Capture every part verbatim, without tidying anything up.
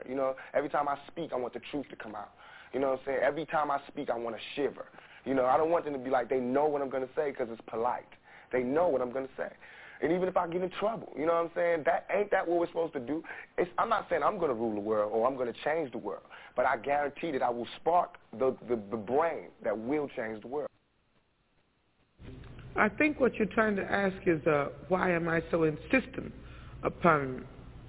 You know, every time I speak, I want the truth to come out. You know what I'm saying? Every time I speak, I want to shiver. You know, I don't want them to be like they know what I'm going to say because it's polite. They know what I'm going to say. And even if I get in trouble, you know what I'm saying? That ain't that what we're supposed to do? It's, I'm not saying I'm going to rule the world or I'm going to change the world, but I guarantee that I will spark the, the, the brain that will change the world. I think what you're trying to ask is uh, why am I so insistent upon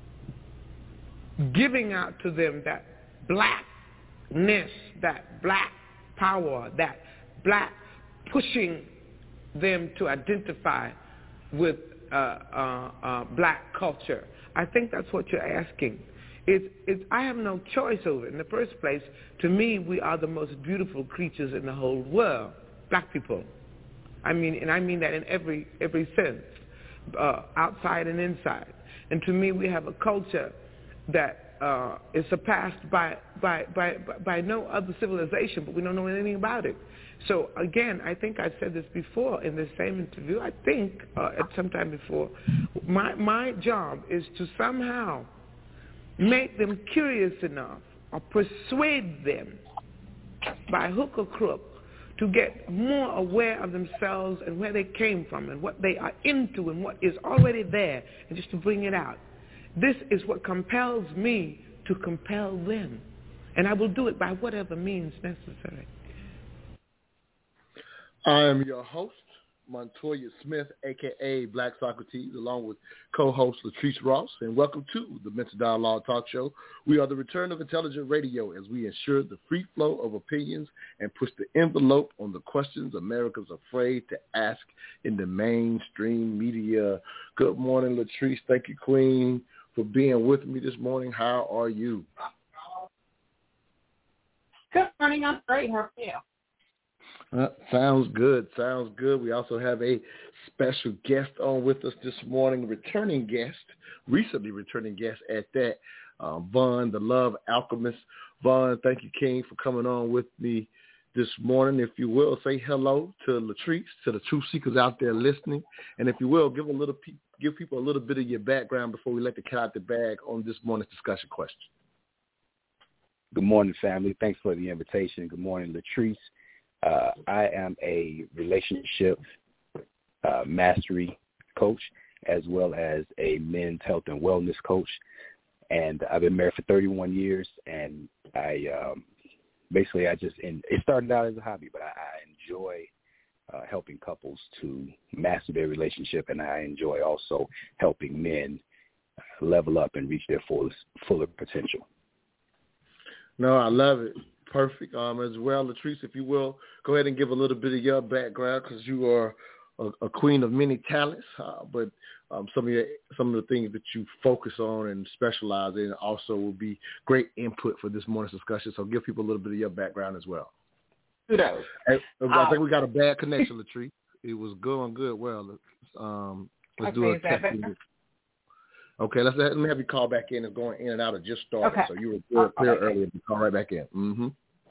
giving out to them that blackness, that black power, that black pushing them to identify with uh, uh, uh, black culture. I think that's what you're asking. It's, it's, I have no choice over it. In the first place, to me, we are the most beautiful creatures in the whole world, black people. I mean, and I mean that in every every sense, uh, outside and inside. And to me, we have a culture that uh, is surpassed by, by by by no other civilization, but we don't know anything about it. So again, I think I said this before in the same interview. I think uh, at some time before, my my job is to somehow make them curious enough or persuade them by hook or crook to get more aware of themselves and where they came from and what they are into and what is already there, and just to bring it out. This is what compels me to compel them, and I will do it by whatever means necessary. I am your host, Montoya Smith, a k a. Black Socrates, along with co-host Latrice Ross, and welcome to the Mental Dialogue Talk Show. We are the return of intelligent radio as we ensure the free flow of opinions and push the envelope on the questions America's afraid to ask in the mainstream media. Good morning, Latrice. Thank you, Queen, for being with me this morning. How are you? Good morning. I'm great. How are you? Uh, sounds good. Sounds good. We also have a special guest on with us this morning, returning guest, recently returning guest at that, uh, Vaughn, the Love Alchemist. Vaughn, thank you, King, for coming on with me this morning. If you will, say hello to Latrice, to the truth seekers out there listening, and if you will, give a little pe- give people a little bit of your background before we let the cat out the bag on this morning's discussion question. Good morning, family. Thanks for the invitation. Good morning, Latrice. Uh, I am a relationship uh, mastery coach as well as a men's health and wellness coach. And I've been married for thirty-one years, and I um, basically I just, in, it started out as a hobby, but I, I enjoy uh, helping couples to master their relationship, and I enjoy also helping men level up and reach their fullest, fuller potential. No, I love it. Perfect. Um, as well, Latrice, if you will, go ahead and give a little bit of your background because you are a, a queen of many talents, uh, but um, some of your, some of the things that you focus on and specialize in also will be great input for this morning's discussion. So give people a little bit of your background as well. Kudos. I, I think we got a bad connection, Latrice. It was going good. Well, um, let's okay, do a test. Okay, let's let me have you call back in. It's going in and out. It just started, okay. So you were clear, clear okay. earlier. You call right back in. Mm-hmm.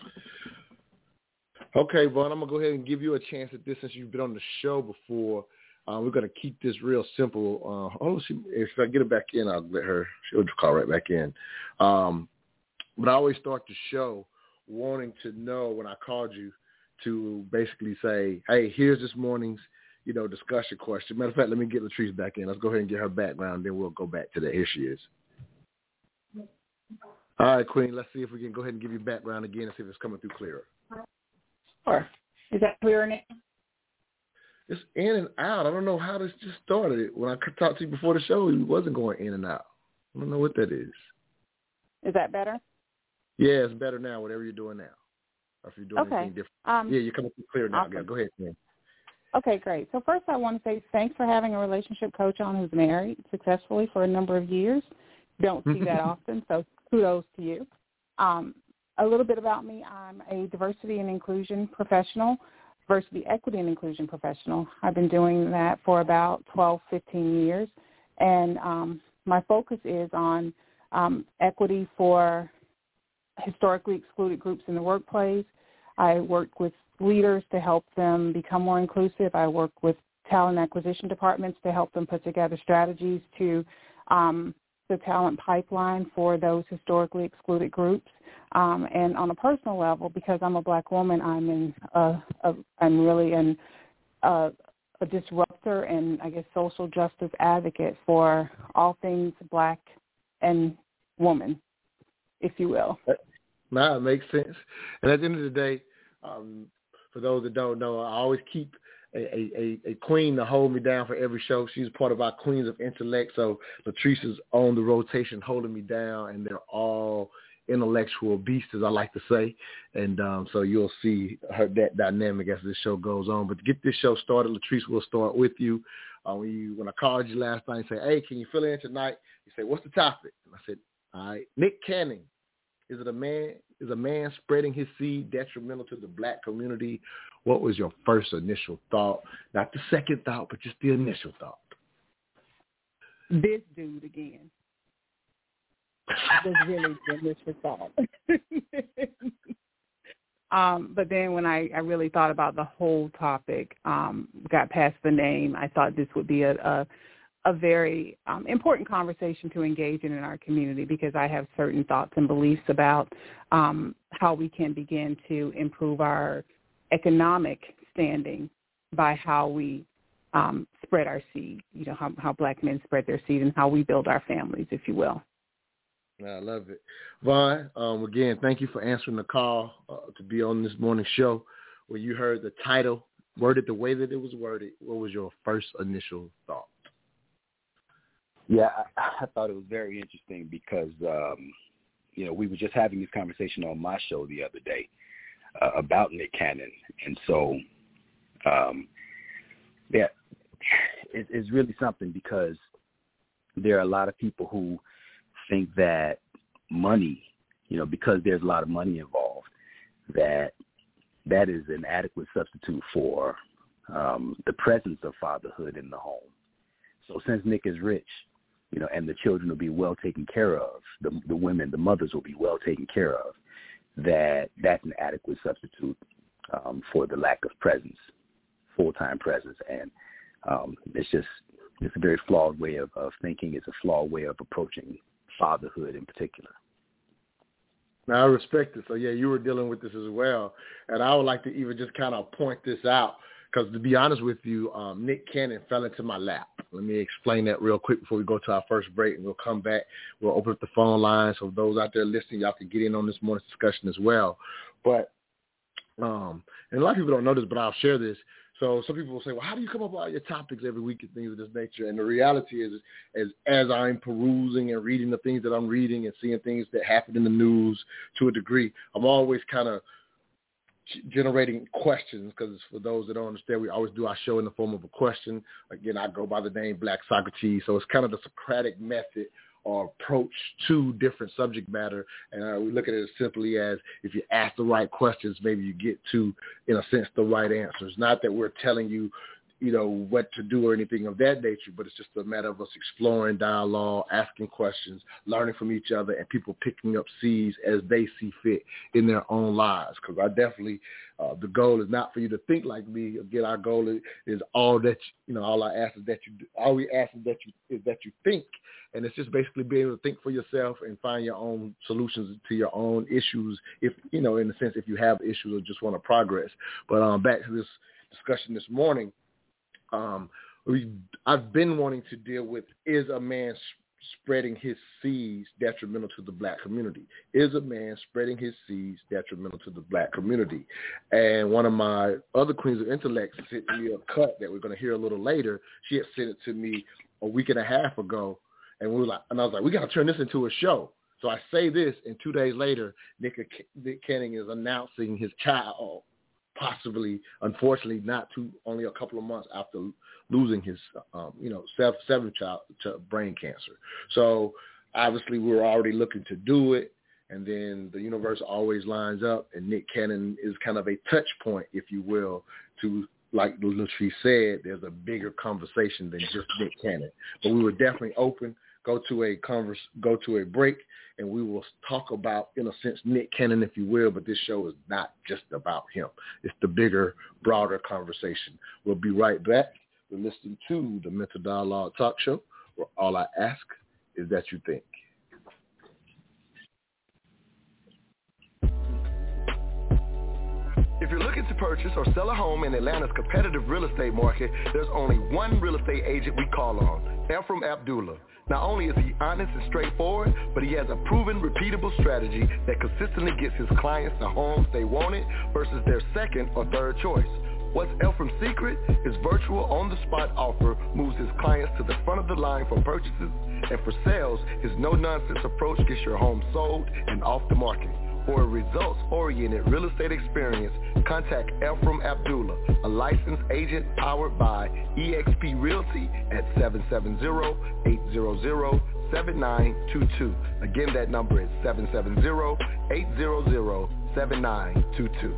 Okay, Vaughn, I'm going to go ahead and give you a chance at this since you've been on the show before. Uh, we're going to keep this real simple. Uh, oh, she, if I get her back in, I'll let her. She'll just call right back in. Um, but I always start the show wanting to know when I called you to basically say, hey, here's this morning's you know, discussion question. Matter of fact, let me get Latrice back in. Let's go ahead and get her background, then we'll go back to that. Here she is. All right, Queen, let's see if we can go ahead and give you background again and see if it's coming through clearer. Sure. Is that clear now? It's in and out. I don't know how this just started. When I talked to you before the show, it wasn't going in and out. I don't know what that is. Is that better? Yeah, it's better now, whatever you're doing now. Or if you're doing okay. anything different. Um, yeah, you're coming through clear now. awesome. Yeah, go ahead, Queen. Okay, great. So first I want to say thanks for having a relationship coach on who's married successfully for a number of years. Don't see that often, so kudos to you. Um, a little bit about me. I'm a diversity and inclusion professional, diversity, equity, and inclusion professional. I've been doing that for about twelve, fifteen years, and um, my focus is on um, equity for historically excluded groups in the workplace. I work with leaders to help them become more inclusive. I work with talent acquisition departments to help them put together strategies to um, the talent pipeline for those historically excluded groups. Um, and on a personal level, because I'm a black woman, I'm in a, a, I'm really in a, a disruptor and I guess social justice advocate for all things black and woman, if you will. Nah, it makes sense. And at the end of the day, um, for those that don't know, I always keep a, a, a queen to hold me down for every show. She's part of our Queens of Intellect. So Latrice is on the rotation holding me down, and they're all intellectual beasts, as I like to say. And um, so you'll see her, that dynamic as this show goes on. But to get this show started, Latrice will start with you. Uh, when, you when I called you last night and say, hey, can you fill in tonight? You say, what's the topic? And I said, all right, Nick Cannon. Is it a man? Is a man spreading his seed detrimental to the black community? What was your first initial thought? Not the second thought, but just the initial thought. This dude again. Was really the initial thought. um, but then when I, I really thought about the whole topic, um, got past the name, I thought this would be a, a a very um, important conversation to engage in in our community, because I have certain thoughts and beliefs about um, how we can begin to improve our economic standing by how we um, spread our seed, you know, how, how black men spread their seed and how we build our families, if you will. I love it. Vaughn, um, again, thank you for answering the call uh, to be on this morning's show. When you heard the title worded the way that it was worded, what was your first initial thought? Yeah, I, I thought it was very interesting because, um, you know, we were just having this conversation on my show the other day uh, about Nick Cannon. And so, um, yeah, it, it's really something because there are a lot of people who think that money, you know, because there's a lot of money involved, that that is an adequate substitute for um, the presence of fatherhood in the home. So since Nick is rich, you know, and the children will be well taken care of, the, the women, the mothers will be well taken care of, that that's an adequate substitute um, for the lack of presence, full-time presence. And um, it's just, it's a very flawed way of, of thinking. It's a flawed way of approaching fatherhood in particular. Now, I respect it. So, yeah, you were dealing with this as well. And I would like to even just kind of point this out because, to be honest with you, um, Nick Cannon fell into my lap. Let me explain that real quick before we go to our first break, and we'll come back. We'll open up the phone lines so those out there listening, y'all can get in on this morning's discussion as well. But, um, and a lot of people don't know this, but I'll share this. So some people will say, well, how do you come up with all your topics every week and things of this nature? And the reality is, is as I'm perusing and reading the things that I'm reading and seeing things that happen in the news to a degree, I'm always kind of generating questions, because for those that don't understand, we always do our show in the form of a question. Again, I go by the name Black Socrates. So it's kind of the Socratic method or approach to different subject matter. And uh, we look at it as simply as if you ask the right questions, maybe you get to, in a sense, the right answers. Not that we're telling you, you know, what to do or anything of that nature, but it's just a matter of us exploring dialogue, asking questions, learning from each other, and people picking up seeds as they see fit in their own lives. Because I definitely, uh, the goal is not for you to think like me. Again, our goal is, is all that, you know, all I ask is that you, do, all we ask is that you, is that you think. And it's just basically being able to think for yourself and find your own solutions to your own issues, if, you know, in a sense, if you have issues or just want to progress. But um, back to this discussion this morning, um, we, I've been wanting to deal with, is a man spreading his seeds detrimental to the black community? Is a man spreading his seeds detrimental to the black community? And one of my other Queens of Intellect sent me a cut that we're going to hear a little later. She had sent it to me a week and a half ago. And we were like, and I was like, we got to turn this into a show. So I say this, and two days later, Nick, Nick Cannon is announcing his child, possibly, unfortunately, not too, only a couple of months after losing his, um, you know, seventh child to brain cancer. So obviously, we were already looking to do it, and then the universe always lines up, and Nick Cannon is kind of a touch point, if you will, to, like Latrice said, there's a bigger conversation than just Nick Cannon. But we were definitely open. Go to a converse, go to a break, and we will talk about, in a sense, Nick Cannon, if you will. But this show is not just about him; it's the bigger, broader conversation. We'll be right back. We're listening to the Mental Dialogue Talk Show, where all I ask is that you think? If you're looking to purchase or sell a home in Atlanta's competitive real estate market, there's only one real estate agent we call on, Ephraim Abdullah. Not only is he honest and straightforward, but he has a proven, repeatable strategy that consistently gets his clients the homes they wanted versus their second or third choice. What's Ephraim's secret? His virtual on-the-spot offer moves his clients to the front of the line for purchases, and for sales, his no-nonsense approach gets your home sold and off the market. For a results-oriented real estate experience, contact Ephraim Abdullah, a licensed agent powered by E X P Realty at seven seven zero, eight zero zero, seven nine two two. Again, that number is seven seven zero, eight zero zero, seven nine two two.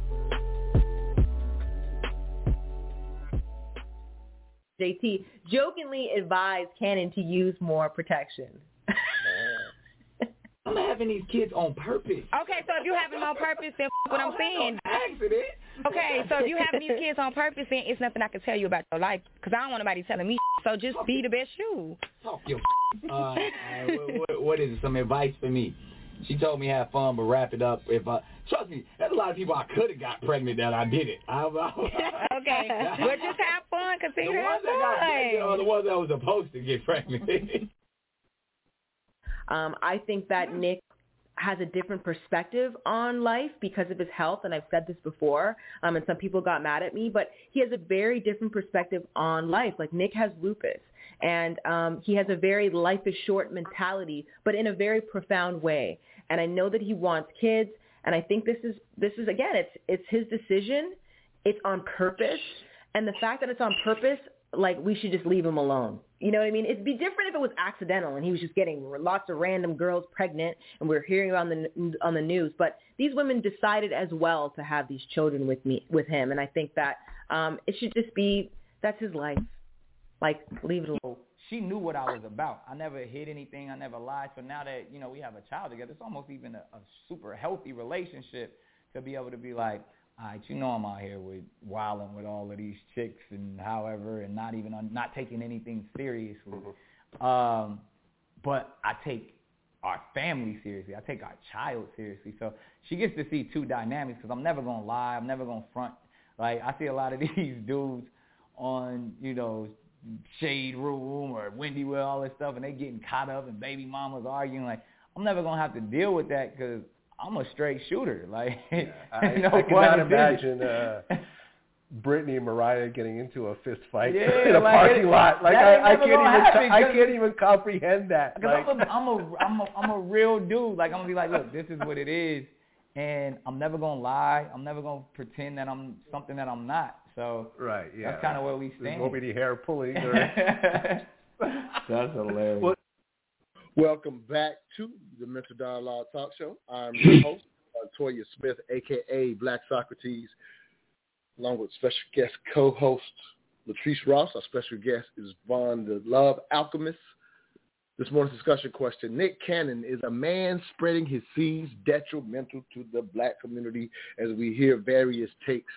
J T jokingly advised Cannon to use more protection. I'm having these kids on purpose. Okay, so if you have them on purpose, then what I'm saying. Accident. Okay, so if you have these kids on purpose, then it's nothing I can tell you about your life, because I don't want nobody telling me. So just be the best you. Talk your. Uh, uh, what, what, what is it? Some advice for me? She told me have fun, but wrap it up. If uh, trust me, there's a lot of people I could have got pregnant that I didn't. I, I, okay, but just have fun, continue to have fun. Got pregnant are the ones that was supposed to get pregnant. Um, I think that Nick has a different perspective on life because of his health, and I've said this before, um, and some people got mad at me, but he has a very different perspective on life. Like, Nick has lupus, and um, he has a very life is short mentality, but in a very profound way. And I know that he wants kids, and I think this is, this is again, it's it's his decision. It's on purpose, and the fact that it's on purpose, like, we should just leave him alone. You know what I mean? It'd be different if it was accidental and he was just getting lots of random girls pregnant and we we're hearing on the on the news. But these women decided as well to have these children with me, with him, and I think that um, it should just be, that's his life. Like, leave it alone. She knew what I was about. I never hid anything. I never lied. So now that, you know, we have a child together, it's almost even a, a super healthy relationship to be able to be like, all right, you know I'm out here with wilding with all of these chicks and however, and not even not taking anything seriously. Mm-hmm. Um, but I take our family seriously. I take our child seriously. So she gets to see two dynamics because I'm never gonna lie. I'm never gonna front. Like, I see a lot of these dudes on, you know, Shade Room or Wendy with all this stuff, and they getting caught up and baby mamas arguing. Like, I'm never gonna have to deal with that because I'm a straight shooter. Like, yeah, I, no I cannot imagine uh, Brittany and Mariah getting into a fist fight yeah, in a like parking it, lot. Like, I, I can't even, happen, I can't even comprehend that. Like, I'm, a, I'm a, I'm a, I'm a real dude. Like, I'm gonna be like, look, this is what it is, and I'm never gonna lie. I'm never gonna pretend that I'm something that I'm not. So, right, yeah, that's kind of where we stand. There's won't be any hair pulling. Or... That's hilarious. Well, welcome back to the Mental Dialogue Talk Show. I'm your host, uh, Toya Smith, a k a. Black Socrates, along with special guest co-host Latrice Ross. Our special guest is Vaughn the Love Alchemist. This morning's discussion question: Nick Cannon is a man spreading his seeds detrimental to the black community, as we hear various takes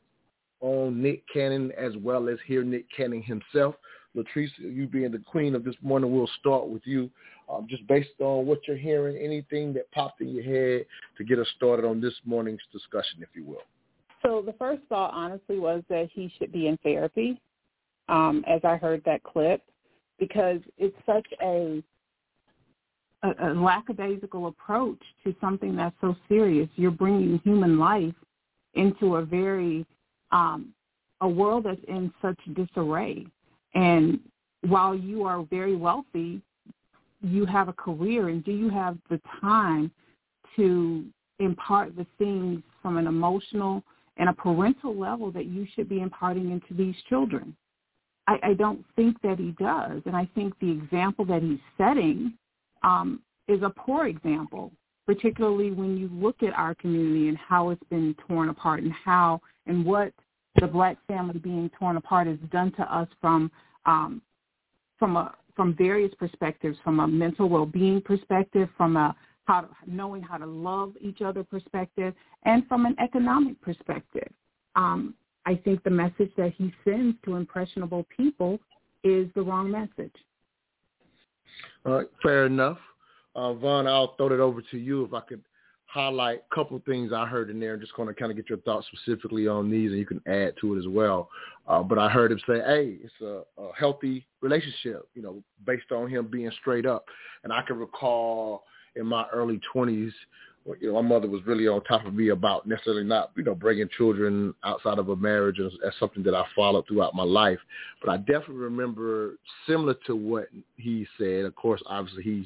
on Nick Cannon as well as hear Nick Cannon himself. Latrice, you being the queen of this morning, we'll start with you. Um, just based on what you're hearing, anything that popped in your head to get us started on this morning's discussion, if you will. So the first thought, honestly, was that he should be in therapy, um, as I heard that clip, because it's such a, a, a lackadaisical approach to something that's so serious. You're bringing human life into a very, um, a world that's in such disarray. And while you are very wealthy, you have a career, and do you have the time to impart the things from an emotional and a parental level that you should be imparting into these children? I, I don't think that he does, and I think the example that he's setting um, is a poor example, particularly when you look at our community and how it's been torn apart and how and what the black family being torn apart has done to us from um, from a from various perspectives, from a mental well-being perspective, from a how to, knowing how to love each other perspective, and from an economic perspective. Um, I think the message that he sends to impressionable people is the wrong message. All right, fair enough. Uh, Vaughn, I'll throw it over to you if I could highlight a couple of things I heard in there. I'm just going to kind of get your thoughts specifically on these, and you can add to it as well. Uh, but I heard him say, hey, it's a, a healthy relationship, you know, based on him being straight up. And I can recall in my early twenties, you know, my mother was really on top of me about necessarily not, you know, bringing children outside of a marriage as, as something that I followed throughout my life. But I definitely remember, similar to what he said, of course, obviously he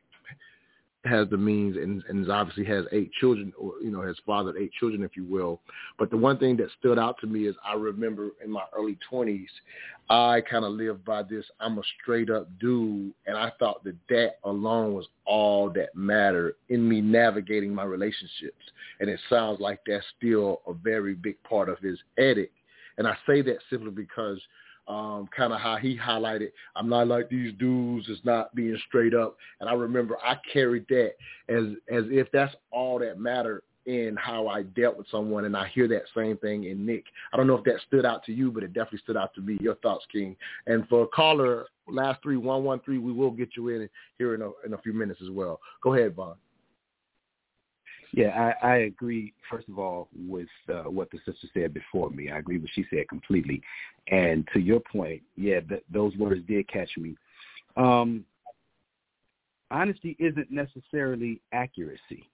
has the means and, and obviously has eight children, or, you know, has fathered eight children, if you will. But the one thing that stood out to me is I remember in my early twenties, I kind of lived by this, I'm a straight up dude. And I thought that that alone was all that mattered in me navigating my relationships. And it sounds like that's still a very big part of his edict. And I say that simply because Um, kind of how he highlighted, I'm not like these dudes, it's not being straight up. And I remember I carried that as as if that's all that mattered in how I dealt with someone. And I hear that same thing in Nick. I don't know if that stood out to you, but it definitely stood out to me. Your thoughts, King. And for caller last three, one one three, we will get you in here in a, in a few minutes as well. Go ahead, Vaughn. Yeah, I, I agree, first of all, with uh, what the sister said before me. I agree with what she said completely. And to your point, yeah, th- those words did catch me. Um, honesty isn't necessarily accuracy,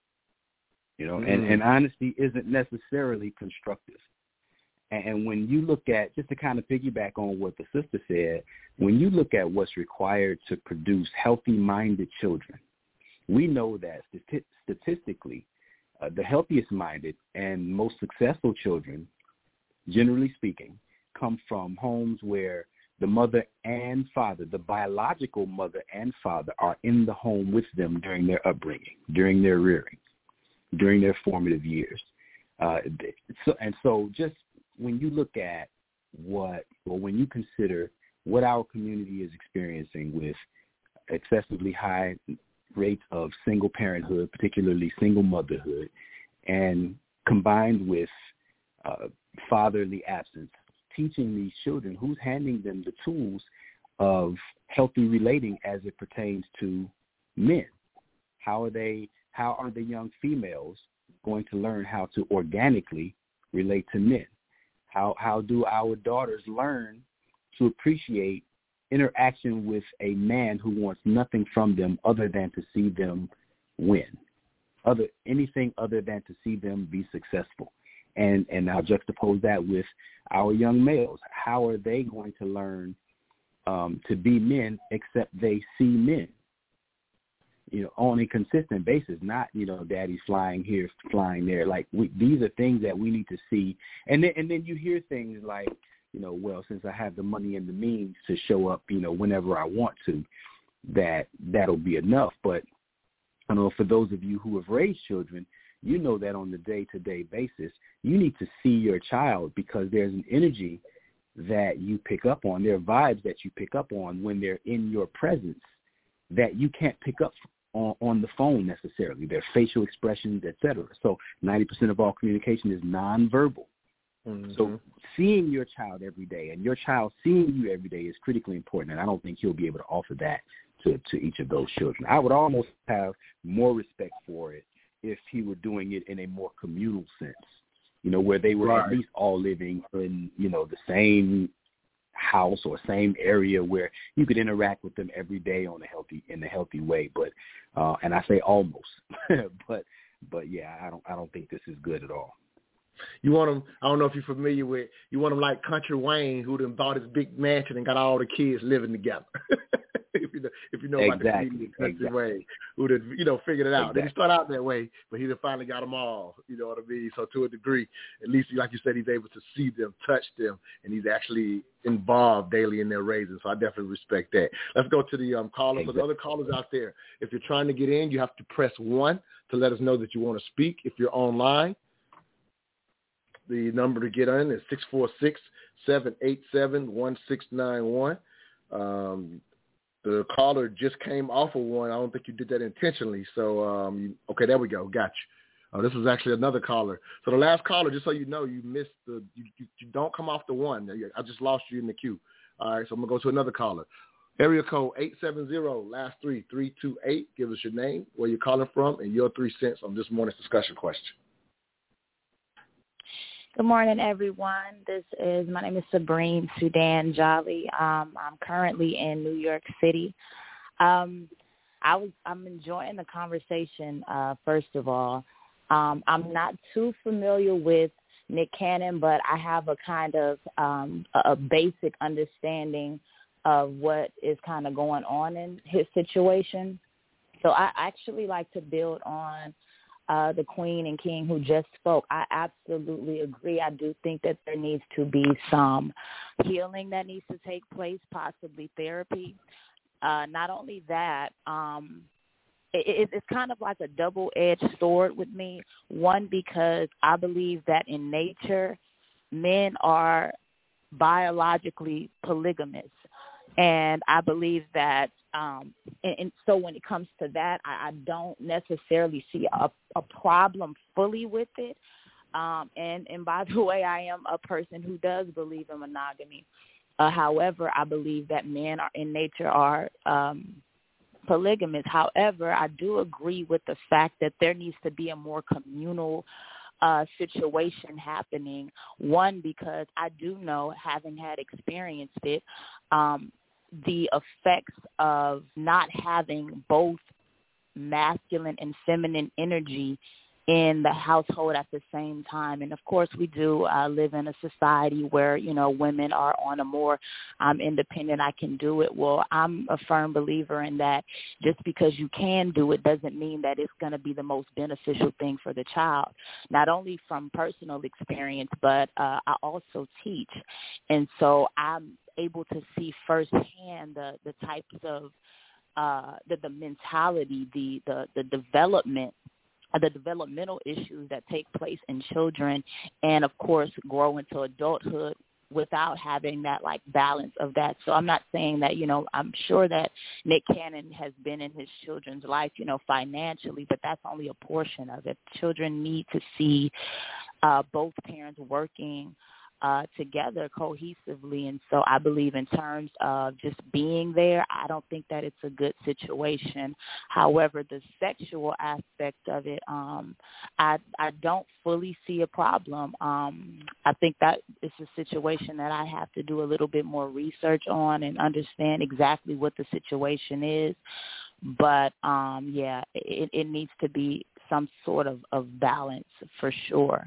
you know, mm. and, and honesty isn't necessarily constructive. And, and when you look at, just to kind of piggyback on what the sister said, when you look at what's required to produce healthy-minded children, we know that stati- statistically, uh, the healthiest-minded and most successful children, generally speaking, come from homes where the mother and father, the biological mother and father, are in the home with them during their upbringing, during their rearing, during their formative years. Uh, so, and so just when you look at what, or when you consider what our community is experiencing with excessively high rates of single parenthood, particularly single motherhood, and combined with uh, fatherly absence, teaching these children, who's handing them the tools of healthy relating as it pertains to men. How are they, how are the young females going to learn how to organically relate to men? How, how do our daughters learn to appreciate interaction with a man who wants nothing from them other than to see them win, other anything other than to see them be successful? And and I'll juxtapose that with our young males. How are they going to learn um, to be men except they see men, you know, on a consistent basis, not, you know, daddy's flying here, flying there. Like we, these are things that we need to see. And then, and then you hear things like, you know, well, since I have the money and the means to show up, you know, whenever I want to, that that'll be enough. But I know for those of you who have raised children, you know that on the day-to-day basis, you need to see your child, because there's an energy that you pick up on. There are vibes that you pick up on when they're in your presence that you can't pick up on, on the phone necessarily. Their facial expressions, et cetera. So ninety percent of all communication is nonverbal. Mm-hmm. So seeing your child every day and your child seeing you every day is critically important, and I don't think you'll be able to offer that to, to each of those children. I would almost have more respect for it if he were doing it in a more communal sense, you know, where they were right. at least all living in, you know, the same house or same area where you could interact with them every day on a healthy, in a healthy way. But, uh, and I say almost, but, but yeah, I don't, I don't think this is good at all. You want them, I don't know if you're familiar with, you want them like Country Wayne, who done bought his big mansion and got all the kids living together. if you know, if you know exactly. about the comedian Country exactly. Wayne, who done, you know, figured it out. Exactly. They didn't start out that way, but he done finally got them all, you know what I mean? So to a degree, at least, like you said, he's able to see them, touch them, and he's actually involved daily in their raising. So I definitely respect that. Let's go to the um, callers. Exactly. For the other callers out there, if you're trying to get in, you have to press one to let us know that you want to speak. If you're online, the number to get in is six four six, seven eight seven, one six nine one. Um, the caller just came off of one. I don't think you did that intentionally. So, um, okay, there we go. Got you. Uh, this was actually another caller. So the last caller, just so you know, you missed the, you, you, you don't come off the one. I just lost you in the queue. All right, so I'm going to go to another caller. Area code eight seven zero, last three, three two eight. Give us your name, where you're calling from, and your three cents on this morning's discussion question. Good morning, everyone. This is, my name is Sabrine Sudan Jolly. Um, I'm currently in New York City. Um, I was, I'm enjoying the conversation, uh, first of all. Um, I'm not too familiar with Nick Cannon, but I have a kind of um, a, a basic understanding of what is kind of going on in his situation. So I actually like to build on Uh, the Queen and King who just spoke. I absolutely agree. I do think that there needs to be some healing that needs to take place, possibly therapy. Uh, not only that, um, it, it, it's kind of like a double-edged sword with me. One, because I believe that in nature, men are biologically polygamous. And I believe that, um, and, and so when it comes to that, I, I don't necessarily see a, a problem fully with it. Um, and, and by the way, I am a person who does believe in monogamy. Uh, however, I believe that men are in nature are um, polygamous. However, I do agree with the fact that there needs to be a more communal Uh, situation happening. One, because I do know, having had experienced it, um, the effects of not having both masculine and feminine energy in the household at the same time. And, of course, we do uh, live in a society where, you know, women are on a more um, independent, I can do it. Well, I'm a firm believer in that just because you can do it doesn't mean that it's going to be the most beneficial thing for the child, not only from personal experience, but uh, I also teach. And so I'm able to see firsthand the, the types of uh, the, the mentality, the, the, the development, the developmental issues that take place in children and, of course, grow into adulthood without having that, like, balance of that. So I'm not saying that, you know, I'm sure that Nick Cannon has been in his children's life, you know, financially, but that's only a portion of it. Children need to see uh, both parents working Uh, together cohesively. And so I believe in terms of just being there, I don't think that it's a good situation. However, the sexual aspect of it, um, I, I don't fully see a problem. Um, I think that it's a situation that I have to do a little bit more research on and understand exactly what the situation is. But, um, yeah, it, it needs to be some sort of, of balance for sure.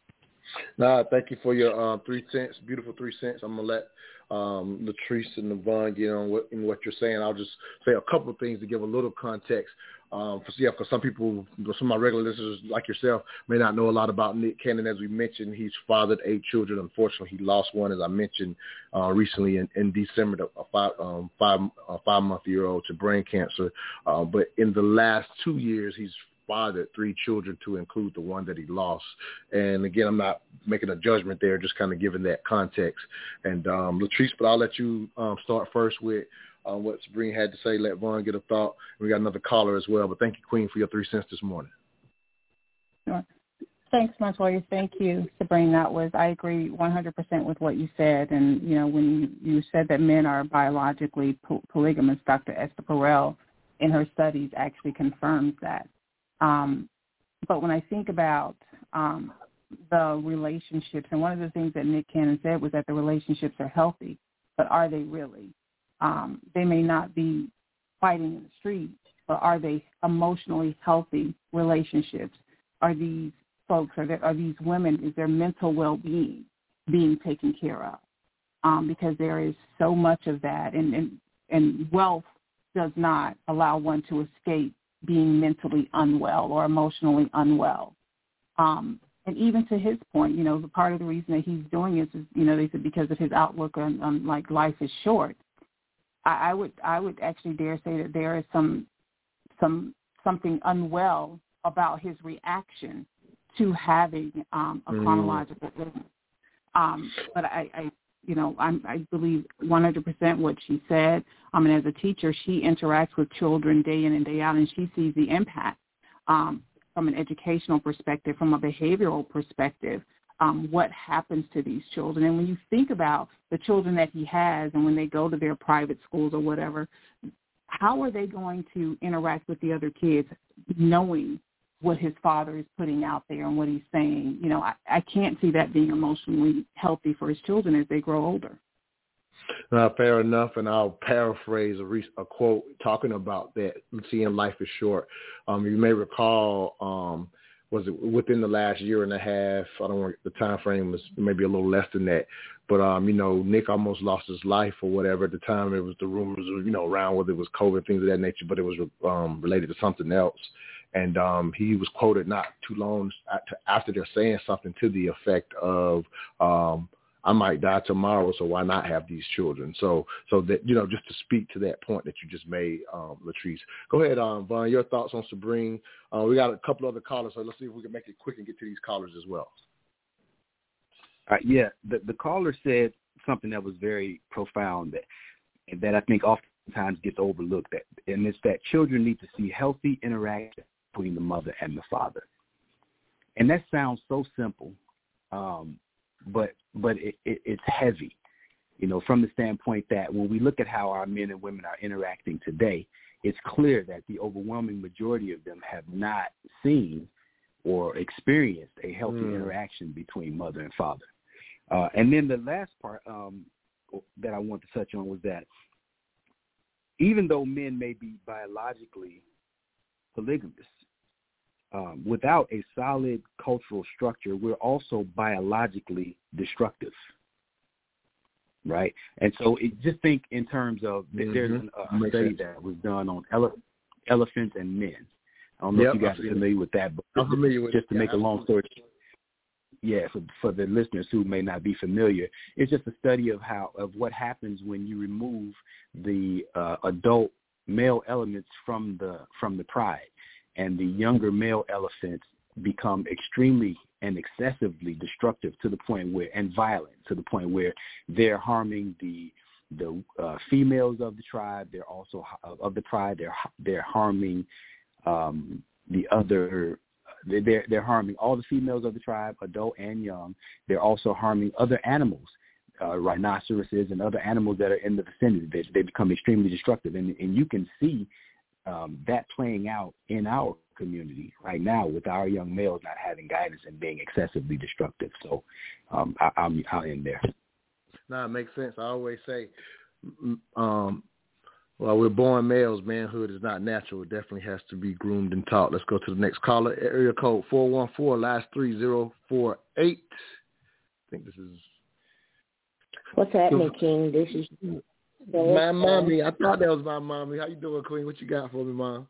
Nah, thank you for your uh, three cents, beautiful three cents. I'm going to let um, Latrice and Navon get on what, in what you're saying. I'll just say a couple of things to give a little context. Um, for, yeah, for some people, some of my regular listeners like yourself may not know a lot about Nick Cannon. As we mentioned, he's fathered eight children. Unfortunately, he lost one, as I mentioned uh, recently in, in December, a five, um, five, uh, five-month-year-old to brain cancer. Uh, but in the last two years, he's fathered three children, to include the one that he lost. And again, I'm not making a judgment there, just kind of giving that context. And um, Latrice, but I'll let you um, start first with uh, what Sabrine had to say. Let Vaughn get a thought. We got another caller as well. But thank you, Queen, for your three cents this morning. Sure. Thanks, Montoya. Thank you, Sabrine. That was, I agree one hundred percent with what you said. And, you know, when you, you said that men are biologically po- polygamous, Doctor Esther Perel in her studies actually confirms that. Um, but when I think about um, the relationships, and one of the things that Nick Cannon said was that the relationships are healthy, but are they really? Um, they may not be fighting in the street, but are they emotionally healthy relationships? Are these folks, are, there, are these women, is their mental well-being being taken care of? Um, because there is so much of that, and, and, and wealth does not allow one to escape being mentally unwell or emotionally unwell. Um, and even to his point, you know, the part of the reason that he's doing it is, you know, they said because of his outlook on, on like life is short. I, I would I would actually dare say that there is some some something unwell about his reaction to having um, a Mm. chronological illness. Um, but I, I you know, I'm, I believe one hundred percent what she said. I mean, as a teacher, she interacts with children day in and day out, and she sees the impact um, from an educational perspective, from a behavioral perspective, um, what happens to these children. And when you think about the children that he has and when they go to their private schools or whatever, how are they going to interact with the other kids knowing what his father is putting out there and what he's saying? You know, I, I can't see that being emotionally healthy for his children as they grow older. Uh, fair enough, and I'll paraphrase a, re- a quote talking about that, seeing life is short. Um, you may recall, um, was it within the last year and a half, I don't know, the time frame was maybe a little less than that, but, um, you know, Nick almost lost his life or whatever. At the time, it was the rumors, you know, around whether it was COVID, things of that nature, but it was um, related to something else. And um, he was quoted not too long after they're saying something to the effect of, um, I might die tomorrow, so why not have these children? So, so that, you know, just to speak to that point that you just made, um, Latrice. Go ahead, um, Von, your thoughts on Sabrine. Uh, we got a couple other callers, so let's see if we can make it quick and get to these callers as well. Uh, yeah, the, the caller said something that was very profound that, that I think oftentimes gets overlooked, that, and it's that children need to see healthy interaction between the mother and the father. And that sounds so simple, um, but but it, it, it's heavy, you know, from the standpoint that when we look at how our men and women are interacting today, it's clear that the overwhelming majority of them have not seen or experienced a healthy mm. interaction between mother and father. Uh, and then the last part um, that I want to touch on was that even though men may be biologically polygamous, Um, without a solid cultural structure, we're also biologically destructive, right? And so it, just think in terms of, mm-hmm. there's an, a study that was done on ele- elephants and men. I don't know yep, if you guys are familiar with that, but I'm familiar with just to yeah, make a long story short, yeah, for, for the listeners who may not be familiar, it's just a study of how of what happens when you remove the uh, adult male elements from the from the pride. And the younger male elephants become extremely and excessively destructive to the point where, and violent to the point where they're harming the the uh, females of the tribe. They're also of the pride. They're they're harming um, the other. They're they're harming all the females of the tribe, adult and young. They're also harming other animals, uh, rhinoceroses and other animals that are in the vicinity. They, they become extremely destructive, and and you can see Um, that playing out in our community right now with our young males not having guidance and being excessively destructive. So um, I, I'm, I'll end there. No, it makes sense. I always say, um, well, we're born males. Manhood is not natural. It definitely has to be groomed and taught. Let's go to the next caller. Area code four one four, last three zero four eight. I think this is... What's happening, King? This is... My mommy. I thought that was my mommy. How you doing, Queen? What you got for me, Mom?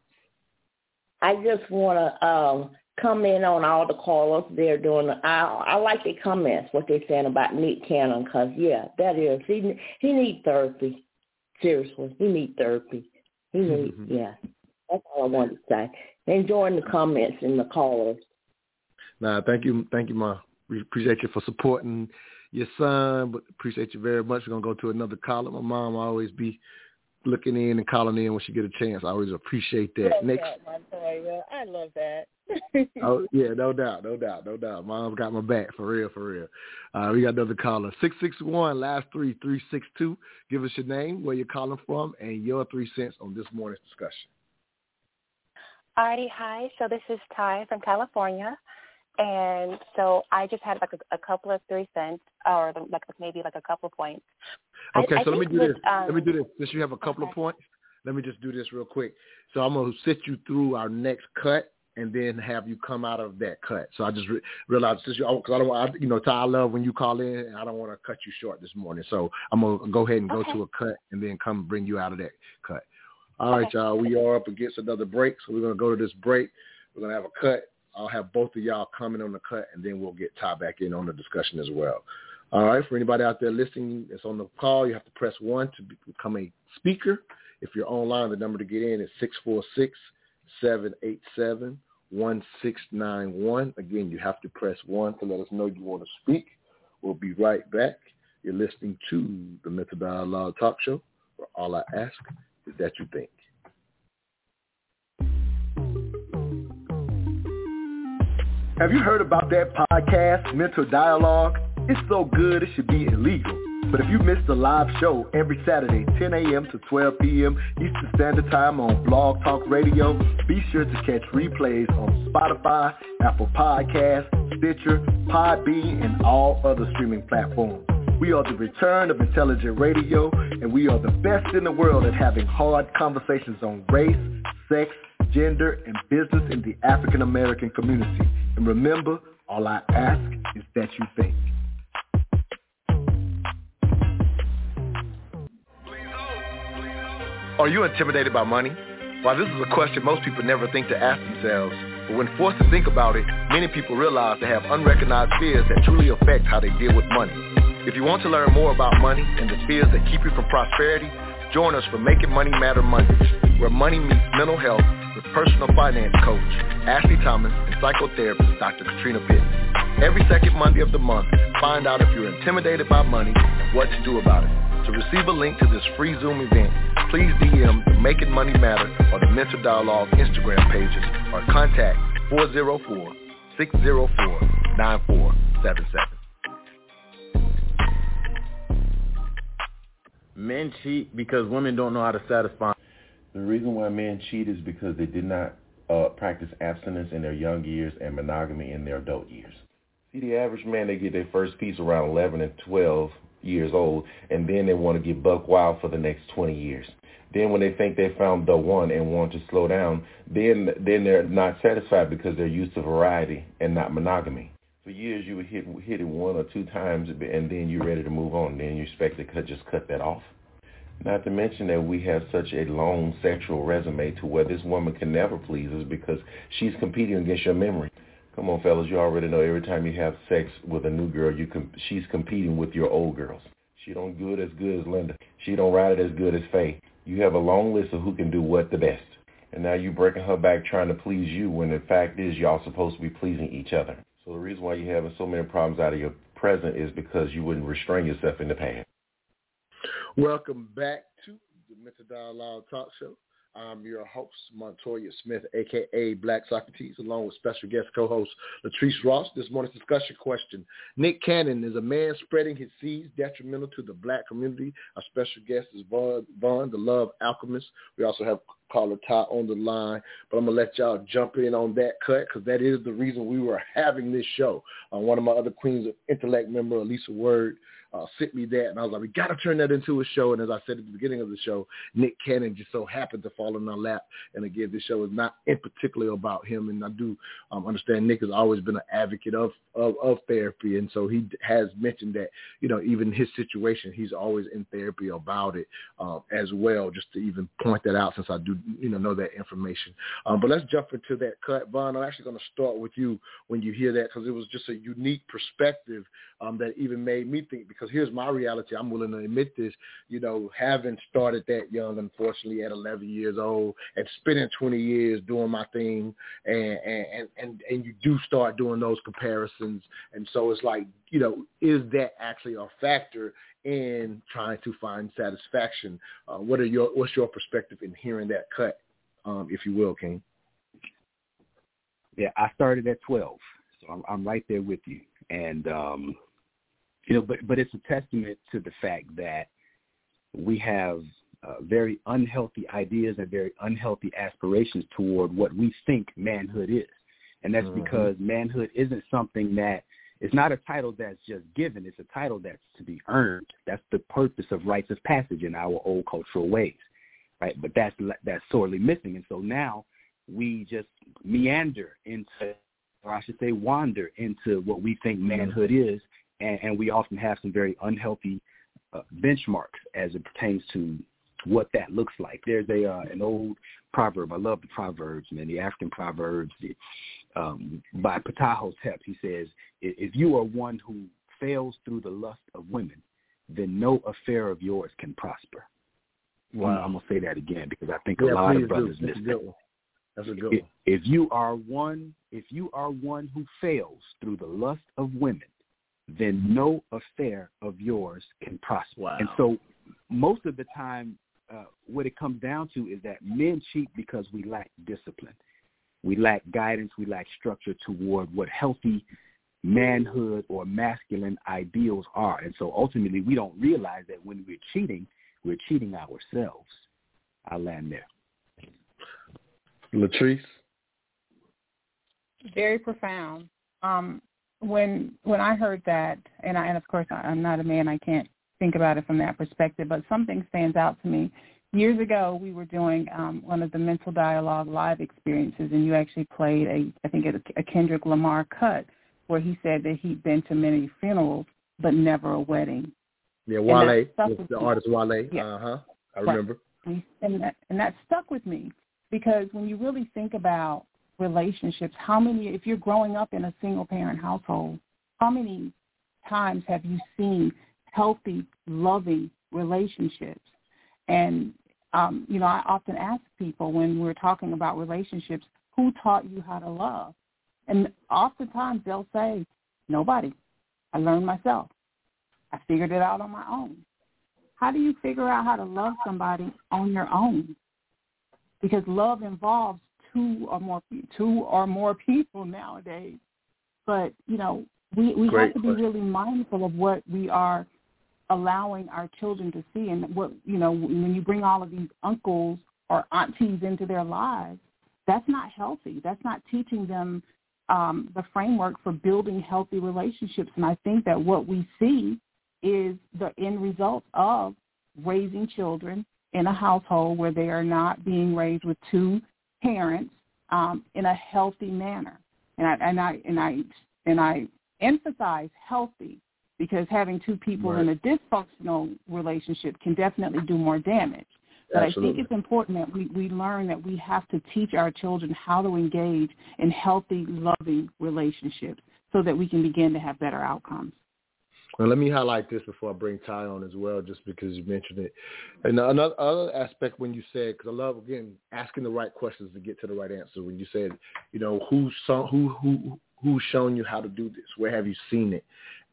I just want to um, comment on all the callers. They're doing. I I like their comments. What they're saying about Nick Cannon, because yeah, that is he. He needs therapy. Seriously, he needs therapy. He needs. Mm-hmm. Yeah, that's all I wanted to say. Enjoying the comments and the callers. Nah, thank you, thank you, Mom. We appreciate you for supporting your son, but appreciate you very much. We're going to go to another caller. My mom will always be looking in and calling in when she get a chance. I always appreciate that. Love Next. that, Montoya. I love that. Oh, yeah, no doubt, no doubt, no doubt. Mom's got my back, for real, for real. Uh, we got another caller. six six one, last three, three six two. Give us your name, where you're calling from, and your three cents on this morning's discussion. Alrighty, hi. So this is Ty from California. And so I just had like a, a couple of three cents, or like maybe like a couple of points. Okay, I, I so let me do with, this. Um, let me do this. Since you have a couple okay. of points, let me just do this real quick. So I'm gonna sit you through our next cut, and then have you come out of that cut. So I just re- realized since you, because I don't, I, you know, Ty, I love when you call in, and I don't want to cut you short this morning. So I'm gonna go ahead and go okay. to a cut, and then come bring you out of that cut. All right, okay. y'all. We are up against another break, so we're gonna go to this break. We're gonna have a cut. I'll have both of y'all comment on the cut, and then we'll get Ty back in on the discussion as well. All right, for anybody out there listening that's on the call, you have to press one to become a speaker. If you're online, the number to get in is six four six, seven eight seven, one six nine one. Again, you have to press one to let us know you want to speak. We'll be right back. You're listening to the Mental Dialogue Talk Show, where all I ask is that you think. Have you heard about that podcast, Mental Dialogue? It's so good it should be illegal. But if you missed the live show every Saturday, ten a.m. to twelve p.m. Eastern Standard Time on Blog Talk Radio, be sure to catch replays on Spotify, Apple Podcasts, Stitcher, Podbean, and all other streaming platforms. We are the return of intelligent radio, and we are the best in the world at having hard conversations on race, sex, gender, and business in the African American community. And remember, all I ask is that you think. Are you intimidated by money? While this is a question most people never think to ask themselves, but when forced to think about it, many people realize they have unrecognized fears that truly affect how they deal with money. If you want to learn more about money and the fears that keep you from prosperity, join us for Making Money Matter Mondays, where money meets mental health with personal finance coach Ashley Thomas and psychotherapist Doctor Katrina Pitts. Every second Monday of the month, find out if you're intimidated by money and what to do about it. To receive a link to this free Zoom event, please D M the Making Money Matter or the Mental Dialogue Instagram pages or contact four oh four, six oh four, nine four seven seven. Men cheat because women don't know how to satisfy. The reason why men cheat is because they did not uh, practice abstinence in their young years and monogamy in their adult years. See, the average man, they get their first piece around eleven and twelve years old, and then they want to get buck wild for the next twenty years. Then when they think they found the one and want to slow down, then then they're not satisfied because they're used to variety and not monogamy. For years you would hit hit it one or two times, and then you're ready to move on. Then you expect to cut, just cut that off. Not to mention that we have such a long sexual resume to where this woman can never please us because she's competing against your memory. Come on, fellas, you already know every time you have sex with a new girl, you com- she's competing with your old girls. She don't do it as good as Linda. She don't ride it as good as Faye. You have a long list of who can do what the best. And now you're breaking her back trying to please you when the fact is y'all supposed to be pleasing each other. So the reason why you're having so many problems out of your present is because you wouldn't restrain yourself in the past. Welcome back to the Mental Dialogue Talk Show. I'm your host, Montoya Smith, a k a. Black Socrates, along with special guest co-host Latrice Ross. This morning's discussion question: Nick Cannon, is a man spreading his seeds detrimental to the black community? Our special guest is Vaughn, Vaughn the Love Alchemist. We also have caller Ty on the line, but I'm going to let y'all jump in on that cut because that is the reason we were having this show. Uh, one of my other Queens of Intellect member, Elisa Word, Uh, sent me that, and I was like, we got to turn that into a show. And as I said at the beginning of the show, Nick Cannon just so happened to fall in our lap. And again, this show is not in particular about him. And I do um, understand Nick has always been an advocate of, of, of therapy. And so he has mentioned that, you know, even his situation, he's always in therapy about it um, as well, just to even point that out since I do, you know, know that information. Um, but let's jump into that cut. Vaughn, I'm actually going to start with you when you hear that because it was just a unique perspective um, that even made me think, because here's my reality. I'm willing to admit this, you know, having started that young, unfortunately, at eleven years old and spending twenty years doing my thing. And, and, and, and you do start doing those comparisons. And so it's like, you know, is that actually a factor in trying to find satisfaction? Uh, what are your, what's your perspective in hearing that cut, um, if you will, King? Yeah, I started at twelve, so I'm, I'm right there with you. And, um, You know, but but it's a testament to the fact that we have uh, very unhealthy ideas and very unhealthy aspirations toward what we think manhood is. And that's mm-hmm. because manhood isn't something that, it's not a title that's just given. It's a title that's to be earned. That's the purpose of rites of passage in our old cultural ways, right? But that's that's sorely missing. And so now we just meander into, or I should say wander into what we think manhood is. And, and we often have some very unhealthy uh, benchmarks as it pertains to what that looks like. There's a uh, an old proverb. I love the proverbs, man, the African proverbs the, um, by Ptah Hotep. He says, if you are one who fails through the lust of women, then no affair of yours can prosper. Wow. I'm, I'm going to say that again because I think yeah, a lot of brothers miss that. That's a good if, one. If you are one, if you are one who fails through the lust of women, then no affair of yours can prosper. Wow. And so most of the time, uh, what it comes down to is that men cheat because we lack discipline. We lack guidance. We lack structure toward what healthy manhood or masculine ideals are. And so ultimately we don't realize that when we're cheating, we're cheating ourselves. I'll land there. Latrice? Very profound. Um, when when I heard that, and, I, and of course I, I'm not a man, I can't think about it from that perspective, but something stands out to me. Years ago, we were doing um, one of the Mental Dialogue live experiences, and you actually played, a, I think, a, a Kendrick Lamar cut where he said that he'd been to many funerals but never a wedding. Yeah, Wale, the the artist Wale. Yeah. Uh-huh. I remember. Right. And that, and that stuck with me because when you really think about relationships, how many, if you're growing up in a single-parent household, how many times have you seen healthy, loving relationships? And, um, you know, I often ask people when we're talking about relationships, who taught you how to love? And oftentimes they'll say, nobody. I learned myself. I figured it out on my own. How do you figure out how to love somebody on your own? Because love involves two or more two or more people nowadays. But, you know, we, we have to be really mindful of what we are allowing our children to see. And what, you know, when you bring all of these uncles or aunties into their lives, that's not healthy. That's not teaching them um, the framework for building healthy relationships. And I think that what we see is the end result of raising children in a household where they are not being raised with two parents um, in a healthy manner. And I and I and I and I emphasize healthy because having two people right. in a dysfunctional relationship can definitely do more damage. But Absolutely. I think it's important that we, we learn that we have to teach our children how to engage in healthy, loving relationships so that we can begin to have better outcomes. Well, let me highlight this before I bring Ty on as well, just because you mentioned it. And another other aspect when you said, because I love, again, asking the right questions to get to the right answer. When you said, you know, who's so, who who who's shown you how to do this? Where have you seen it?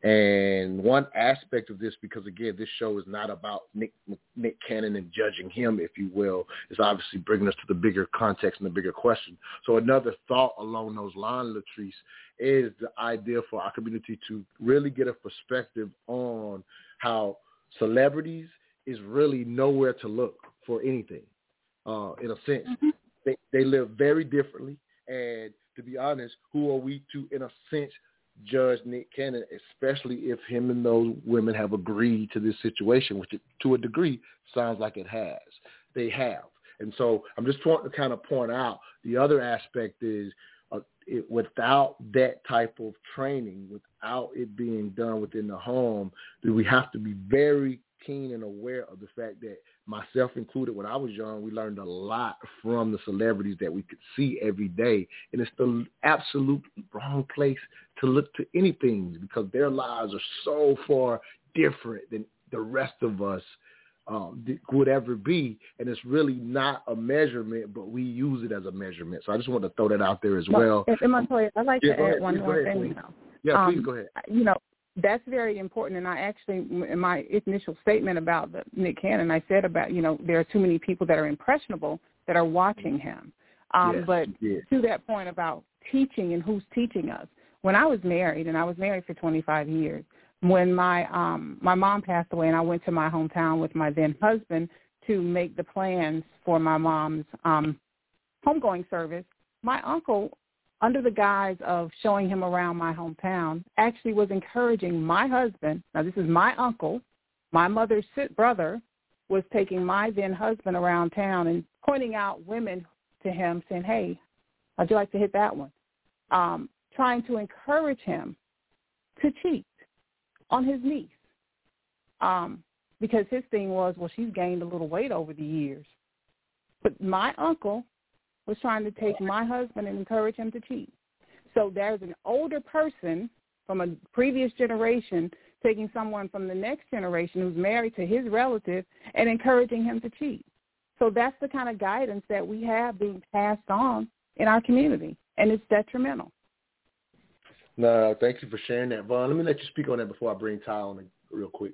And one aspect of this, because again, this show is not about Nick Nick Cannon and judging him, if you will. It's obviously bringing us to the bigger context and the bigger question. So another thought along those lines, Latrice, is the idea for our community to really get a perspective on how celebrities is really nowhere to look for anything. Uh, in a sense, mm-hmm. they they live very differently, and to be honest, who are we to, in a sense, judge Nick Cannon, especially if him and those women have agreed to this situation, which it, to a degree sounds like it has. They have. And so I'm just trying to kind of point out the other aspect is uh, it, without that type of training, without it being done within the home, we have to be very keen and aware of the fact that, myself included, when I was young, we learned a lot from the celebrities that we could see every day. And it's the absolute wrong place to look to anything because their lives are so far different than the rest of us um, would ever be. And it's really not a measurement, but we use it as a measurement. So I just want to throw that out there as well. well. And Montoya, I'd like yeah, to add ahead, one more ahead, thing. Please. Yeah, um, please go ahead. You know, that's very important, and I actually, in my initial statement about the, Nick Cannon, I said about, you know, there are too many people that are impressionable that are watching him. Um, yes, but yes. to that point about teaching and who's teaching us, when I was married, and I was married for twenty-five years, when my um, my mom passed away and I went to my hometown with my then husband to make the plans for my mom's um, homegoing service, my uncle, under the guise of showing him around my hometown, actually was encouraging my husband. Now, this is my uncle. My mother's brother was taking my then husband around town and pointing out women to him, saying, hey, how'd you like to hit that one? Um, trying to encourage him to cheat on his niece um, because his thing was, well, she's gained a little weight over the years. But my uncle was trying to take my husband and encourage him to cheat. So there's an older person from a previous generation taking someone from the next generation who's married to his relative and encouraging him to cheat. So that's the kind of guidance that we have being passed on in our community, and it's detrimental. No, thank you for sharing that, Vaughn. Let me let you speak on that before I bring Ty on real quick.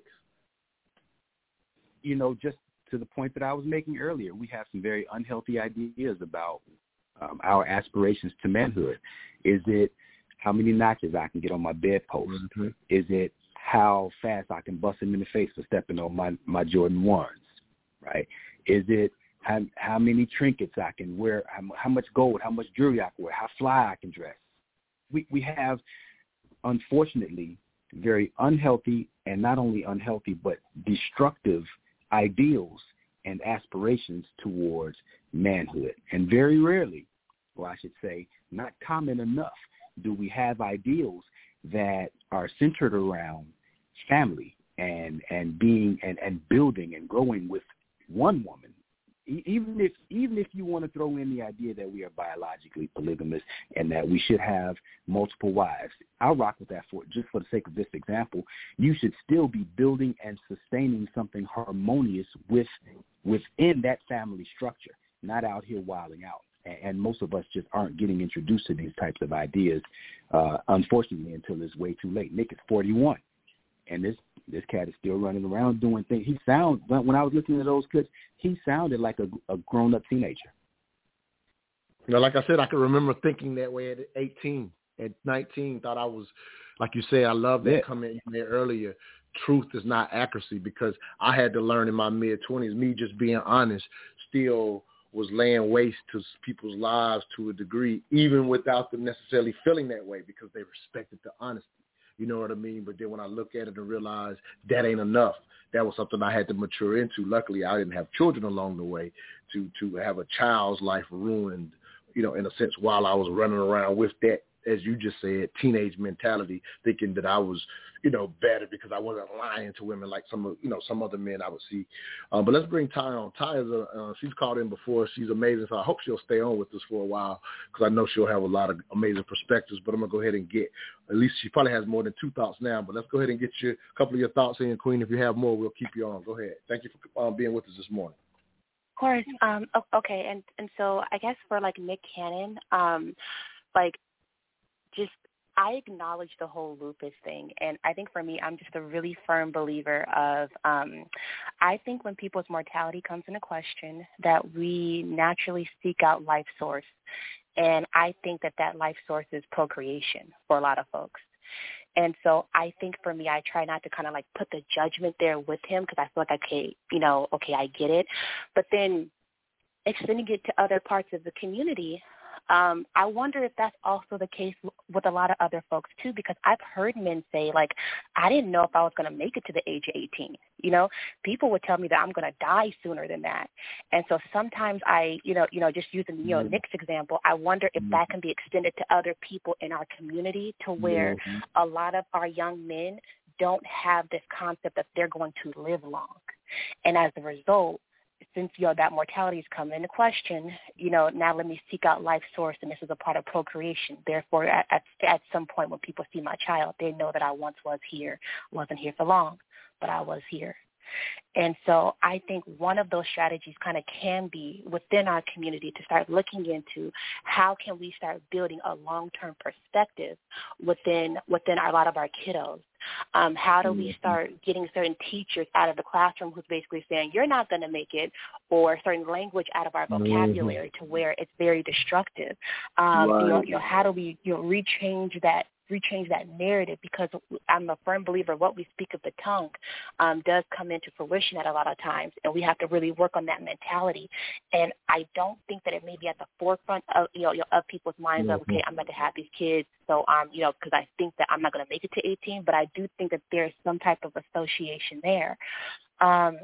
You know, just to the point that I was making earlier, we have some very unhealthy ideas about um, our aspirations to manhood? Is it how many notches I can get on my bedpost? Mm-hmm. Is it how fast I can bust him in the face for stepping on my, my Jordan ones, right? Is it how, how many trinkets I can wear, how, how much gold, how much jewelry I can wear, how fly I can dress? We we have, unfortunately, very unhealthy, and not only unhealthy, but destructive ideals and aspirations towards manhood. And very rarely, or I should say, not common enough, do we have ideals that are centered around family and and being and, and building and growing with one woman. E- even if even if you want to throw in the idea that we are biologically polygamous and that we should have multiple wives, I'll rock with that for just for the sake of this example. You should still be building and sustaining something harmonious with within that family structure, not out here wilding out. And most of us just aren't getting introduced to these types of ideas, uh, unfortunately, until it's way too late. Nick is forty-one, and this this cat is still running around doing things. He sounds, when I was listening to those clips, he sounded like a, a grown-up teenager. You know, like I said, I can remember thinking that way at eighteen, at nineteen, thought I was, like you said, I love that yeah. comment you made earlier. Truth is not accuracy, because I had to learn in my mid-twenties, me just being honest, still was laying waste to people's lives to a degree, even without them necessarily feeling that way, because they respected the honesty. You know what I mean? But then when I look at it and realize that ain't enough, that was something I had to mature into. Luckily, I didn't have children along the way to to have a child's life ruined, you know, in a sense, while I was running around with that, as you just said, teenage mentality, thinking that I was, you know, better because I wasn't lying to women like some of, you know, some other men I would see. Um, but let's bring Ty on. Ty is a, uh, she's called in before. She's amazing. So I hope she'll stay on with us for a while, because I know she'll have a lot of amazing perspectives. But I'm going to go ahead and get, at least she probably has more than two thoughts now, but let's go ahead and get you a couple of your thoughts in, Queen. If you have more, we'll keep you on. Go ahead. Thank you for um, being with us this morning. Of course. Um, okay. And, and so I guess for like Nick Cannon, um, like, just I acknowledge the whole lupus thing, and I think for me, I'm just a really firm believer of um, I think when people's mortality comes into question, that we naturally seek out life source, and I think that that life source is procreation for a lot of folks. And so I think for me, I try not to kind of like put the judgment there with him, because I feel like, okay, you know, okay, I get it, but then extending it to other parts of the community, Um, I wonder if that's also the case with a lot of other folks, too, because I've heard men say, like, I didn't know if I was going to make it to the age of eighteen. You know, people would tell me that I'm going to die sooner than that. And so sometimes I, you know, you know, just using, you know, mm-hmm. Nick's example, I wonder if mm-hmm. that can be extended to other people in our community, to where mm-hmm. a lot of our young men don't have this concept that they're going to live long. And as a result, since, you know, that mortality is coming into question, you know, now let me seek out life source, and this is a part of procreation. Therefore, at, at, at some point when people see my child, they know that I once was here, wasn't here for long, but I was here. And so I think one of those strategies kind of can be within our community to start looking into how can we start building a long-term perspective within within our, a lot of our kiddos. Um, how do we start getting certain teachers out of the classroom who's basically saying, you're not going to make it, or certain language out of our vocabulary mm-hmm. to where it's very destructive? Um, right. you, know, you know, how do we you know, rechange that rechange that narrative, because I'm a firm believer what we speak of the tongue um, does come into fruition at a lot of times, and we have to really work on that mentality. And I don't think that it may be at the forefront of you know of people's minds mm-hmm. of, okay, I'm going to have these kids, so um you know because I think that I'm not going to make it to eighteen, but I do think that there's some type of association there. Um,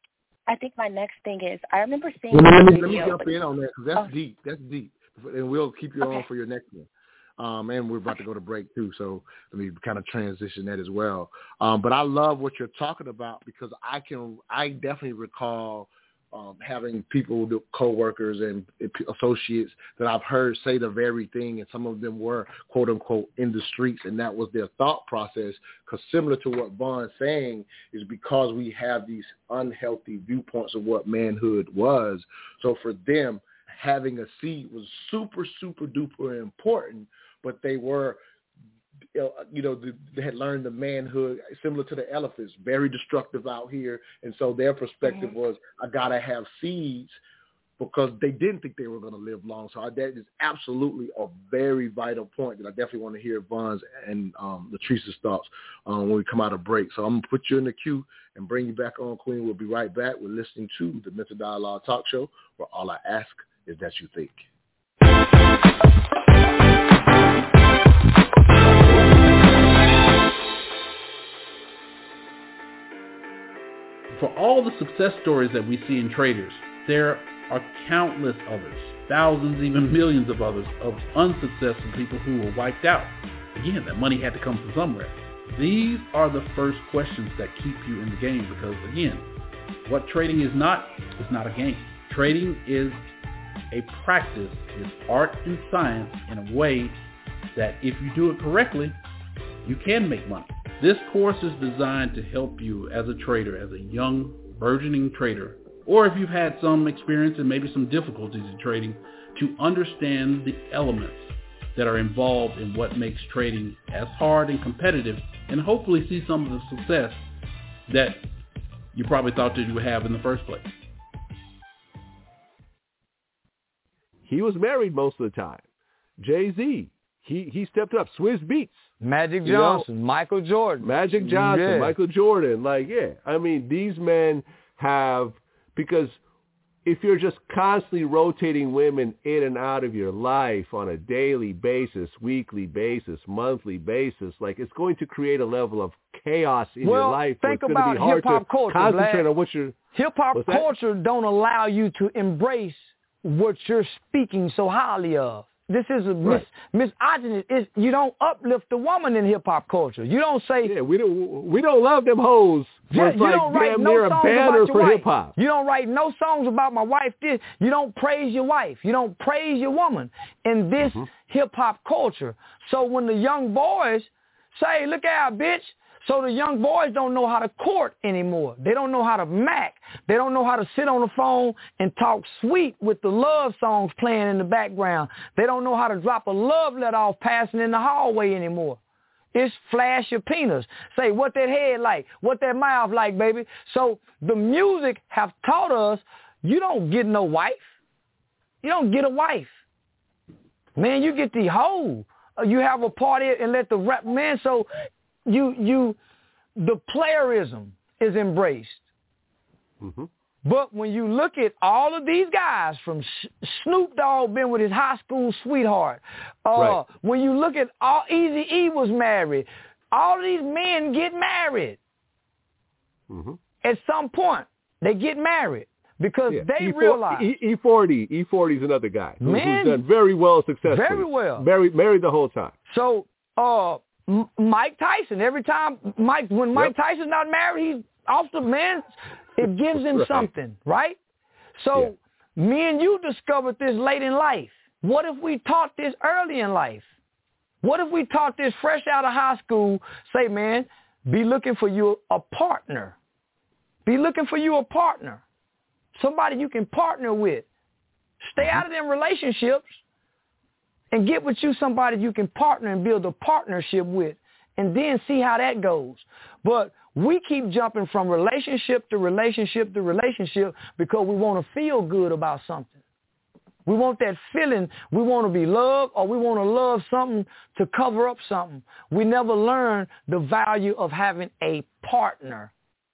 I think my next thing is I remember seeing. Well, let, me, let me jump in on that, because that's oh. deep. That's deep, and we'll keep you okay. on for your next one. Um, and we're about to go to break too, so let me kind of transition that as well. Um, but I love what you're talking about, because I can, I definitely recall um, having people, coworkers and associates that I've heard say the very thing, and some of them were quote unquote in the streets, and that was their thought process. Because similar to what Von's saying, is because we have these unhealthy viewpoints of what manhood was. So for them, having a seed was super, super duper important. But they were, you know, they had learned the manhood, similar to the elephants, very destructive out here. And so their perspective mm-hmm. was, I got to have seeds because they didn't think they were going to live long. So that is absolutely a very vital point that I definitely want to hear Von's and um, Latrice's thoughts um, when we come out of break. So I'm going to put you in the queue and bring you back on, Queen. We'll be right back. We're listening to the Mental Dialogue Talk Show, where all I ask is that you think. For all the success stories that we see in traders, there are countless others, thousands, even millions of others, of unsuccessful people who were wiped out. Again, that money had to come from somewhere. These are the first questions that keep you in the game because, again, what trading is not, is not a game. Trading is a practice, is art and science in a way that if you do it correctly, you can make money. This course is designed to help you as a trader, as a young, burgeoning trader, or if you've had some experience and maybe some difficulties in trading, to understand the elements that are involved in what makes trading as hard and competitive, and hopefully see some of the success that you probably thought that you would have in the first place. He was married most of the time. Jay-Z, he, he stepped up. Swizz Beatz. Magic You Johnson, know, Michael Jordan. Magic Johnson, Yeah. Michael Jordan. Like, yeah. I mean, these men have, because if you're just constantly rotating women in and out of your life on a daily basis, weekly basis, monthly basis, like it's going to create a level of chaos in well, your life. think it's about going to be hard hip-hop to culture, concentrate Vlad. on what you're... Hip-hop What's that? culture don't allow you to embrace what you're speaking so highly of. This is a mis- misogynist. It's, you don't uplift the woman in hip-hop culture. You don't say... Yeah, we don't, we don't love them hoes. Yeah, it's you like don't write damn no near a songs banner about your for wife. hip-hop. You don't write no songs about my wife this. You don't praise your wife. You don't praise your woman in this Mm-hmm. hip-hop culture. So when the young boys say, look out, bitch, so the young boys don't know how to court anymore. They don't know how to mac. They don't know how to sit on the phone and talk sweet with the love songs playing in the background. They don't know how to drop a love letter off passing in the hallway anymore. It's flash your penis. Say, what that head like? What that mouth like, baby? So the music have taught us you don't get no wife. You don't get a wife. Man, you get the hoe. You have a party and let the rap, man, so you, you, the playerism is embraced. Mm-hmm. But when you look at all of these guys, from Snoop Dogg been with his high school sweetheart, uh, right. when you look at all, Eazy-E was married, all of these men get married. Mm-hmm. At some point, they get married because Yeah. they E four, realize. E, E40, E40 is another guy who, Man, who's done very well successfully. very well. Married, married the whole time. So uh, M- Mike Tyson, every time Mike, when Mike Yep. Tyson's not married, he's off the man. It gives him Right. something, right? So me and you discovered this late in life. What if we taught this early in life? What if we taught this fresh out of high school? Say, man, be looking for you a partner. Be looking for you a partner. Somebody you can partner with. Stay out of them relationships and get with you somebody you can partner and build a partnership with, and then see how that goes. But we keep jumping from relationship to relationship to relationship because we want to feel good about something. We want that feeling. We want to be loved, or we want to love something to cover up something. We never learn the value of having a partner.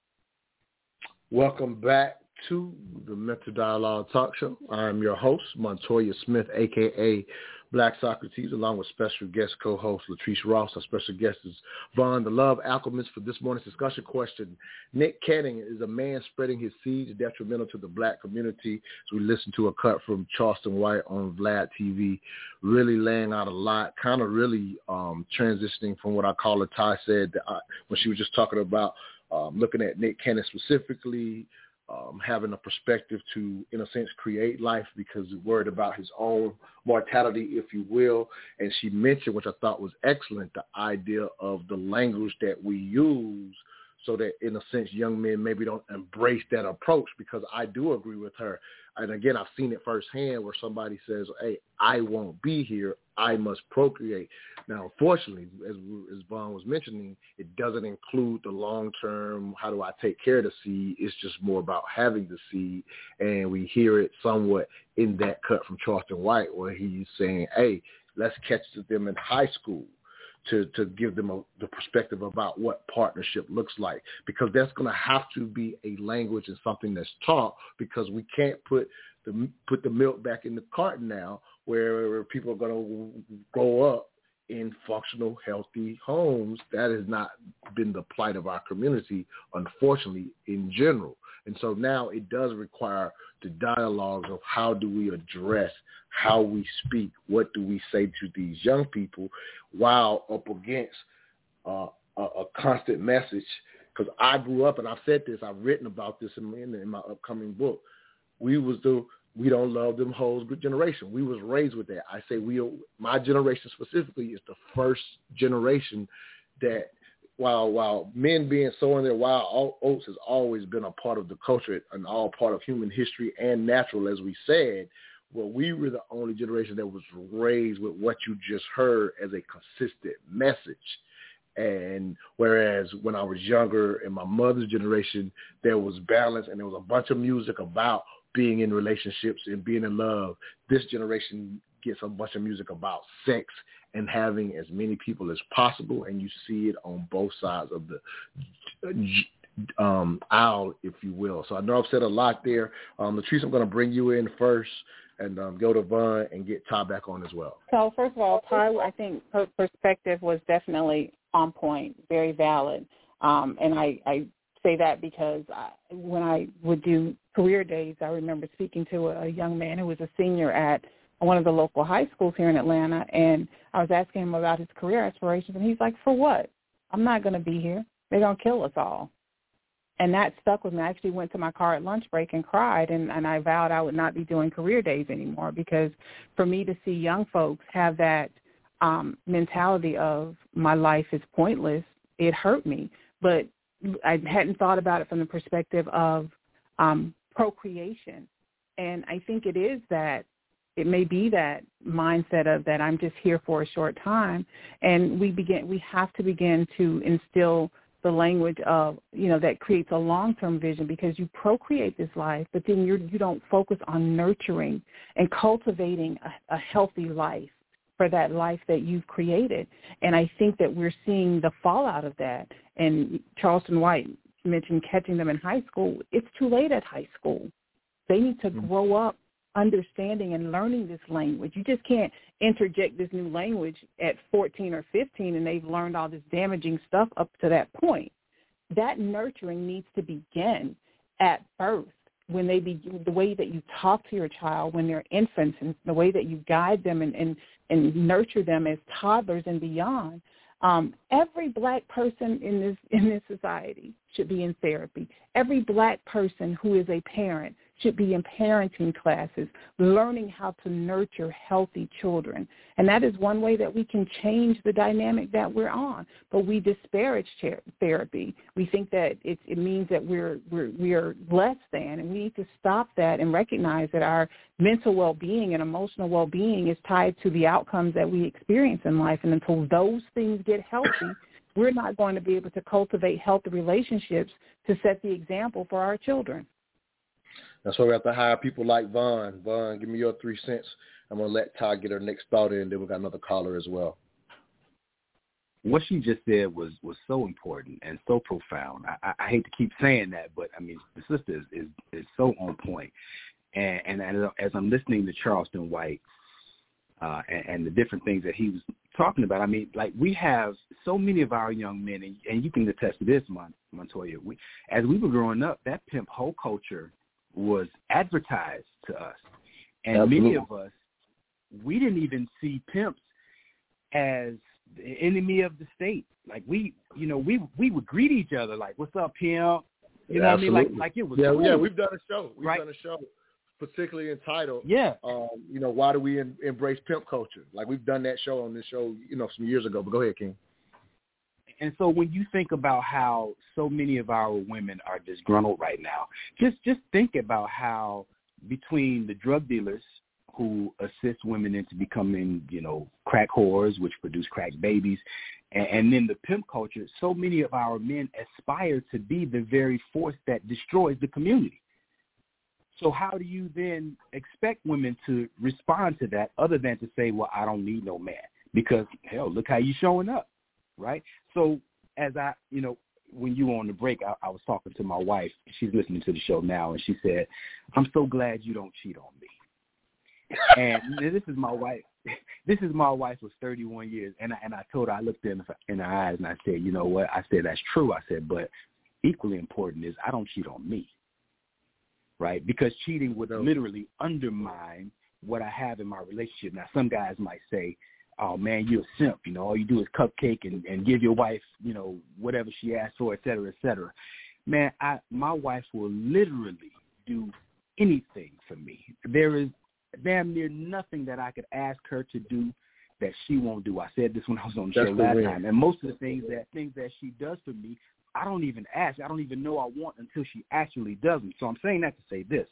Welcome back to the Mental Dialogue Talk Show. I'm your host, Montoya Smith, a k a. Black Socrates, along with special guest co-host Latrice Ross. Our special guest is Von, the love alchemist, for this morning's discussion question. Nick Cannon is a man spreading his seeds detrimental to the black community. So we listened to a cut from Charleston White on Vlad T V, really laying out a lot, kind of really um, transitioning from what I call what Ty said that I, when she was just talking about um, looking at Nick Cannon specifically, Um, having a perspective to, in a sense, create life because he's worried about his own mortality, if you will. And she mentioned, which I thought was excellent, the idea of the language that we use so that, in a sense, young men maybe don't embrace that approach, because I do agree with her. And again, I've seen it firsthand where somebody says, hey, I won't be here. I must procreate. Now, unfortunately, as, as Vaughn was mentioning, it doesn't include the long-term, how do I take care of the seed? It's just more about having the seed, and we hear it somewhat in that cut from Charleston White where he's saying, hey, let's catch them in high school to, to give them a, the perspective about what partnership looks like, because that's going to have to be a language and something that's taught, because we can't put the, put the milk back in the carton now where people are going to grow up in functional, healthy homes. That has not been the plight of our community, unfortunately, in general. And so now it does require the dialogues of how do we address how we speak, what do we say to these young people, while up against uh, a, a constant message. Because I grew up, and I've said this, I've written about this in, in, in my upcoming book. We was the we don't love them hoes good generation. We was raised with that. I say we, my generation specifically, is the first generation that, while while men being sowing their wild oats has always been a part of the culture and all part of human history and natural, as we said, well, we were the only generation that was raised with what you just heard as a consistent message. And whereas when I was younger, in my mother's generation, there was balance and there was a bunch of music about being in relationships and being in love. This generation gets a bunch of music about sex and having as many people as possible, and you see it on both sides of the um, aisle, if you will. So I know I've said a lot there. Um, Latrice, I'm going to bring you in first and um, go to Vaughn and get Ty back on as well. So first of all, Ty, I think her perspective was definitely on point, very valid. Um, and I, I say that because I, when I would do career days, I remember speaking to a, a young man who was a senior at one of the local high schools here in Atlanta, and I was asking him about his career aspirations, and he's like, for what? I'm not going to be here. They're going to kill us all. And that stuck with me. I actually went to my car at lunch break and cried, and, and I vowed I would not be doing career days anymore, because for me to see young folks have that um, mentality of my life is pointless, it hurt me. But I hadn't thought about it from the perspective of um, procreation. And I think it is that, it may be that mindset of that I'm just here for a short time. And we begin, we have to begin to instill the language of, you know, that creates a long-term vision, because you procreate this life, but then you're, you don't focus on nurturing and cultivating a, a healthy life for that life that you've created. And I think that we're seeing the fallout of that. And Charleston White mentioned catching them in high school. It's too late at high school. They need to mm-hmm. grow up understanding and learning this language. You just can't interject this new language at fourteen or fifteen and they've learned all this damaging stuff up to that point. That nurturing needs to begin at birth, when they be, the way that you talk to your child when they're infants, and the way that you guide them and, and, and nurture them as toddlers and beyond. Um, every black person in this in this society should be in therapy. Every black person who is a parent should be in parenting classes, learning how to nurture healthy children. And that is one way that we can change the dynamic that we're on. But we disparage ter- therapy. We think that it, it means that we're, we're, we're less than, and we need to stop that and recognize that our mental well-being and emotional well-being is tied to the outcomes that we experience in life. And until those things get healthy, we're not going to be able to cultivate healthy relationships to set the example for our children. That's why we have to hire people like Vaughn. Vaughn, give me your three cents. I'm going to let Ty get her next thought in, then we've got another caller as well. What she just said was, was so important and so profound. I, I hate to keep saying that, but, I mean, the sister is, is, is so on point. And, and as, as I'm listening to Charleston White uh, and, and the different things that he was talking about, I mean, like, we have so many of our young men, and, and you can attest to this, Montoya, we, as we were growing up, that pimp hoe culture was advertised to us. And Absolutely. Many of us, we didn't even see pimps as the enemy of the state. Like, we, you know, we we would greet each other like, what's up, pimp? You know Absolutely. what I mean? Like, like it was Yeah, cool. yeah, we've done a show. We've right? done a show particularly entitled, yeah. um, you know, why do we in, embrace pimp culture? Like, we've done that show on this show, you know, some years ago. But go ahead, King. And so when you think about how so many of our women are disgruntled right now, just just think about how between the drug dealers who assist women into becoming, you know, crack whores, which produce crack babies. And, and then the pimp culture, so many of our men aspire to be the very force that destroys the community. So how do you then expect women to respond to that other than to say, well, I don't need no man? Because, hell, look how you showing up, right? So as I, you know, when you were on the break, I, I was talking to my wife. She's listening to the show now, and she said, I'm so glad you don't cheat on me. And this is my wife. This is my wife was thirty-one years, and I, and I told her, I looked in her, in her eyes, and I said, you know what? I said, that's true. I said, but equally important is I don't cheat on me, right? Because cheating would literally undermine what I have in my relationship. Now, some guys might say, oh, man, you're a simp. You know, all you do is cupcake and, and give your wife, you know, whatever she asks for, et cetera, et cetera. Man, I, my wife will literally do anything for me. There is damn near nothing that I could ask her to do that she won't do. I said this when I was on the That's show the last win. time. And most of the things that things that she does for me, I don't even ask. I don't even know I want until she actually does them. So I'm saying that to say this.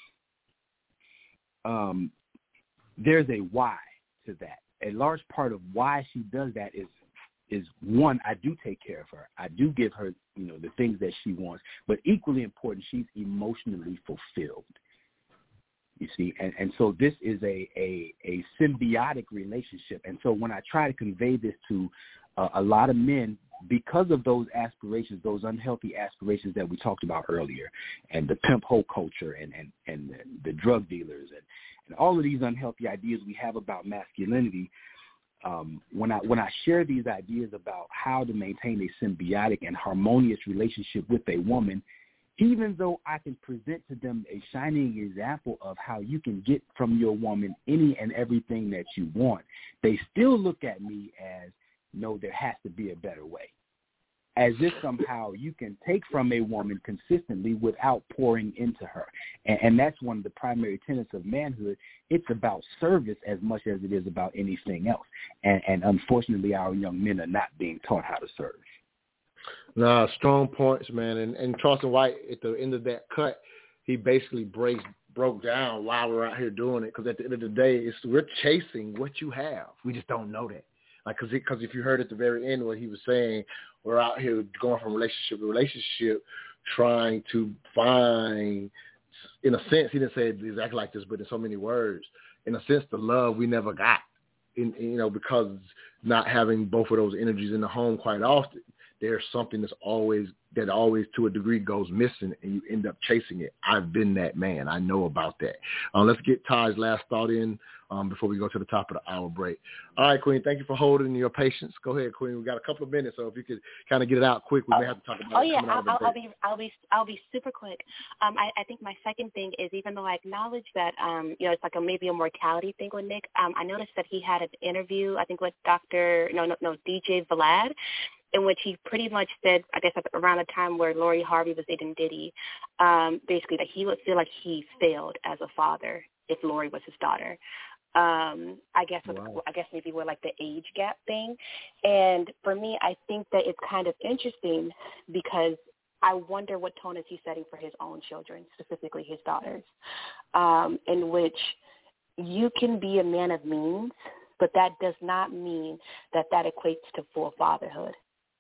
Um, there's a why to that. A large part of why she does that is, is one, I do take care of her. I do give her, you know, the things that she wants. But equally important, she's emotionally fulfilled. You see, and, and so this is a, a, a symbiotic relationship. And so when I try to convey this to uh, a lot of men, because of those aspirations, those unhealthy aspirations that we talked about earlier, and the pimp hoe culture and, and, and the, the drug dealers and, and all of these unhealthy ideas we have about masculinity, um, when I when I share these ideas about how to maintain a symbiotic and harmonious relationship with a woman, even though I can present to them a shining example of how you can get from your woman any and everything that you want, they still look at me as, no, there has to be a better way. As if somehow you can take from a woman consistently without pouring into her. And, and that's one of the primary tenets of manhood. It's about service as much as it is about anything else. And, and unfortunately, our young men are not being taught how to serve. Nah, strong points, man. And, and Charleston White, at the end of that cut, he basically breaks, broke down why we're out here doing it. Because at the end of the day, it's, we're chasing what you have. We just don't know that. Like, because because if you heard at the very end what he was saying, we're out here going from relationship to relationship, trying to find, in a sense, he didn't say it exactly like this, but in so many words, in a sense, the love we never got. In, you know, because not having both of those energies in the home quite often, there's something that's always, that always to a degree goes missing, and you end up chasing it. I've been that man. I know about that. Um, let's get Ty's last thought in um, before we go to the top of the hour break. All right, Queen, thank you for holding your patience. Go ahead, Queen. We got a couple of minutes, so if you could kind of get it out quick, we may have to talk about Oh it. yeah, coming out of the I'll, break. I'll be, I'll be, I'll be super quick. Um, I, I think my second thing is, even though I acknowledge that, um, you know, it's like a maybe a mortality thing with Nick. Um, I noticed that he had an interview, I think, with Doctor no, no, no, D J Vlad, in which he pretty much said, I guess around the time where Lori Harvey was dating Diddy, um, basically that he would feel like he failed as a father if Lori was his daughter. Um, I guess with, wow. I guess maybe with like the age gap thing. And for me, I think that it's kind of interesting because I wonder what tone is he setting for his own children, specifically his daughters, um, in which you can be a man of means, but that does not mean that that equates to full fatherhood.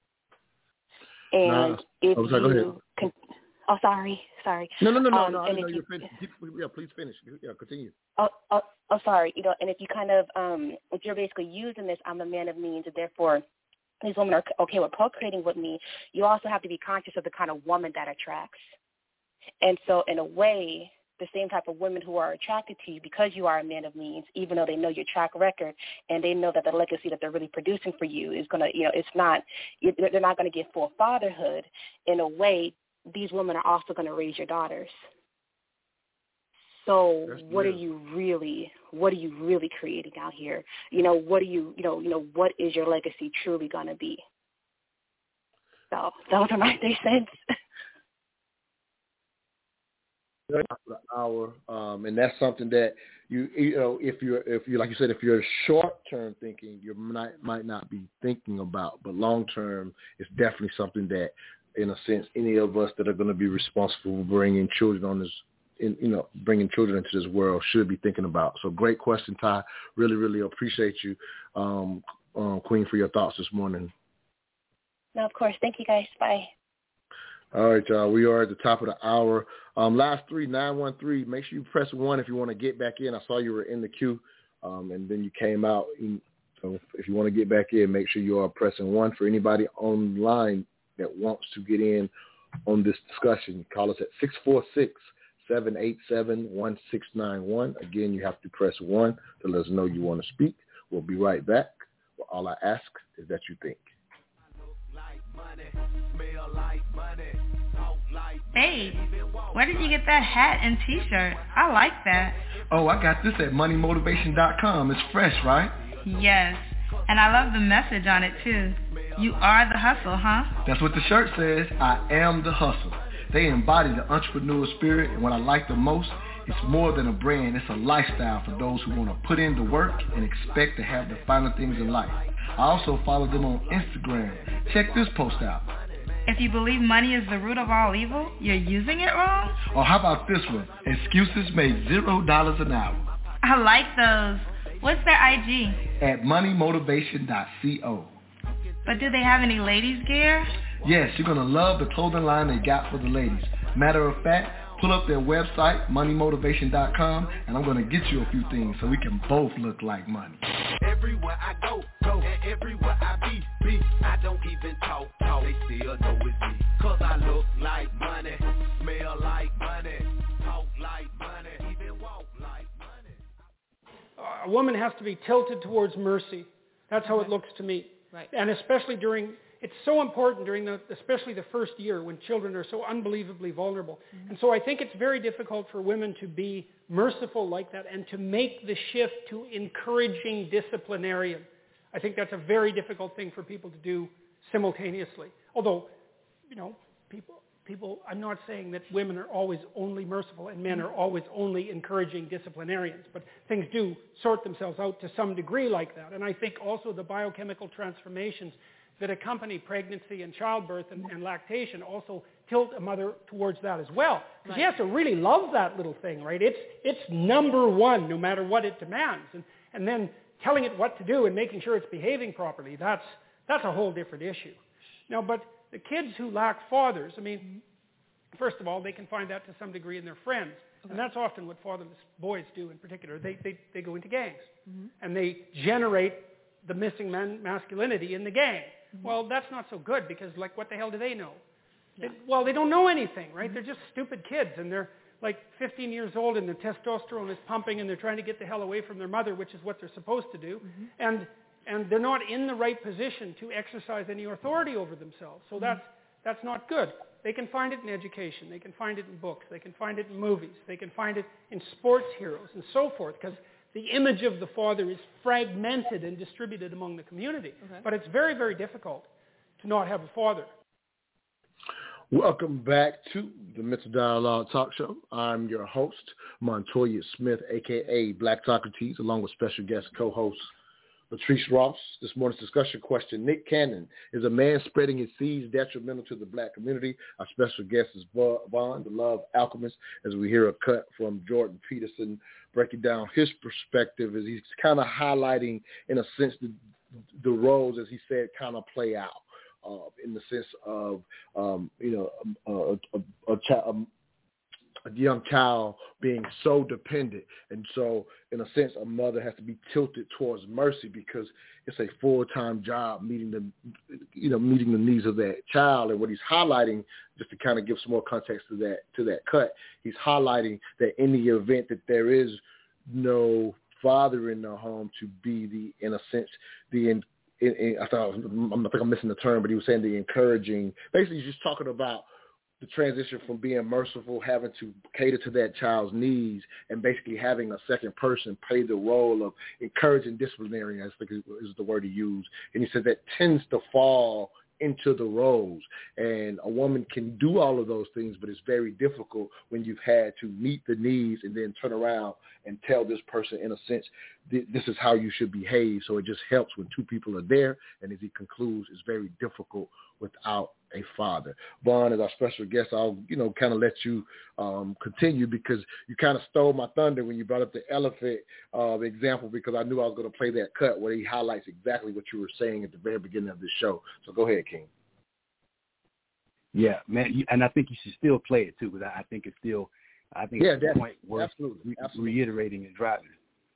And nah. if oh, sorry, you, go ahead. con- oh, sorry, sorry. No, no, no, no, um, no. I and know if you're you, finished. Yeah, please finish. Yeah, continue. Oh, oh, oh, sorry. You know, and if you kind of, um, if you're basically using this, I'm a man of means, and therefore these women are okay with procreating with me, you also have to be conscious of the kind of woman that attracts. And so, in a way, the same type of women who are attracted to you because you are a man of means, even though they know your track record and they know that the legacy that they're really producing for you is going to, you know, it's not, they're not going to get full fatherhood. In a way, these women are also going to raise your daughters. So That's what real. are you really, what are you really creating out here? You know, what are you, you know, you know, what is your legacy truly going to be? So those are my three cents. Hour, um, and that's something that you, you know, if you're, if you, like you said, if you're short-term thinking, you might might not be thinking about, but long-term, it's definitely something that, in a sense, any of us that are going to be responsible for bringing children on this in, you know, bringing children into this world should be thinking about. So great question, Ty. Really, really appreciate you, um, um, Queen, for your thoughts this morning. No, of course. Thank you, guys. Bye. All right, y'all. We are at the top of the hour. Um, last three, nine one three. Make sure you press one if you want to get back in. I saw you were in the queue, um, and then you came out. So if you want to get back in, make sure you are pressing one. For anybody online that wants to get in on this discussion, call us at six four six, seven eight seven, one six nine one. Again, you have to press one to let us know you want to speak. We'll be right back. Well, all I ask is that you think. Hey, where did you get that hat and t-shirt? I like that. Oh, I got this at money motivation dot com. It's fresh, right? Yes, and I love the message on it too. You are the hustle, huh? That's what the shirt says. I am the hustle. They embody the entrepreneur spirit, and what I like the most, it's more than a brand. It's a lifestyle for those who want to put in the work and expect to have the finer things in life. I also follow them on Instagram. Check this post out. If you believe money is the root of all evil, you're using it wrong? Or how about this one? Excuses make zero dollars an hour. I like those. What's their I G? At money motivation dot co. But do they have any ladies gear? Yes, you're going to love the clothing line they got for the ladies. Matter of fact, pull up their website, money motivation dot com, and I'm going to get you a few things so we can both look like money. Everywhere I go, go, and everywhere I be, be, I don't even talk, talk, they still know it's me. Cause I look like money, smell like money, talk like money, even walk like money. A woman has to be tilted towards mercy. That's how it looks to me. Right. And especially during, it's so important during the, especially the first year when children are so unbelievably vulnerable. Mm-hmm. And so I think it's very difficult for women to be merciful like that and to make the shift to encouraging disciplinarian. I think that's a very difficult thing for people to do simultaneously. Although, you know, people, people, I'm not saying that women are always only merciful and men are always only encouraging disciplinarians, but things do sort themselves out to some degree like that. And I think also the biochemical transformations that accompany pregnancy and childbirth and, and lactation also tilt a mother towards that as well. Because right. She has to really love that little thing, right? It's it's number one, no matter what it demands. And, and then telling it what to do and making sure it's behaving properly, that's, that's a whole different issue. Now, but the kids who lack fathers, I mean, first of all, they can find that to some degree in their friends. Okay. And that's often what fatherless boys do in particular. They, they, they go into gangs. Mm-hmm. And they generate the missing man, masculinity in the gang. Mm-hmm. Well, that's not so good because, like, what the hell do they know? Yeah. They, well, they don't know anything, right? Mm-hmm. They're just stupid kids, and they're like fifteen years old, and their testosterone is pumping, and they're trying to get the hell away from their mother, which is what they're supposed to do. Mm-hmm. And and they're not in the right position to exercise any authority over themselves. So mm-hmm. that's that's not good. They can find it in education. They can find it in books. They can find it in movies. They can find it in sports heroes and so forth, because the image of the father is fragmented and distributed among the community. Okay. But it's very, very difficult to not have a father. Welcome back to the Mental Dialogue Talk Show. I'm your host, Montoya Smith, a k a. Black Socrates, along with special guest co-host Latrice Ross. This morning's discussion question: Nick Cannon, is a man spreading his seeds detrimental to the black community? Our special guest is Vaughn, the Love Alchemist, as we hear a cut from Jordan Peterson breaking down his perspective as he's kind of highlighting, in a sense, the, the roles, as he said, kind of play out. Uh, in the sense of, um, you know, a, a, a, child, a young child being so dependent. And so, in a sense, a mother has to be tilted towards mercy because it's a full-time job meeting the, you know, meeting the needs of that child. And what he's highlighting, just to kind of give some more context to that, to that cut, he's highlighting that in the event that there is no father in the home to be the, in a sense, the In, in, I thought I, was, I think I'm missing the term, but he was saying the encouraging. Basically, he's just talking about the transition from being merciful, having to cater to that child's needs, and basically having a second person play the role of encouraging disciplinary, I think is the word he used. And he said that tends to fall into the roles. And a woman can do all of those things, but it's very difficult when you've had to meet the needs and then turn around and tell this person, in a sense, th- this is how you should behave. So it just helps when two people are there. And as he concludes, it's very difficult without a father. Vaughn, as our special guest, I'll, you know, kind of let you um, continue because you kind of stole my thunder when you brought up the elephant uh, example, because I knew I was going to play that cut where he highlights exactly what you were saying at the very beginning of this show. So go ahead, King. Yeah, man, you, and I think you should still play it too, because I, I think it's still, I think yeah, it's the point worth absolutely, re- absolutely. reiterating and driving.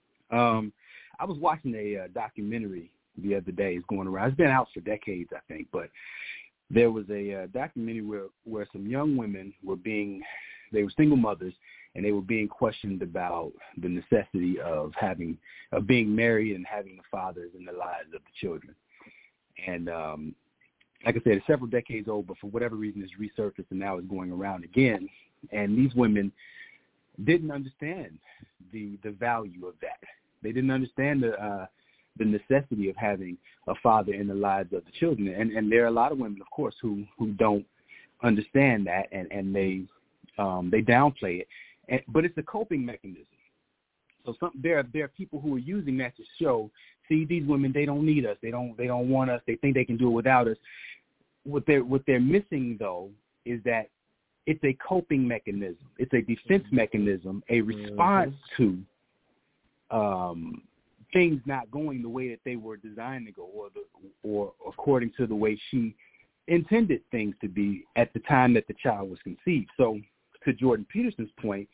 Um, I was watching a uh, documentary the other day. It's going around. It's been out for decades, I think, but there was a uh, documentary where, where some young women were being, they were single mothers, and they were being questioned about the necessity of having, of being married and having fathers in the lives of the children. And um, like I said, it's several decades old, but for whatever reason, it's resurfaced and now it's going around again. And these women didn't understand the the value of that. They didn't understand the uh, the necessity of having a father in the lives of the children. And, and there are a lot of women, of course, who, who don't understand that, and, and they um, they downplay it. And, but it's a coping mechanism. So some, there, are, there are people who are using that to show, see, these women, they don't need us. They don't they don't want us. They think they can do it without us. What they're, what they're missing, though, is that it's a coping mechanism. It's a defense mechanism, a response mm-hmm. to um, things not going the way that they were designed to go, or the, or according to the way she intended things to be at the time that the child was conceived. So to Jordan Peterson's point,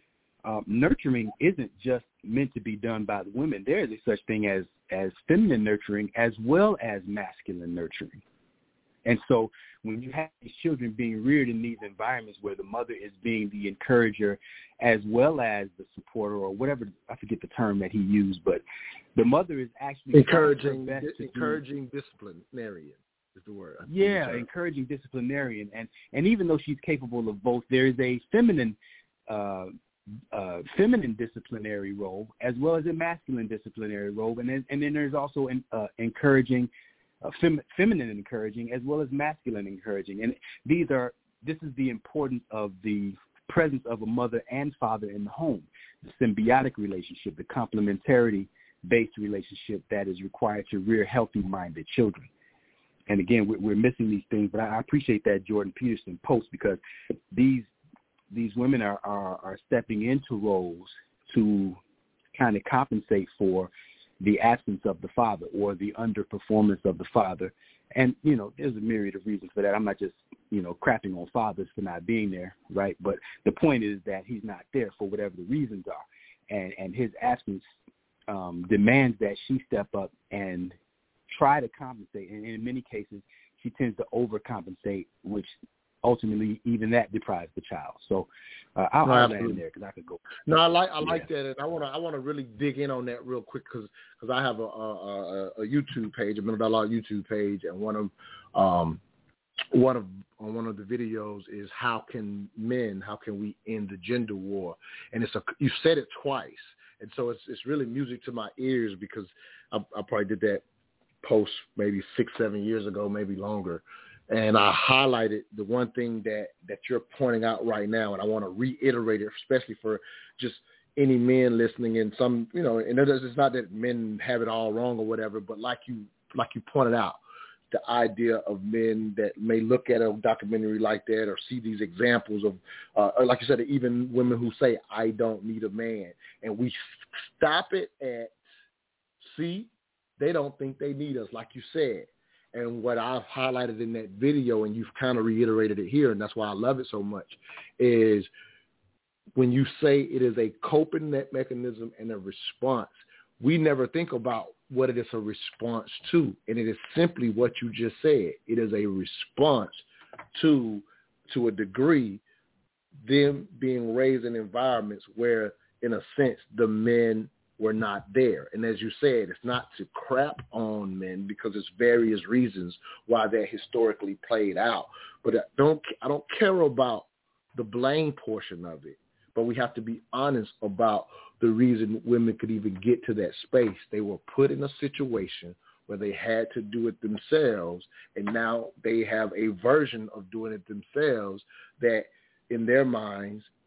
um, nurturing isn't just meant to be done by the women. There is a such thing as, as feminine nurturing as well as masculine nurturing. And so when you have these children being reared in these environments where the mother is being the encourager as well as the supporter, or whatever, I forget the term that he used, but the mother is actually encouraging, best dis- encouraging do, disciplinarian is the word. Yeah, encouraging disciplinarian. And, and even though she's capable of both, there is a feminine uh, uh, feminine disciplinary role as well as a masculine disciplinary role. And then, and then there's also an uh, encouraging Uh, fem- feminine encouraging as well as masculine encouraging. And these are, this is the importance of the presence of a mother and father in the home, the symbiotic relationship, the complementarity-based relationship that is required to rear healthy-minded children. And again, we're, we're missing these things, but I appreciate that Jordan Peterson post, because these these women are, are, are stepping into roles to kind of compensate for the absence of the father or the underperformance of the father. And, you know, there's a myriad of reasons for that. I'm not just, you know, crapping on fathers for not being there, right? But the point is that he's not there for whatever the reasons are. And, and his absence um, demands that she step up and try to compensate. And in many cases, she tends to overcompensate, which ultimately even that deprives the child. So uh, I'll, no, I'll land there because I could go. No, I like I yeah. like that, and I want to I want to really dig in on that real quick because because I have a, a a YouTube page, a Middle Dollar YouTube page, and one of um one of on one of the videos is how can men how can we end the gender war, and it's a you said it twice, and so it's it's really music to my ears because I, I probably did that post maybe six seven years ago, maybe longer. And I highlighted the one thing that, that you're pointing out right now, and I want to reiterate it, especially for just any men listening. And some, you know, and it's not that men have it all wrong or whatever, but like you like you pointed out, the idea of men that may look at a documentary like that or see these examples of, uh, or like you said, even women who say, "I don't need a man," and we stop it at, see, they don't think they need us, like you said. And what I've highlighted in that video, and you've kind of reiterated it here, and that's why I love it so much, is when you say it is a coping mechanism and a response, we never think about what it is a response to. And it is simply what you just said. It is a response to, to a degree, them being raised in environments where, in a sense, the men were not there. And as you said, it's not to crap on men because there's various reasons why that historically played out. But I don't, I don't care about the blame portion of it. But we have to be honest about the reason women could even get to that space. They were put in a situation where they had to do it themselves, and now they have a version of doing it themselves that in their minds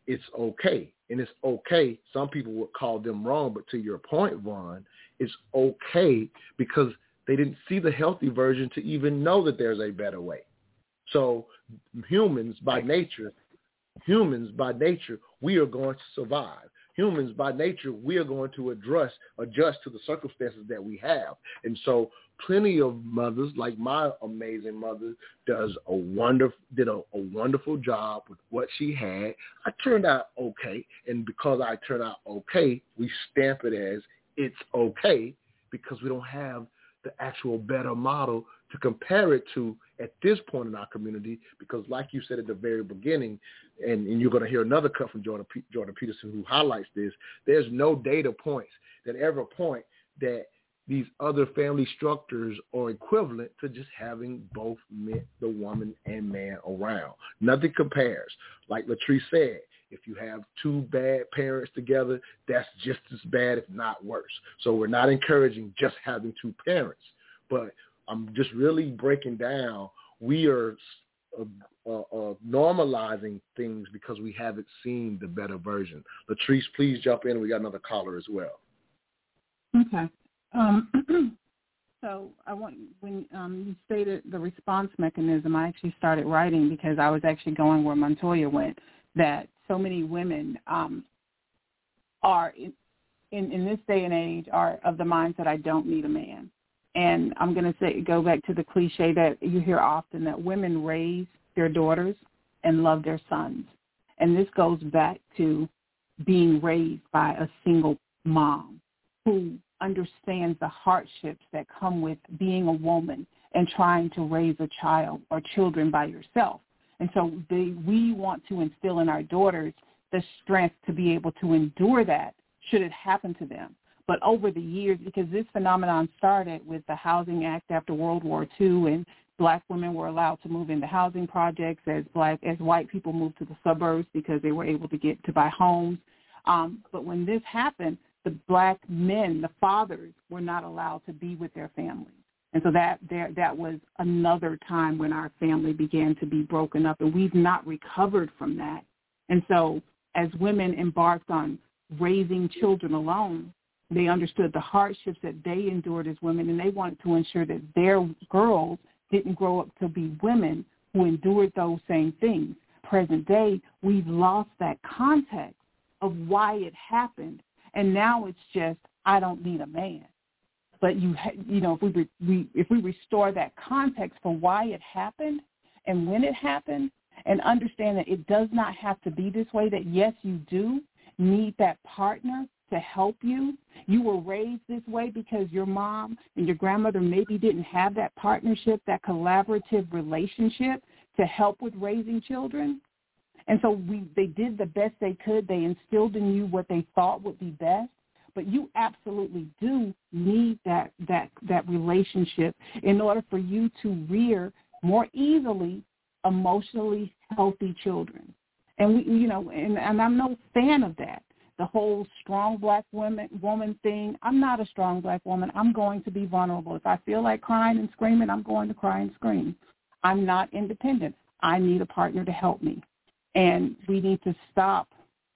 it's okay. And it's okay. Some people would call them wrong, but to your point, Vaughn, it's okay because they didn't see the healthy version to even know that there's a better way. So humans by nature, humans by nature, we are going to survive. Humans by nature, we are going to address, adjust to the circumstances that we have. And so plenty of mothers, like my amazing mother, does a wonderful, did a, a wonderful job with what she had. I turned out okay. And because I turned out okay, we stamp it as it's okay because we don't have the actual better model to compare it to at this point in our community, because like you said at the very beginning, and, and you're going to hear another cut from Jordan, P- Jordan Peterson who highlights this, there's no data points that ever point that these other family structures are equivalent to just having both men, the woman and man around. Nothing compares. Like Latrice said, if you have two bad parents together, that's just as bad, if not worse. So we're not encouraging just having two parents, but I'm just really breaking down. We are uh, uh, uh, normalizing things because we haven't seen the better version. Latrice, please jump in. We got another caller as well. Okay. Um, so I want when um, you stated the response mechanism, I actually started writing because I was actually going where Montoya went. That so many women um, are in, in in this day and age are of the mindset I don't need a man. And I'm going to say, go back to the cliche that you hear often, that women raise their daughters and love their sons. And this goes back to being raised by a single mom who understands the hardships that come with being a woman and trying to raise a child or children by yourself. And so they, we want to instill in our daughters the strength to be able to endure that should it happen to them. But over the years, because this phenomenon started with the Housing Act after World War Two, and black women were allowed to move into housing projects as black as white people moved to the suburbs because they were able to get to buy homes. Um, but when this happened, the black men, the fathers, were not allowed to be with their families. And so that there, that was another time when our family began to be broken up, and we've not recovered from that. And so as women embarked on raising children alone, they understood the hardships that they endured as women, and they wanted to ensure that their girls didn't grow up to be women who endured those same things. Present day, we've lost that context of why it happened, and now it's just, I don't need a man. But you, you know, if we, re, we if we restore that context for why it happened and when it happened, and understand that it does not have to be this way, that yes, you do need that partner to help you. You were raised this way because your mom and your grandmother maybe didn't have that partnership, that collaborative relationship to help with raising children. And so we, they did the best they could. They instilled in you what they thought would be best. But you absolutely do need that that that relationship in order for you to rear more easily emotionally healthy children. And we, you know, and, and I'm no fan of that. The whole strong black woman woman thing. I'm not a strong black woman. I'm going to be vulnerable. If I feel like crying and screaming, I'm going to cry and scream. I'm not independent. I need a partner to help me. And we need to stop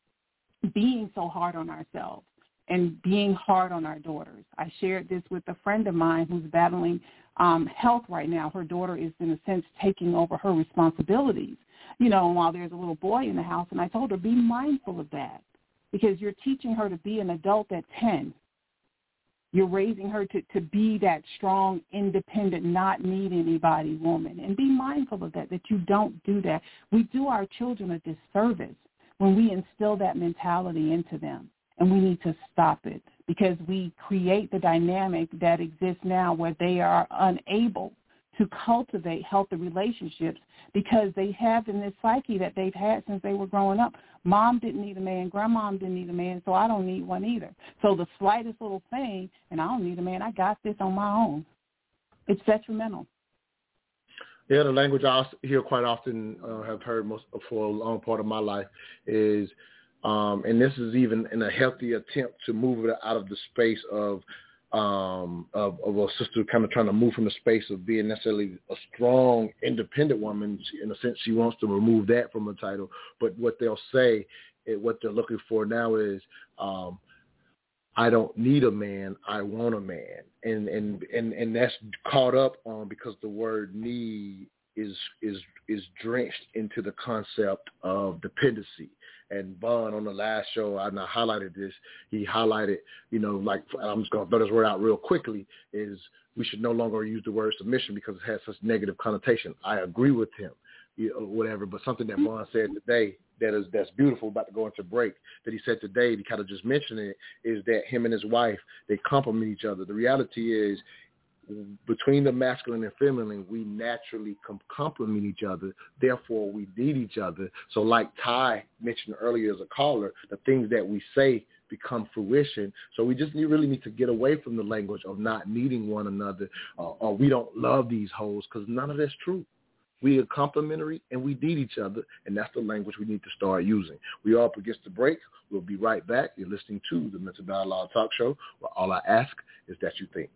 being so hard on ourselves and being hard on our daughters. I shared this with a friend of mine who's battling um, health right now. Her daughter is, in a sense, taking over her responsibilities, you know, while there's a little boy in the house. And I told her, be mindful of that, because you're teaching her to be an adult at ten. You're raising her to, to be that strong, independent, not need anybody woman. And be mindful of that, that you don't do that. We do our children a disservice when we instill that mentality into them. And we need to stop it, because we create the dynamic that exists now where they are unable to cultivate healthy relationships because they have in this psyche that they've had since they were growing up. Mom didn't need a man, grandmom didn't need a man, so I don't need one either. So the slightest little thing, and I don't need a man, I got this on my own. It's detrimental. Yeah, the language I hear quite often, uh, have heard most for a long part of my life is, Um, and this is even in a healthy attempt to move it out of the space of, um, of, of a sister kind of trying to move from the space of being necessarily a strong, independent woman. In a sense, she wants to remove that from the title. But what they'll say it, what they're looking for now is, um, I don't need a man, I want a man. And, and, and, and that's caught up on because the word need is is is drenched into the concept of dependency. And Vaughn on the last show, I highlighted this, he highlighted, you know, like, I'm just going to throw this word out real quickly, is we should no longer use the word submission because it has such negative connotation. I agree with him, you know, whatever, but something that Vaughn said today that is that's beautiful, about to go into break, that he said today, he kind of just mentioned it, is that him and his wife, they complement each other. The reality is, between the masculine and feminine, we naturally com- complement each other. Therefore, we need each other. So like Ty mentioned earlier as a caller, the things that we say become fruition. So we just need, really need to get away from the language of not needing one another, uh, or we don't love these hoes, because none of that's true. We are complementary and we need each other, and that's the language we need to start using. We are up against the break. We'll be right back. You're listening to the Mental Dialogue Talk Show, where all I ask is that you think.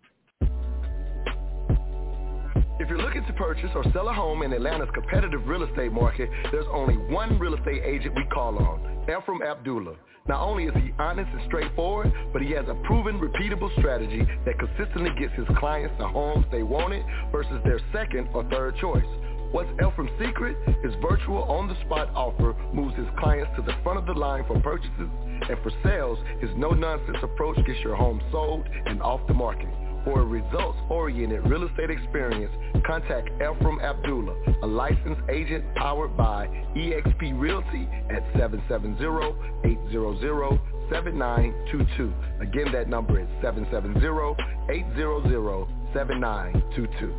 If you're looking to purchase or sell a home in Atlanta's competitive real estate market, there's only one real estate agent we call on, Ephraim Abdullah. Not only is he honest and straightforward, but he has a proven, repeatable strategy that consistently gets his clients the homes they wanted versus their second or third choice. What's Ephraim's secret? His virtual on-the-spot offer moves his clients to the front of the line for purchases, and for sales, his no-nonsense approach gets your home sold and off the market. For a results-oriented real estate experience, contact Ephraim Abdullah, a licensed agent powered by E X P Realty at seven seven zero, eight zero zero, seven nine two two. Again, that number is seven seven zero, eight zero zero, seven nine two two.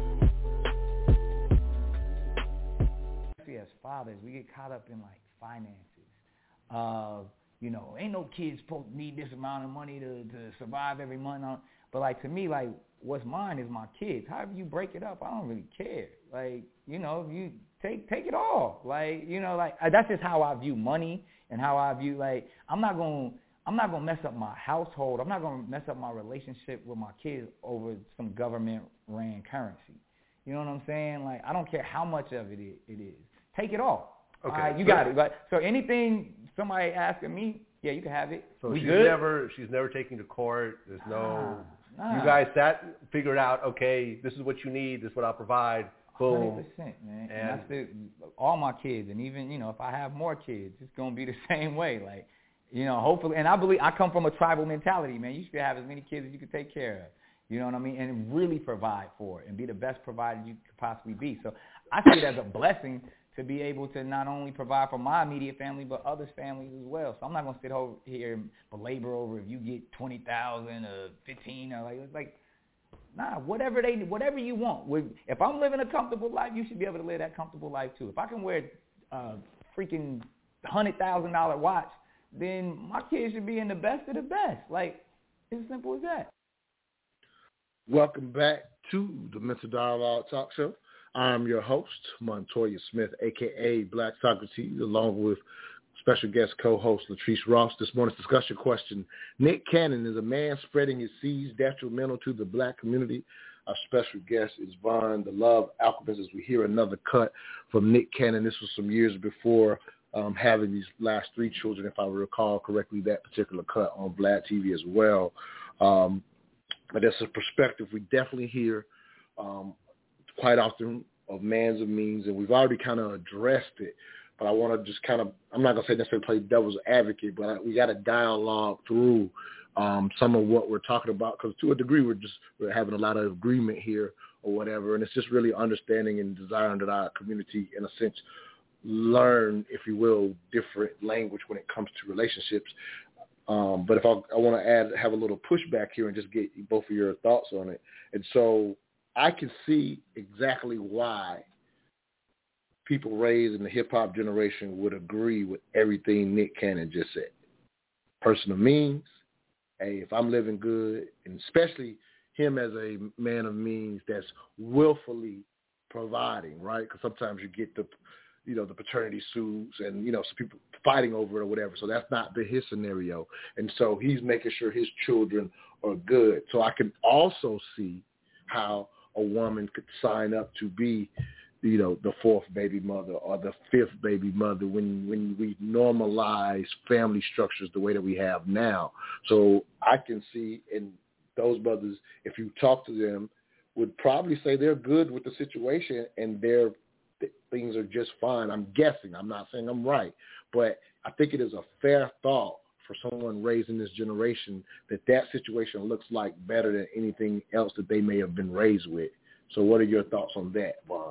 As fathers, we get caught up in like finances. Uh, you know, ain't no kids supposed to need this amount of money to, to survive every month. But, like, to me, like, what's mine is my kids. However you break it up, I don't really care. Like, you know, you take take it all. Like, you know, like, that's just how I view money and how I view, like, I'm not going to I'm not going to mess up my household. I'm not going to mess up my relationship with my kids over some government-ran currency. You know what I'm saying? Like, I don't care how much of it it is. Take it all. Okay. All right, you got it. Like, so anything somebody asking me, yeah, you can have it. So we she's good? never she's never taking to court. There's no Nah. You guys sat figured out, okay, this is what you need, this is what I'll provide. Boom. one hundred percent, man. And, and that's the, all my kids, and even, you know, if I have more kids, it's going to be the same way. Like, you know, hopefully, and I believe I come from a tribal mentality, man. You should have as many kids as you can take care of. You know what I mean? And really provide for it and be the best provider you could possibly be. So I see it as a blessing to be able to not only provide for my immediate family, but others' families as well. So I'm not going to sit over here and belabor over if you get twenty thousand or fifteen or like, like, nah, whatever they, whatever you want. If I'm living a comfortable life, you should be able to live that comfortable life too. If I can wear a freaking one hundred thousand dollars watch, then my kids should be in the best of the best. Like, it's as simple as that. Welcome back to the Mental Dialogue Talk Show. I'm your host, Montoya Smith, a k a. Black Socrates, along with special guest co-host Latrice Ross. This morning's discussion question: Nick Cannon is a man spreading his seeds detrimental to the black community. Our special guest is Vaughn, the Love Alchemist, as we hear another cut from Nick Cannon. This was some years before um, having these last three children, if I recall correctly, that particular cut on Vlad T V as well. Um, but that's a perspective we definitely hear um, quite often of mans of means, and we've already kind of addressed it. But I want to just kind of, I'm not going to say necessarily play devil's advocate, but I, we got to dialogue through um, some of what we're talking about, because to a degree we're just we're having a lot of agreement here or whatever, and it's just really understanding and desiring that our community, in a sense, learn, if you will, different language when it comes to relationships. Um, but if I, I want to add, have a little pushback here and just get both of your thoughts on it. And so I can see exactly why people raised in the hip-hop generation would agree with everything Nick Cannon just said. Personal means, hey, if I'm living good, and especially him as a man of means that's willfully providing, right? Because sometimes you get the, you know, the paternity suits and, you know, some people fighting over it or whatever. So that's not the, his scenario. And so he's making sure his children are good. So I can also see how a woman could sign up to be, you know, the fourth baby mother or the fifth baby mother when when we normalize family structures the way that we have now. So I can see in those mothers, if you talk to them, would probably say they're good with the situation and their th- things are just fine. I'm guessing. I'm not saying I'm right, but I think it is a fair thought for someone raising this generation that that situation looks like better than anything else that they may have been raised with. So what are your thoughts on that, Vaughn?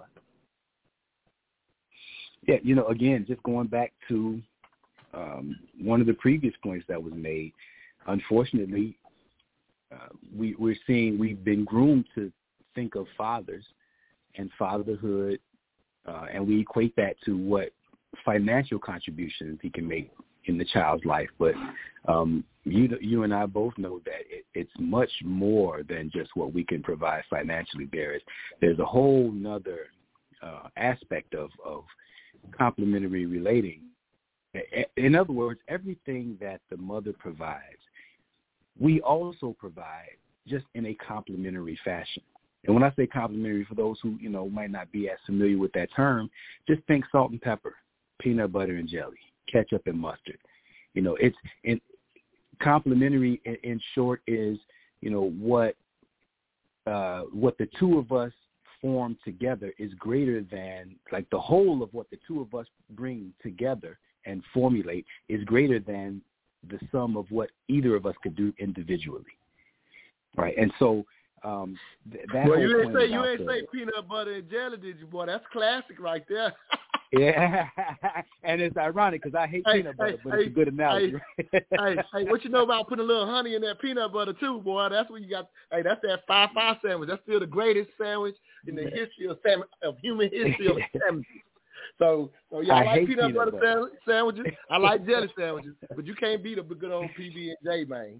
Yeah, you know, again, just going back to um, one of the previous points that was made, unfortunately, uh, we, we're seeing we've been groomed to think of fathers and fatherhood, uh, and we equate that to what financial contributions he can make in the child's life. But um, you you and I both know that it, it's much more than just what we can provide financially. There is there's a whole nother uh, aspect of, of complementary relating. In other words, everything that the mother provides, we also provide just in a complementary fashion. And when I say complementary, for those who, you know, might not be as familiar with that term, just think salt and pepper, peanut butter and jelly, ketchup and mustard. You know, it's in complementary in, in short is, you know, what uh, what the two of us form together is greater than, like the whole of what the two of us bring together and formulate is greater than the sum of what either of us could do individually. Right. And so um, th- that well, whole you ain't point say you about ain't the, say peanut butter and jelly, did you, boy? That's classic right there. Yeah, and it's ironic because I hate hey, peanut butter, hey, but hey, it's a good analogy. Hey, hey, hey, what you know about putting a little honey in that peanut butter too, boy? That's what you got. Hey, that's that five five sandwich. That's still the greatest sandwich in the history of sandwich, of human history of sandwiches. So, so yeah, I, I like peanut, peanut butter, butter. sandwiches. I like jelly sandwiches, but you can't beat a good old P B and J, man.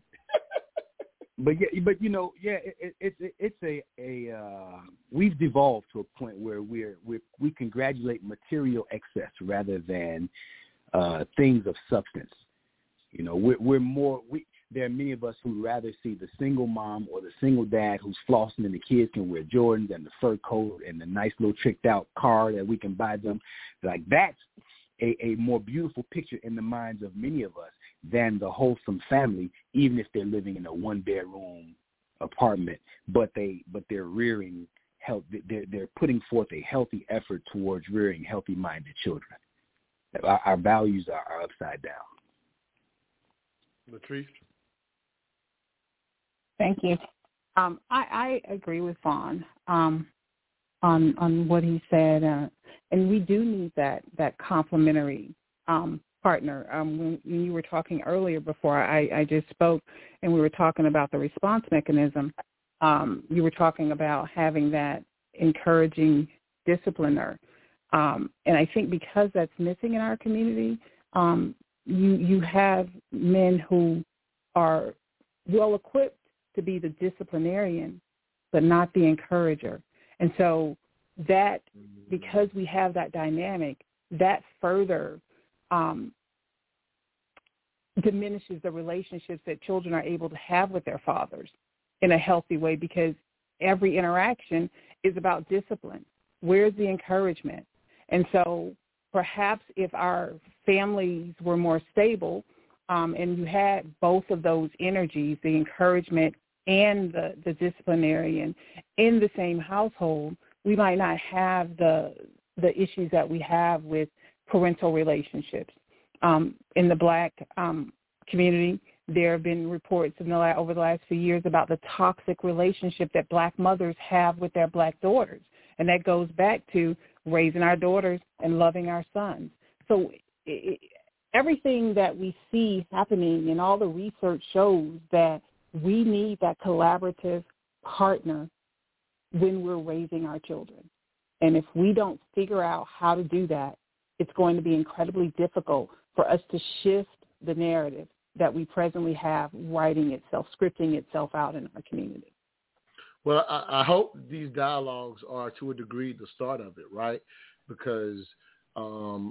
But yeah, but you know, yeah, it, it, it, it's a a uh, we've devolved to a point where we're we we congratulate material excess rather than uh, things of substance. You know, we're we're more we. There are many of us who rather see the single mom or the single dad who's flossing and the kids can wear Jordans and the fur coat and the nice little tricked out car that we can buy them. Like that's a, a more beautiful picture in the minds of many of us than the wholesome family, even if they're living in a one bedroom apartment, but they but they're rearing health. They're they're putting forth a healthy effort towards rearing healthy minded children. Our, our values are, are upside down. Latrice. Thank you. Um, I, I agree with Vaughn um, on on what he said, uh, and we do need that that complementary um, partner. Um, when, when you were talking earlier, before I, I just spoke, and we were talking about the response mechanism, um, you were talking about having that encouraging discipliner, um, and I think because that's missing in our community, um, you you have men who are well equipped to be the disciplinarian, but not the encourager. And so that, because we have that dynamic, that further um, diminishes the relationships that children are able to have with their fathers in a healthy way, because every interaction is about discipline. Where's the encouragement? And so perhaps if our families were more stable, um, and you had both of those energies, the encouragement and the, the disciplinarian in the same household, we might not have the the issues that we have with parental relationships. Um, in the Black um, community, there have been reports in the la- over the last few years about the toxic relationship that Black mothers have with their Black daughters, and that goes back to raising our daughters and loving our sons. So it, everything that we see happening and all the research shows that we need that collaborative partner when we're raising our children. And if we don't figure out how to do that, it's going to be incredibly difficult for us to shift the narrative that we presently have writing itself, scripting itself out in our community. Well, I, I hope these dialogues are to a degree the start of it, right? Because um,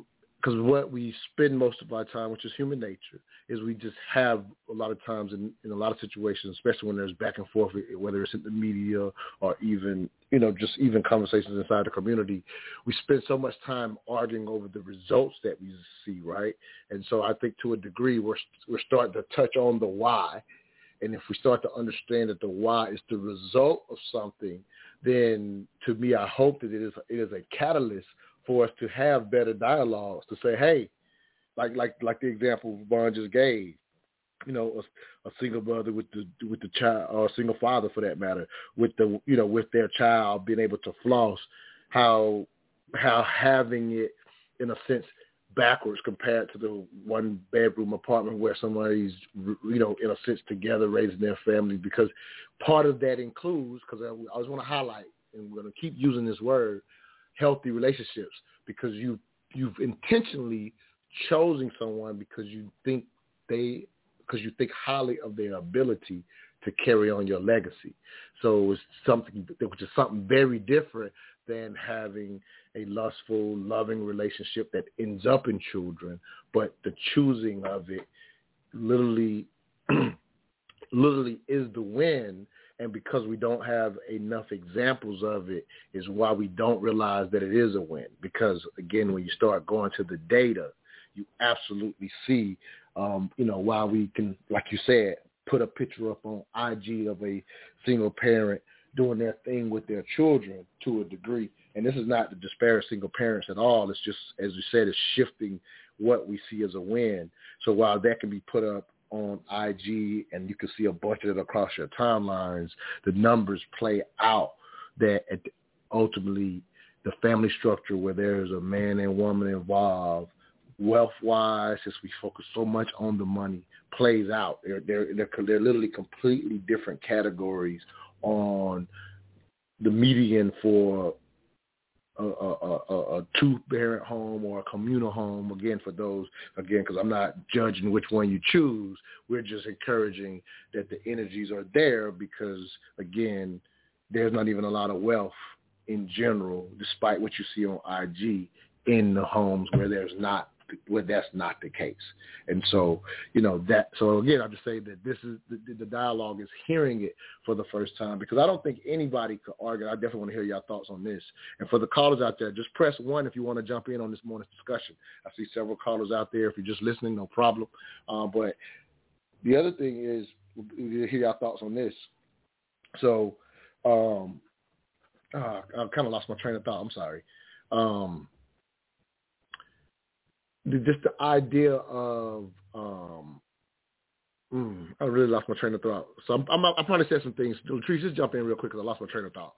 because what we spend most of our time, which is human nature, is we just have a lot of times in, in a lot of situations, especially when there's back and forth, whether it's in the media or even, you know, just even conversations inside the community, we spend so much time arguing over the results that we see, right? And so I think to a degree we're we're starting to touch on the why. And if we start to understand that the why is the result of something, then to me, I hope that it is it is a catalyst for us to have better dialogues, to say, hey, like like like the example Vaughn just gave, you know, a, a single mother with the with the child, or a single father for that matter, with the you know with their child being able to floss, how how having it in a sense backwards compared to the one bedroom apartment where somebody's, you know, in a sense together raising their family, because part of that includes, because I, I just want to highlight, and we're going to keep using this word, healthy relationships, because you, you've intentionally chosen someone because you think they, because you think highly of their ability to carry on your legacy. So it's something, which is something very different than having a lustful, loving relationship that ends up in children, but the choosing of it literally, literally is the win. And because we don't have enough examples of it is why we don't realize that it is a win. Because, again, when you start going to the data, you absolutely see, um, you know, why we can, like you said, put a picture up on I G of a single parent doing their thing with their children to a degree. And this is not to disparage single parents at all. It's just, as you said, it's shifting what we see as a win. So while that can be put up on I G and you can see a bunch of it across your timelines, the numbers play out that ultimately the family structure where there's a man and woman involved, wealth-wise, since we focus so much on the money, plays out. They're, they're, they're, they're literally completely different categories on the median for a, a, a, a two-parent home or a communal home, again, for those, again, because I'm not judging which one you choose. We're just encouraging that the energies are there because, again, there's not even a lot of wealth in general, despite what you see on I G, in the homes where there's not, where that's not the case. And so, you know, that, so again, I'll just say that this is, the, the dialogue is hearing it for the first time, because I don't think anybody could argue. I definitely want to hear your thoughts on this. And for the callers out there, just press one if you want to jump in on this morning's discussion. I see several callers out there. If you're just listening, no problem. Uh, but the other thing is, to hear your thoughts on this. So, um, uh, I kind of lost my train of thought. I'm sorry. Um, the, just the idea of, um, mm, I really lost my train of thought. So I'm, I'm, I probably said some things. Latrice, just jump in real quick because I lost my train of thought.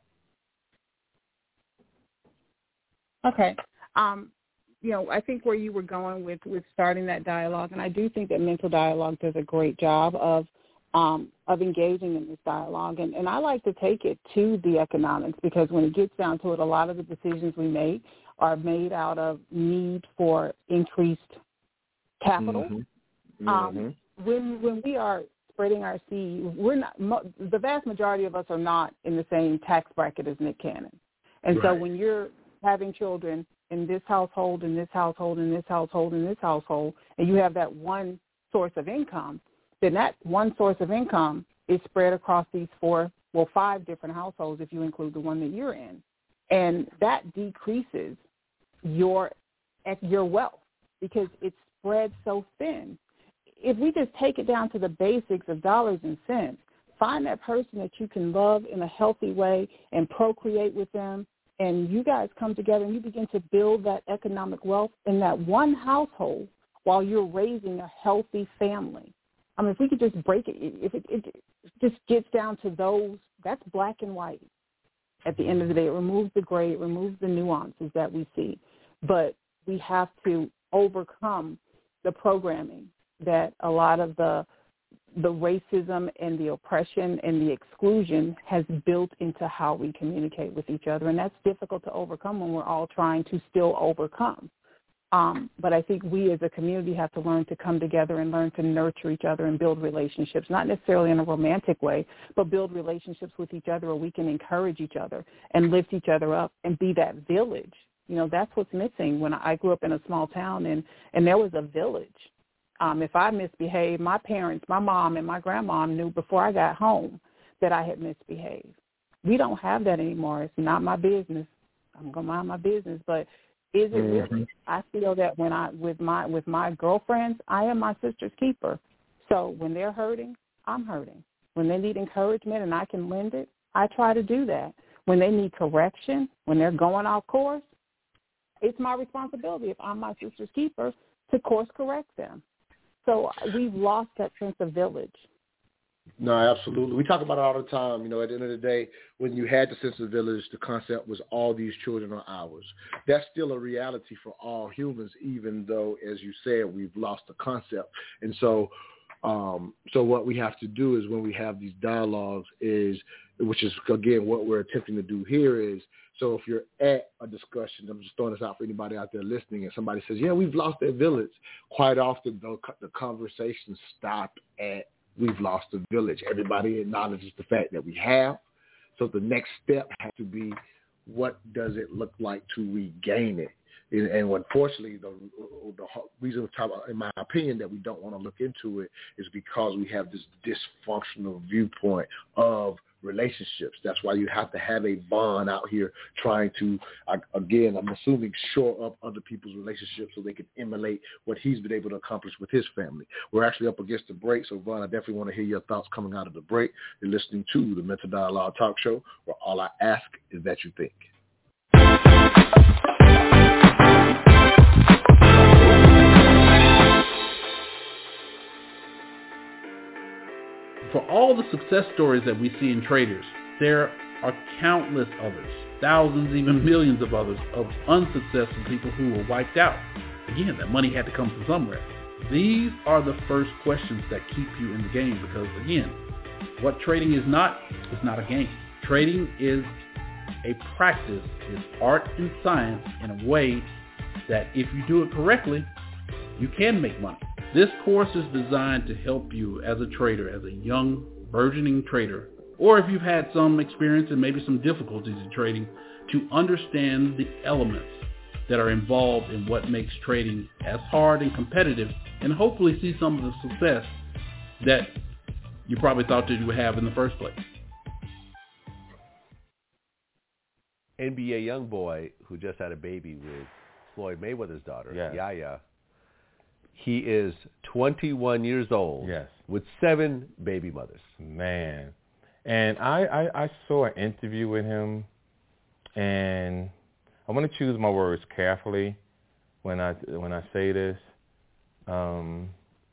Okay. Um, you know, I think where you were going with, with starting that dialogue, and I do think that Mental Dialogue does a great job of um, of engaging in this dialogue. And, and I like to take it to the economics, because when it gets down to it, a lot of the decisions we make are made out of need for increased capital. Mm-hmm. Um, Mm-hmm. when when we are spreading our seed, we're not, mo- the vast majority of us are not in the same tax bracket as Nick Cannon. And so Right. when you're having children in this household, in this household, in this household, in this household, and you have that one source of income, then that one source of income is spread across these four, well, five different households if you include the one that you're in. And that decreases your your wealth because it's spread so thin. If we just take it down to the basics of dollars and cents, find that person that you can love in a healthy way and procreate with them, and you guys come together and you begin to build that economic wealth in that one household while you're raising a healthy family. I mean, if we could just break it, if it, it just gets down to those, that's black and white. At the end of the day, it removes the gray, it removes the nuances that we see. But we have to overcome the programming that a lot of the the racism and the oppression and the exclusion has built into how we communicate with each other. And that's difficult to overcome when we're all trying to still overcome. Um, but I think we as a community have to learn to come together and learn to nurture each other and build relationships, not necessarily in a romantic way, but build relationships with each other where we can encourage each other and lift each other up and be that village You know, that's what's missing. When I grew up in a small town, and, and there was a village. Um, if I misbehaved, my parents, my mom and my grandma knew before I got home that I had misbehaved. We don't have that anymore. It's not my business. I'm going to mind my business. But is it Mm-hmm. really? I feel that when I, with my, with my girlfriends, I am my sister's keeper. So when they're hurting, I'm hurting. When they need encouragement and I can lend it, I try to do that. When they need correction, when they're going off course, it's my responsibility, if I'm my sister's keeper, to course correct them. So we've lost that sense of village. No, absolutely. We talk about it all the time. You know, at the end of the day, when you had the sense of village, the concept was all these children are ours. That's still a reality for all humans, even though, as you said, we've lost the concept. And so um, so what we have to do is when we have these dialogues is, which is, again, what we're attempting to do here is, so if you're at a discussion, I'm just throwing this out for anybody out there listening, and somebody says, yeah, we've lost that village, quite often the, the conversation stopped at we've lost the village. Everybody acknowledges the fact that we have. So the next step has to be, what does it look like to regain it? And, and unfortunately, the, the reason, in my opinion, that we don't want to look into it is because we have this dysfunctional viewpoint of relationships. That's why you have to have a bond out here trying to, again, I'm assuming, shore up other people's relationships so they can emulate what he's been able to accomplish with his family. We're actually up against the break, so Vaughn, I definitely want to hear your thoughts coming out of the break. You're listening to the Mental Dialogue Talk Show, where all I ask is that you think. For all the success stories that we see in traders, there are countless others, thousands, even millions of others, of unsuccessful people who were wiped out. Again, that money had to come from somewhere. These are the first questions that keep you in the game because, again, what trading is not, is not a game. Trading is a practice, is art and science in a way that if you do it correctly, you can make money. This course is designed to help you as a trader, as a young, burgeoning trader, or if you've had some experience and maybe some difficulties in trading, to understand the elements that are involved in what makes trading as hard and competitive, and hopefully see some of the success that you probably thought that you would have in the first place. N B A young boy who just had a baby with Floyd Mayweather's daughter, yes. Yaya. He is twenty-one years old yes. with seven baby mothers. Man. And I, I, I saw an interview with him, and I want to choose my words carefully when I when I say this. Um,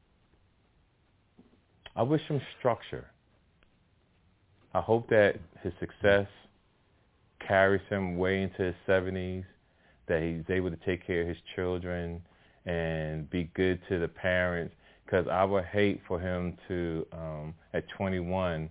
I wish him structure. I hope that his success carries him way into his seventies, that he's able to take care of his children and be good to the parents, because I would hate for him to, um, at twenty-one,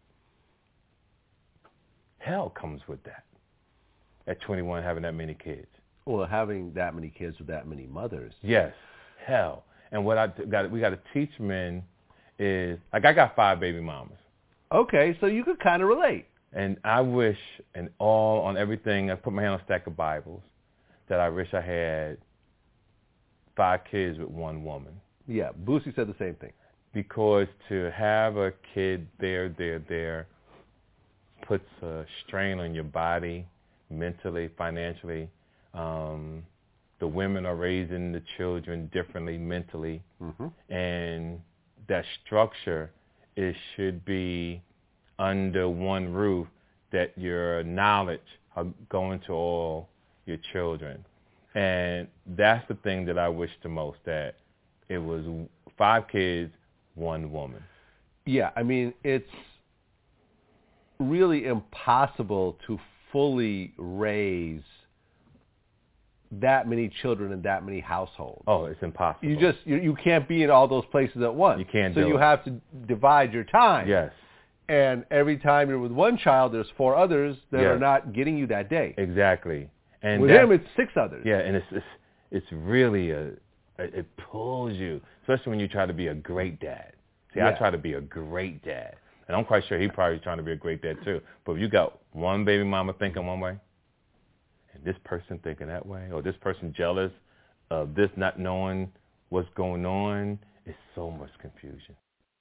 hell comes with that. At twenty-one, having that many kids. Well, having that many kids with that many mothers. Yes, hell. And what I got, we got to teach men is, like, I got five baby mamas. Okay, so you could kind of relate. And I wish, and all on everything, I put my hand on a stack of Bibles, that I wish I had five kids with one woman. Yeah, Boosie said the same thing. Because to have a kid there, there, there, puts a strain on your body, mentally, financially. Um, the women are raising the children differently mentally. Mm-hmm. And that structure, it should be under one roof, that your knowledge are going to all your children. And that's the thing that I wish the most, that it was five kids, one woman. Yeah, I mean, it's really impossible to fully raise that many children in that many households. Oh, it's impossible. You just, you, you can't be in all those places at once. You can't so do you it. have to divide your time. Yes. And every time you're with one child, there's four others that yes. are not getting you that day. Exactly. And with him, it's six others. Yeah, and it's it's, it's really a, it pulls you, especially when you try to be a great dad. See, yeah. I try to be a great dad, and I'm quite sure he probably is trying to be a great dad too. But if you got one baby mama thinking one way, and this person thinking that way, or this person jealous of this not knowing what's going on. It's so much confusion.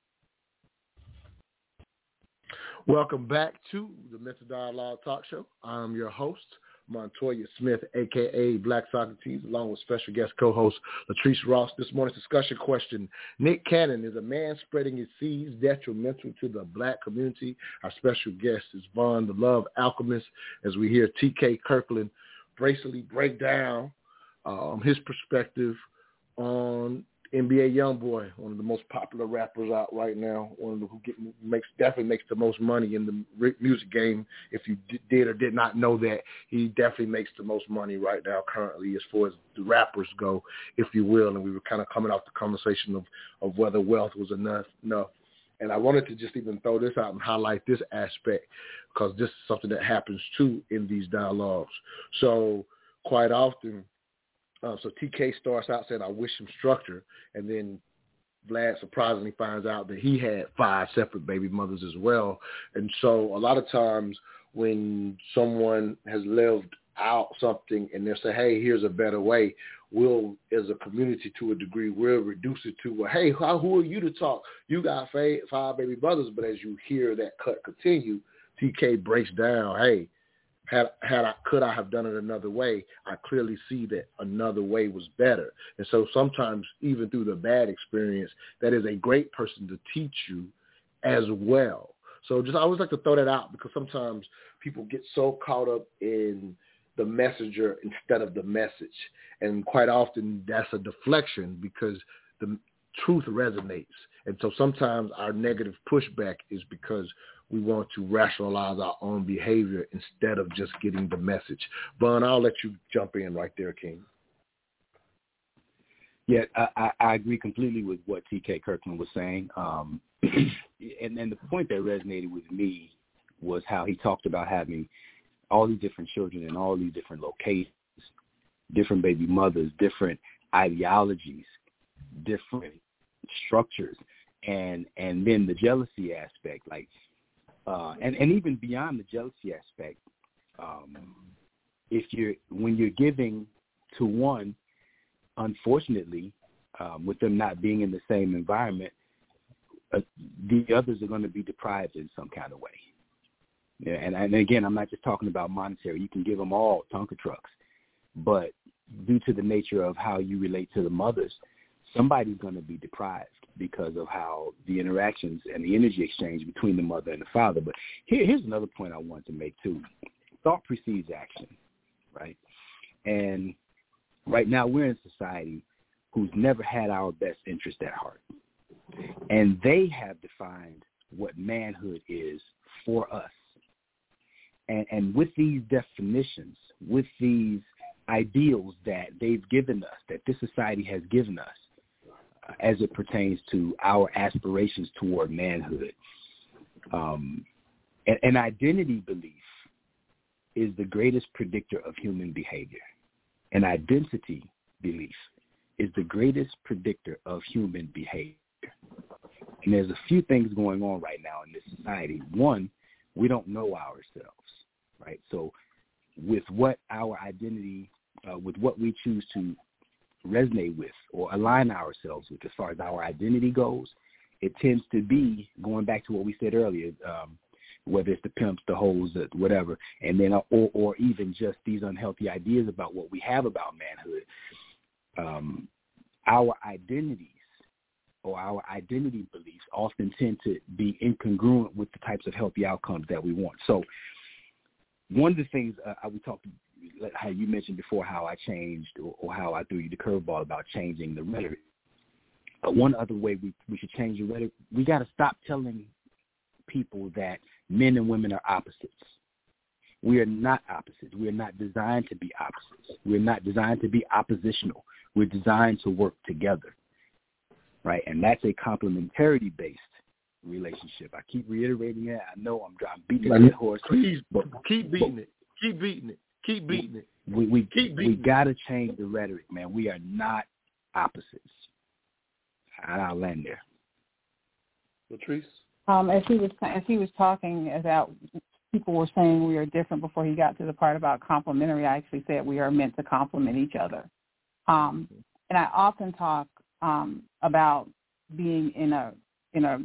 Welcome back to the Mental Dialogue Talk Show. I'm your host, Montoya Smith, a k a. Black Socrates, along with special guest co-host Latrice Ross. This morning's discussion question: Nick Cannon, is a man spreading his seeds detrimental to the black community? Our special guest is Vaughn, the Love Alchemist, as we hear T K Kirkland basically break down um, his perspective on N B A YoungBoy, one of the most popular rappers out right now, one of the who get, makes definitely makes the most money in the music game. If you did or did not know that, he definitely makes the most money right now currently as far as the rappers go, if you will. And we were kind of coming off the conversation of, of whether wealth was enough. enough. And I wanted to just even throw this out and highlight this aspect, because this is something that happens too in these dialogues. So quite often, Uh, so T K starts out saying, I wish him structure. And then Vlad surprisingly finds out that he had five separate baby mothers as well. And so a lot of times when someone has lived out something and they'll say, hey, here's a better way, we'll, as a community to a degree, we'll reduce it to, well, hey, how, who are you to talk? You got five baby brothers. But as you hear that cut continue, T K breaks down, hey, Had, had I, could I have done it another way? I clearly see that another way was better. And so sometimes even through the bad experience, that is a great person to teach you as well. So just I always like to throw that out, because sometimes people get so caught up in the messenger instead of the message. And quite often that's a deflection, because the truth resonates. And so sometimes our negative pushback is because we want to rationalize our own behavior instead of just getting the message. Vaughn, I'll let you jump in right there, King. Yeah, I, I agree completely with what T K Kirkland was saying. Um, and, and the point that resonated with me was how he talked about having all these different children in all these different locations, different baby mothers, different ideologies, different structures, and and then the jealousy aspect, like, uh, and, and even beyond the jealousy aspect, um, if you're when you're giving to one, unfortunately, um, with them not being in the same environment, uh, the others are going to be deprived in some kind of way. Yeah, and, and again, I'm not just talking about monetary. You can give them all Tonka trucks, but due to the nature of how you relate to the mothers, somebody's going to be deprived because of how the interactions and the energy exchange between the mother and the father. But here, here's another point I want to make too. Thought precedes action, right? And right now we're in a society who's never had our best interest at heart. And they have defined what manhood is for us. And, and with these definitions, with these ideals that they've given us, that this society has given us, uh, as it pertains to our aspirations toward manhood, um, an, an identity belief is the greatest predictor of human behavior. An identity belief is the greatest predictor of human behavior. And there's a few things going on right now in this society. One, we don't know ourselves, right? So with what our identity, uh, with what we choose to resonate with or align ourselves with as far as our identity goes, it tends to be, going back to what we said earlier, um, whether it's the pimps, the hoes, whatever, and then or, or even just these unhealthy ideas about what we have about manhood, um, our identities or our identity beliefs often tend to be incongruent with the types of healthy outcomes that we want. So one of the things uh, we talked, how you mentioned before, how I changed or, or how I threw you the curveball about changing the rhetoric. Uh, one other way we, we should change the rhetoric, we got to stop telling people that men and women are opposites. We are not opposites. We are not designed to be opposites. We're not designed to be oppositional. We're designed to work together, right? And that's a complementarity-based relationship. I keep reiterating that. I know I'm, I'm beating that horse. Please but, keep beating but, it. Keep beating it. Keep beating it. We we keep we got to change the rhetoric, man. We are not opposites. And I'll land there. Latrice? Um, as he was as he was talking about people were saying we are different before he got to the part about complementary. I actually said we are meant to complement each other. Um, and I often talk um, about being in a in a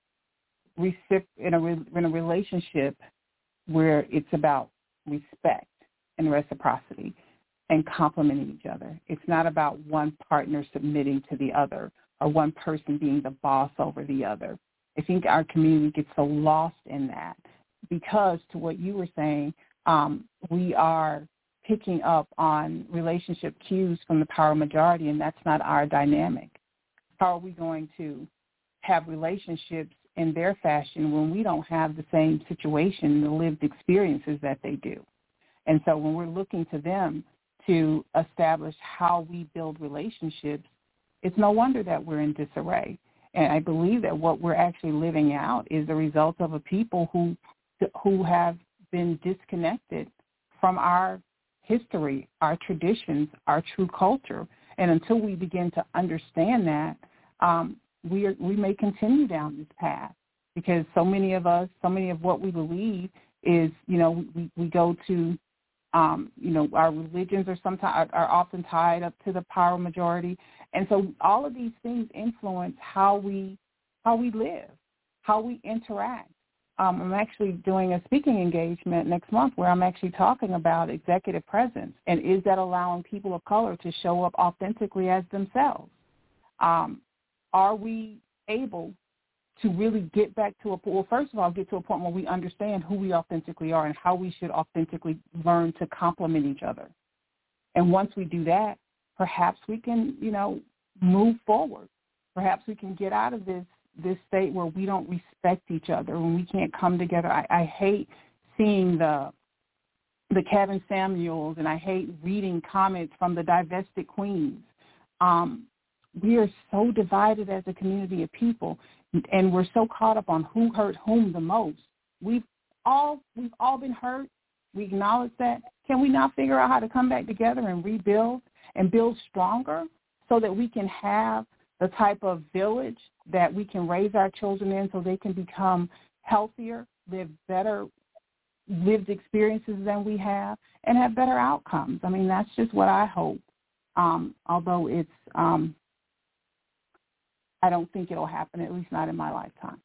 recip- in a re- in a relationship where it's about respect and reciprocity and complementing each other. It's not about one partner submitting to the other or one person being the boss over the other. I think our community gets so lost in that because, to what you were saying, um, we are picking up on relationship cues from the power majority, and that's not our dynamic. How are we going to have relationships in their fashion when we don't have the same situation, the lived experiences that they do? And so when we're looking to them to establish how we build relationships, it's no wonder that we're in disarray. And I believe that what we're actually living out is the result of a people who who have been disconnected from our history, our traditions, our true culture. And until we begin to understand that, um, we are, we may continue down this path because so many of us, so many of what we believe is, you know, we, we go to, um, you know, our religions are sometimes are, are often tied up to the power majority. And so all of these things influence how we how we live, how we interact. Um, I'm actually doing a speaking engagement next month where I'm actually talking about executive presence and is that allowing people of color to show up authentically as themselves? Um, are we able to really get back to a point, well, first of all, get to a point where we understand who we authentically are and how we should authentically learn to complement each other. And once we do that, perhaps we can, you know, move forward. Perhaps we can get out of this this state where we don't respect each other, when we can't come together. I, I hate seeing the the Kevin Samuels, and I hate reading comments from the divested queens. Um, we are so divided as a community of people, and we're so caught up on who hurt whom the most. We've all we've all been hurt. We acknowledge that. Can we now figure out how to come back together and rebuild and build stronger so that we can have the type of village that we can raise our children in so they can become healthier, live better lived experiences than we have, and have better outcomes? I mean, that's just what I hope. Um, although it's, um, I don't think it'll happen, at least not in my lifetime.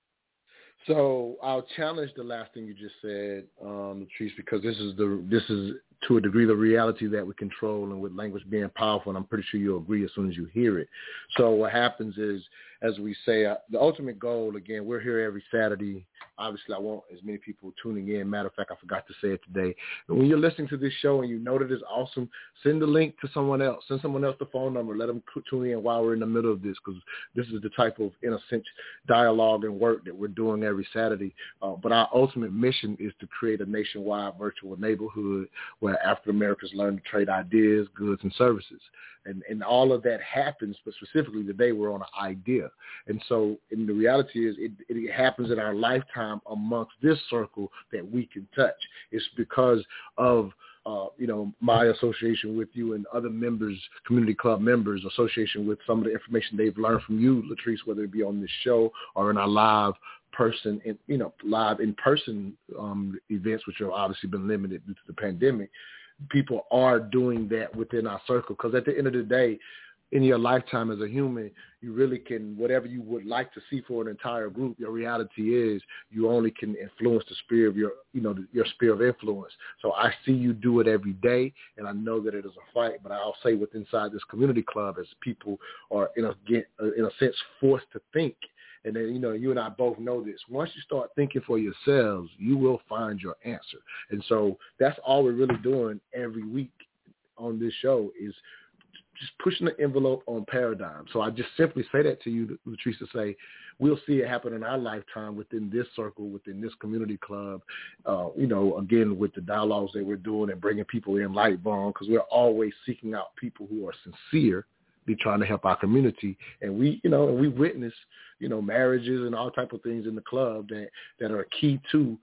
So I'll challenge the last thing you just said, um, Latrice, because this is the this is to a degree the reality that we control, and with language being powerful, and I'm pretty sure you'll agree as soon as you hear it. So what happens is, as we say, uh, the ultimate goal, again, we're here every Saturday. Obviously, I want as many people tuning in. Matter of fact, I forgot to say it today. And when you're listening to this show and you know that it's awesome, send the link to someone else. Send someone else the phone number. Let them tune in while we're in the middle of this, because this is the type of, in a sense, dialogue and work that we're doing every Saturday. Uh, but our ultimate mission is to create a nationwide virtual neighborhood where African Americans learn to trade ideas, goods, and services. And, and all of that happens, but specifically today we're on an idea. And so and the reality is it, it happens in our lifetime amongst this circle that we can touch. It's because of, uh, you know, my association with you and other members, community club members, association with some of the information they've learned from you, Latrice, whether it be on this show or in our live person, in, you know, live in-person um, events, which have obviously been limited due to the pandemic. People are doing that within our circle, because at the end of the day, in your lifetime as a human, you really can, whatever you would like to see for an entire group, your reality is you only can influence the sphere of your, you know, your sphere of influence. So I see you do it every day, and I know that it is a fight, but I'll say with inside this community club, as people are, in a, get, in a sense, forced to think. And then, you know, you and I both know this. Once you start thinking for yourselves, you will find your answer. And so that's all we're really doing every week on this show, is just pushing the envelope on paradigm. So I just simply say that to you, Latrice, to say we'll see it happen in our lifetime within this circle, within this community club, uh, you know, again, with the dialogues that we're doing and bringing people in like Vaughn, because we're always seeking out people who are sincere, be trying to help our community. And we, you know, and we witness, you know, marriages and all type of things in the club that, that are key to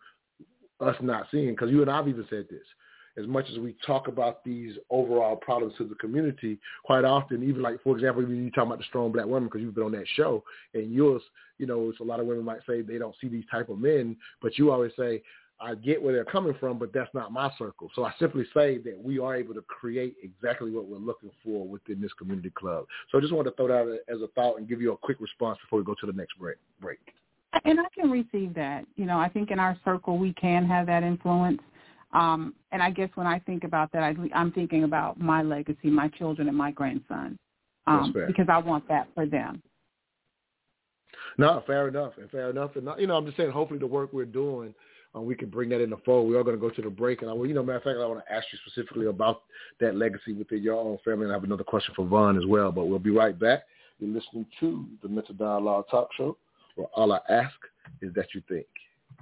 us not seeing, because you and I've even said this. As much as we talk about these overall problems to the community, quite often, even like, for example, when you talk about the strong black woman, because you've been on that show, and yours, you know, it's a lot of women might say they don't see these type of men, but you always say, I get where they're coming from, but that's not my circle. So I simply say that we are able to create exactly what we're looking for within this community club. So I just wanted to throw that as a thought and give you a quick response before we go to the next break. break. And I can receive that. You know, I think in our circle we can have that influence. Um, and I guess when I think about that, I, I'm thinking about my legacy, my children and my grandson, um, because I want that for them. No, fair enough, and fair enough. And, you know, I'm just saying hopefully the work we're doing, uh, we can bring that in the fold. We are going to go to the break. And, I, you know, matter of fact, I want to ask you specifically about that legacy within your own family. And I have another question for Vaughn as well. But we'll be right back. You're listening to the Mental Dialogue Talk Show, where all I ask is that you think.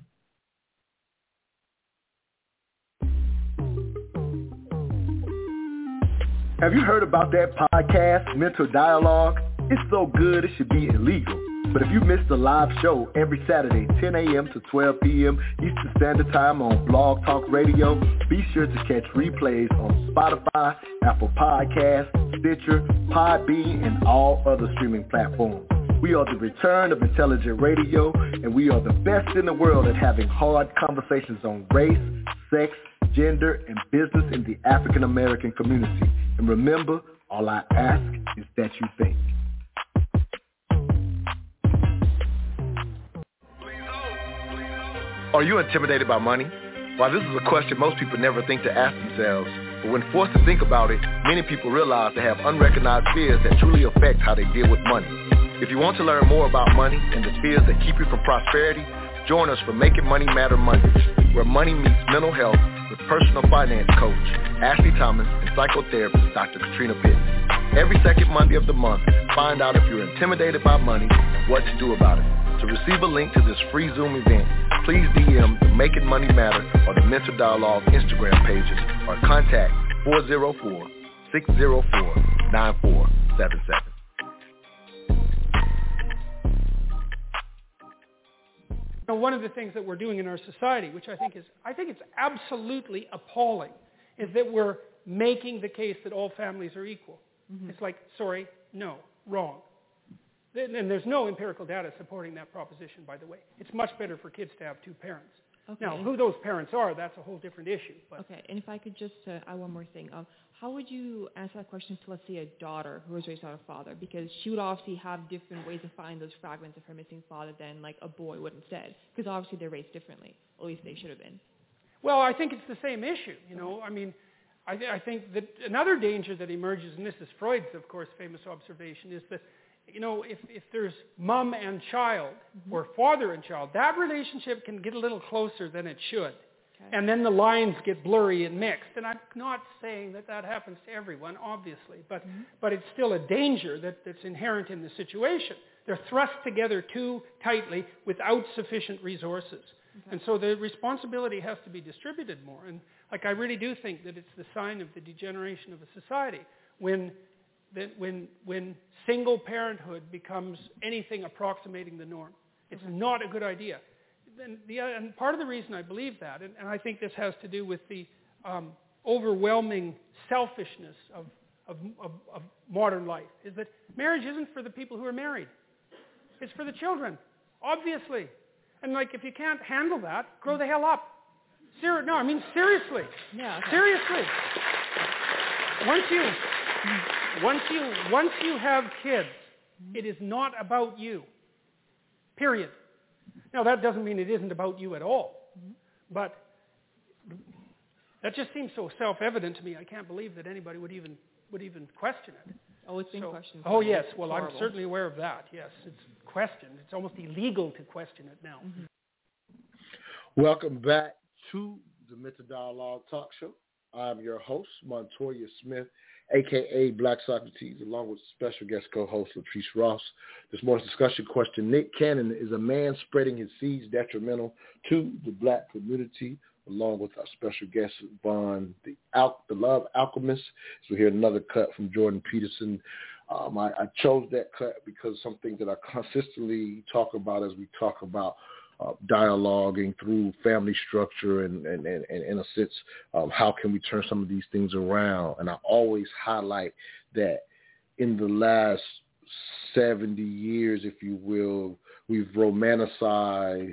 Have you heard about that podcast, Mental Dialogue? It's so good it should be illegal. But if you missed the live show every Saturday, ten a.m. to twelve p.m. Eastern Standard Time on Blog Talk Radio, be sure to catch replays on Spotify, Apple Podcasts, Stitcher, Podbean, and all other streaming platforms. We are the return of intelligent radio, and we are the best in the world at having hard conversations on race, sex, gender, and business in the African American community. And remember, all I ask is that you think. Are you intimidated by money? While this is a question most people never think to ask themselves, but when forced to think about it, many people realize they have unrecognized fears that truly affect how they deal with money. If you want to learn more about money and the fears that keep you from prosperity, join us for Making Money Matter Mondays, where money meets mental health with personal finance coach Ashley Thomas and psychotherapist Doctor Katrina Pitts. Every second Monday of the month, find out if you're intimidated by money and what to do about it. To receive a link to this free Zoom event, please D M the Making Money Matter or the Mental Dialogue Instagram pages or contact four oh four, six oh four, nine four seven seven. Now, one of the things that we're doing in our society, which I think is, I think it's absolutely appalling, is that we're making the case that all families are equal. Mm-hmm. It's like, sorry, no, wrong. And there's no empirical data supporting that proposition, by the way. It's much better for kids to have two parents. Okay. Now, who those parents are, that's a whole different issue. But. Okay, and if I could just uh, add one more thing. Um, how would you answer that question to, let's say, a daughter who was raised without a father? Because she would obviously have different ways of finding those fragments of her missing father than, like, a boy would instead. Because obviously they're raised differently. At least they should have been. Well, I think it's the same issue, you know. I mean, I, th- I think that another danger that emerges, and this is Freud's, of course, famous observation, is that you know, if, if there's mom and child mm-hmm. or father and child, that relationship can get a little closer than it should. Okay. And then the lines get blurry and mixed. And I'm not saying that that happens to everyone, obviously, but, mm-hmm. but it's still a danger that, that's inherent in the situation. They're thrust together too tightly without sufficient resources. Okay. And so the responsibility has to be distributed more. And like I really do think that it's the sign of the degeneration of a society when that when when single parenthood becomes anything approximating the norm. It's mm-hmm. not a good idea. And, the, and part of the reason I believe that, and, and I think this has to do with the um, overwhelming selfishness of, of, of, of modern life, is that marriage isn't for the people who are married. It's for the children, obviously. And like, if you can't handle that, grow the hell up. Ser- no, I mean seriously. Yeah. Okay. Seriously. Once you... Once you once you have kids, it is not about you. Period. Now that doesn't mean it isn't about you at all, but that just seems so self-evident to me. I can't believe that anybody would even would even question it. Oh, it's been so, questioned. Oh yes, it's well horrible. I'm certainly aware of that. Yes, it's questioned. It's almost illegal to question it now. Mm-hmm. Welcome back to the Mental Dialogue Talk Show. I'm your host, Montoya Smith, a k a. Black Socrates, along with special guest co-host Latrice Ross. This morning's discussion question, Nick Cannon, is a man spreading his seeds detrimental to the black community, along with our special guest, Vaughn, the, Al- the Love Alchemist. So we hear another cut from Jordan Peterson. Um, I, I chose that cut because some things that I consistently talk about as we talk about Uh, dialoguing through family structure and, and, and, and in a sense, um, how can we turn some of these things around? And I always highlight that in the last seventy years, if you will, we've romanticized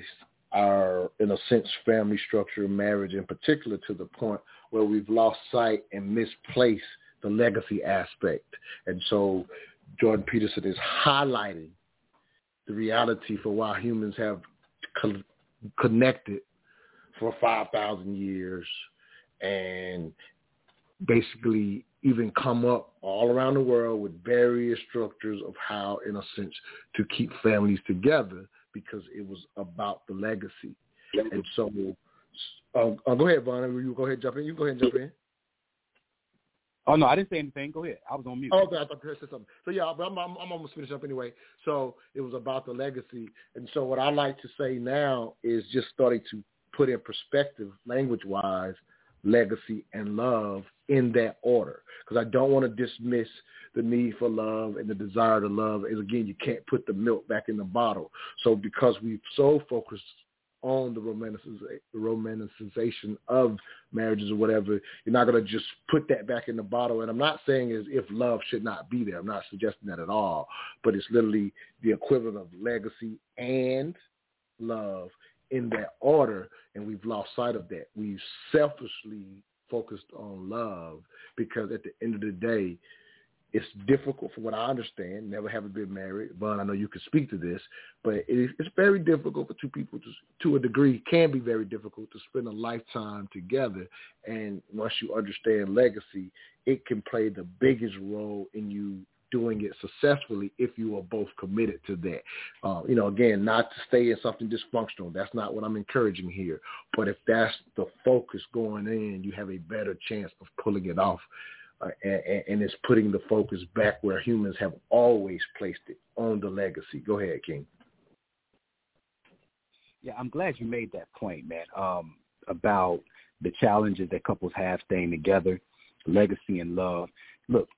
our, in a sense, family structure, marriage in particular, to the point where we've lost sight and misplaced the legacy aspect. And so Jordan Peterson is highlighting the reality for why humans have co- connected for five thousand years and basically even come up all around the world with various structures of how, in a sense, to keep families together, because it was about the legacy. And so, uh, uh, go ahead, Vaughn. You go ahead and jump in. You go ahead and jump in. Oh, no, I didn't say anything. Go ahead. I was on mute. Oh, okay, I thought you said something. So, yeah, but I'm, I'm, I'm almost finished up anyway. So it was about the legacy. And so what I like to say now is just starting to put in perspective, language-wise, legacy and love in that order. Because I don't want to dismiss the need for love and the desire to love. And again, you can't put the milk back in the bottle. So because we've so focused on the romanticization of marriages or whatever, you're not going to just put that back in the bottle. And I'm not saying as if love should not be there. I'm not suggesting that at all. But it's literally the equivalent of legacy and love in that order, and we've lost sight of that. We've selfishly focused on love because at the end of the day, it's difficult, from what I understand, never having been married. Vaughn, I know you can speak to this, but it, it's very difficult for two people to, to a degree, can be very difficult to spend a lifetime together. And once you understand legacy, it can play the biggest role in you doing it successfully if you are both committed to that. Uh, you know, again, not to stay in something dysfunctional. That's not what I'm encouraging here. But if that's the focus going in, you have a better chance of pulling it off. Uh, and, and it's putting the focus back where humans have always placed it, on the legacy. Go ahead, King. Yeah, I'm glad you made that point, man, um, about the challenges that couples have staying together, legacy and love. Look,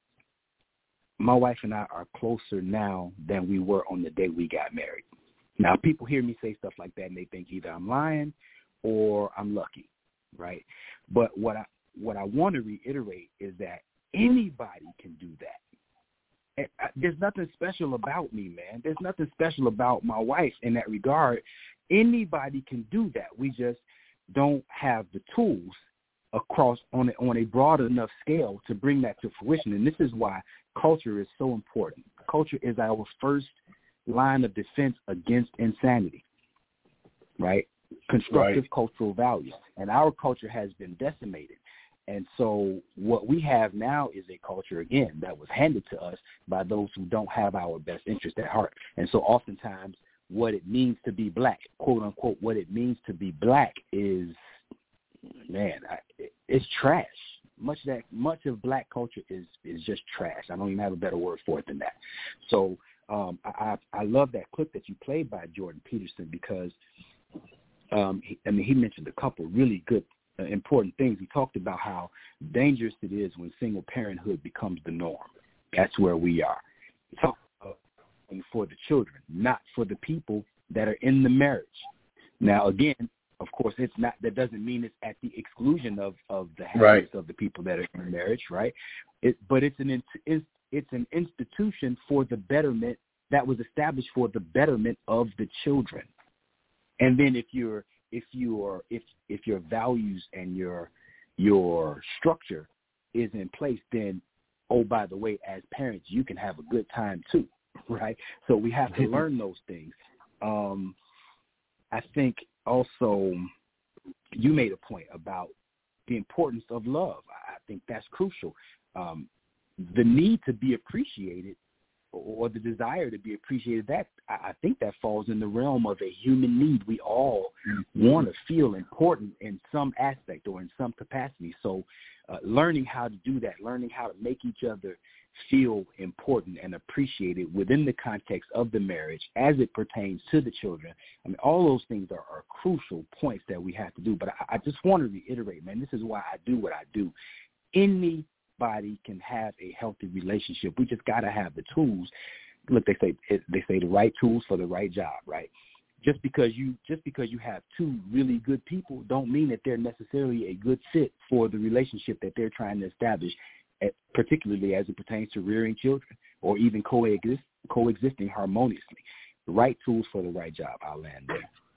my wife and I are closer now than we were on the day we got married. Now, people hear me say stuff like that, and they think either I'm lying or I'm lucky, right? But what I what I want to reiterate is that anybody can do that. There's nothing special about me, man. There's nothing special about my wife in that regard. Anybody can do that. We just don't have the tools across on a, on a broad enough scale to bring that to fruition. And this is why culture is so important. Culture is our first line of defense against insanity, right? Constructive right. cultural values. And our culture has been decimated. And so what we have now is a culture, again, that was handed to us by those who don't have our best interest at heart. And so oftentimes what it means to be black, quote unquote, what it means to be black is, man, I, it's trash. Much that much of black culture is is just trash. I don't even have a better word for it than that. So um, I, I I love that clip that you played by Jordan Peterson because um, he, I mean he mentioned a couple really good uh, important things. He talked about how dangerous it is when single parenthood becomes the norm. That's where we are. He talked about for the children, not for the people that are in the marriage. Now again, of course, it's not. That doesn't mean it's at the exclusion of, of the happiness right. of the people that are in marriage, right? It, but it's an it's, it's an institution for the betterment that was established for the betterment of the children. And then if you're if you're if if your values and your your structure is in place, then oh, by the way, as parents, you can have a good time too, right? So we have to learn those things. Um, I think. Also, you made a point about the importance of love. I think that's crucial. Um, the need to be appreciated or the desire to be appreciated, that I think that falls in the realm of a human need. We all mm-hmm. want to feel important in some aspect or in some capacity. So uh, learning how to do that, learning how to make each other feel important and appreciated within the context of the marriage as it pertains to the children. I mean, all those things are, are crucial points that we have to do. But I, I just want to reiterate, man, this is why I do what I do. Anybody can have a healthy relationship. We just got to have the tools. Look, they say they say the right tools for the right job, right? Just because you just because you have two really good people don't mean that they're necessarily a good fit for the relationship that they're trying to establish, particularly as it pertains to rearing children or even coexist, coexisting harmoniously. The right tools for the right job. I'll land there.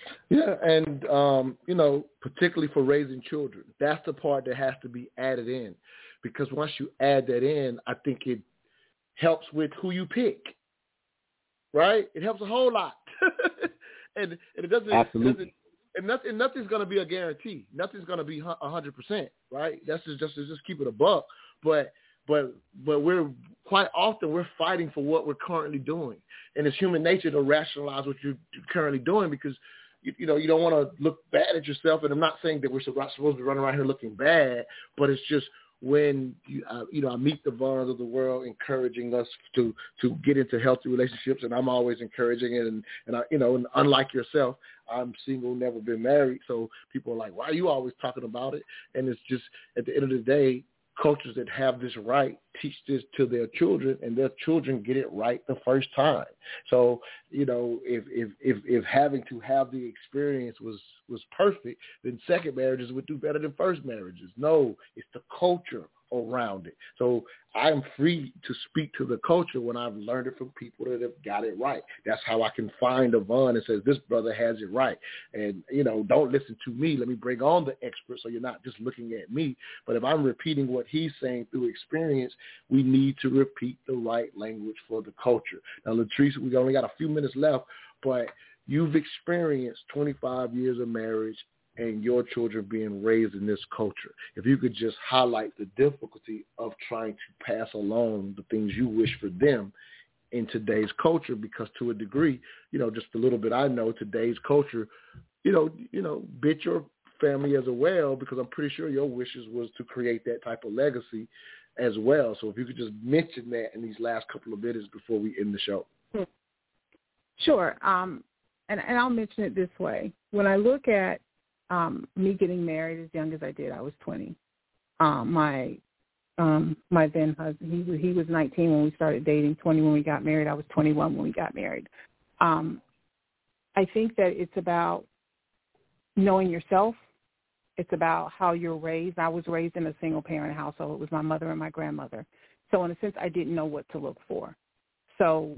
Yeah, and, um, you know, particularly for raising children, that's the part that has to be added in. Because once you add that in, I think it helps with who you pick, right? It helps a whole lot. and, and it doesn't, Absolutely. It doesn't and, nothing, nothing's going to be a guarantee. Nothing's going to be one hundred percent, right? That's just, just, just keep it a buck. But But but we're quite often we're fighting for what we're currently doing, and it's human nature to rationalize what you're currently doing because you, you know you don't want to look bad at yourself. And I'm not saying that we're supposed to be running around here looking bad, but it's just when you uh, you know I meet the Vaughns of the world encouraging us to to get into healthy relationships, and I'm always encouraging it. And and I, you know, and unlike yourself, I'm single, never been married, so people are like, why are you always talking about it? And it's just at the end of the day, cultures that have this right teach this to their children, and their children get it right the first time. So, you know, if if if, if having to have the experience was, was perfect, then second marriages would do better than first marriages. No, it's the culture around it. So I'm free to speak to the culture when I've learned it from people that have got it right. That's how I can find a Vaughn and says, this brother has it right. And, you know, don't listen to me. Let me bring on the expert so you're not just looking at me. But if I'm repeating what he's saying through experience, we need to repeat the right language for the culture. Now, Latrice, we only got a few minutes left, but you've experienced twenty-five years of marriage and your children being raised in this culture. If you could just highlight the difficulty of trying to pass along the things you wish for them in today's culture, because to a degree, you know, just a little bit I know, today's culture, you know, you know, bit your family as well, because I'm pretty sure your wishes was to create that type of legacy as well. So if you could just mention that in these last couple of minutes before we end the show. Sure. Um, and, and I'll mention it this way. When I look at Um, me getting married as young as I did, I was twenty. Um, my um, my then husband, he was, he was nineteen when we started dating, twenty when we got married. I was twenty-one when we got married. Um, I think that it's about knowing yourself. It's about how you're raised. I was raised in a single-parent household. It was my mother and my grandmother. So in a sense, I didn't know what to look for. So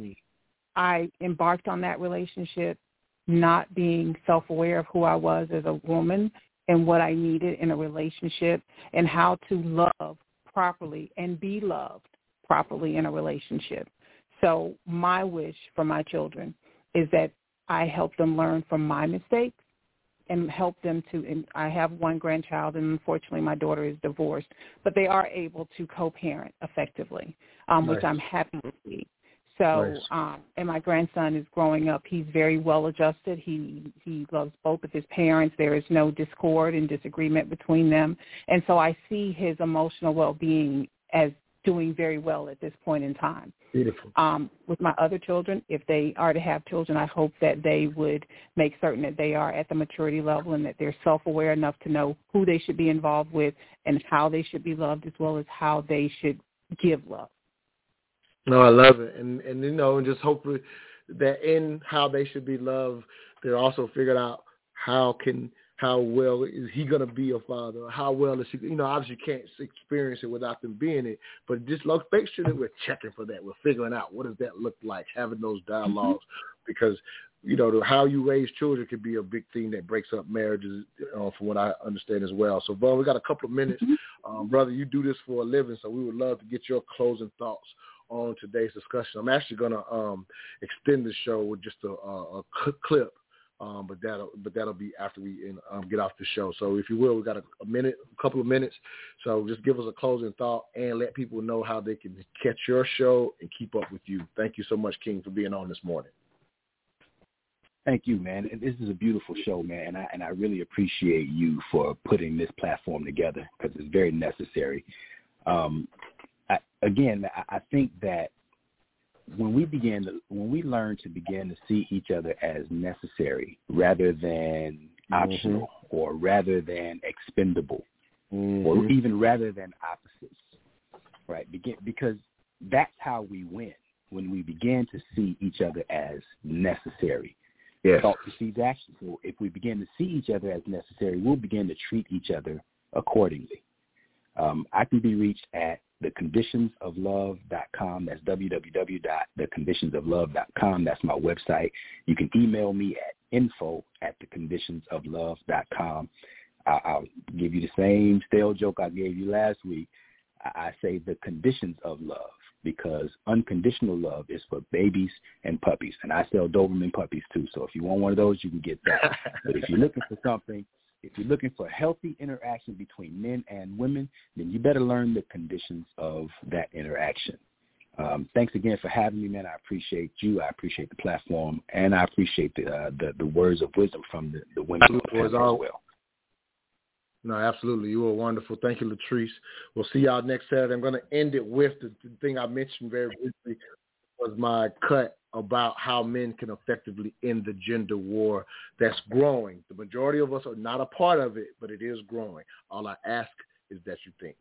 I embarked on that relationship not being self-aware of who I was as a woman and what I needed in a relationship and how to love properly and be loved properly in a relationship. So my wish for my children is that I help them learn from my mistakes and help them to, and I have one grandchild, and unfortunately my daughter is divorced, but they are able to co-parent effectively, um, Nice. which I'm happy to see. So, Nice. um, and my grandson is growing up. He's very well adjusted. He he loves both of his parents. There is no discord and disagreement between them. And so I see his emotional well-being as doing very well at this point in time. Beautiful. Um, with my other children, if they are to have children, I hope that they would make certain that they are at the maturity level and that they're self-aware enough to know who they should be involved with and how they should be loved, as well as how they should give love. No, I love it. And, and you know, and just hopefully that in how they should be loved, they're also figured out how can, how well is he going to be a father? How well is she, you know, obviously you can't experience it without them being it, but just look, make sure that we're checking for that. We're figuring out what does that look like, having those dialogues, mm-hmm. because, you know, how you raise children can be a big thing that breaks up marriages, uh, from what I understand as well. So, Vaughn, we got a couple of minutes. Mm-hmm. Um, brother, you do this for a living, so we would love to get your closing thoughts on today's discussion. I'm actually going to um, extend the show with just a, a, a clip, um, but that'll but that'll be after we in, um, get off the show. So if you will, we got a, a minute, a couple of minutes. So just give us a closing thought and let people know how they can catch your show and keep up with you. Thank you so much, King, for being on this morning. Thank you, man. And this is a beautiful show, man. And I, and I really appreciate you for putting this platform together because it's very necessary. Um, I, again, I, I think that when we begin, to, when we learn to begin to see each other as necessary rather than mm-hmm. optional or rather than expendable mm-hmm. or even rather than opposites, right? Begin, because that's how we win, when we begin to see each other as necessary. Yes. Thought precedes action. So if we begin to see each other as necessary, we'll begin to treat each other accordingly. Um, I can be reached at the conditions of love dot com. That's w w w dot the conditions of love dot com. That's my website. You can email me at info at the conditions of love dot com. I, I'll give you the same stale joke I gave you last week. I, I say the conditions of love, because unconditional love is for babies and puppies. And I sell Doberman puppies too. So if you want one of those, you can get that. But if you're looking for something, if you're looking for healthy interaction between men and women, then you better learn the conditions of that interaction. Um, thanks again for having me, man. I appreciate you. I appreciate the platform. And I appreciate the uh, the, the words of wisdom from the, the women on the panel as well. No, absolutely. You were wonderful. Thank you, Latrice. We'll see y'all next Saturday. I'm going to end it with the, the thing I mentioned very briefly was my cut about how men can effectively end the gender war that's growing. The majority of us are not a part of it, but it is growing. All I ask is that you think.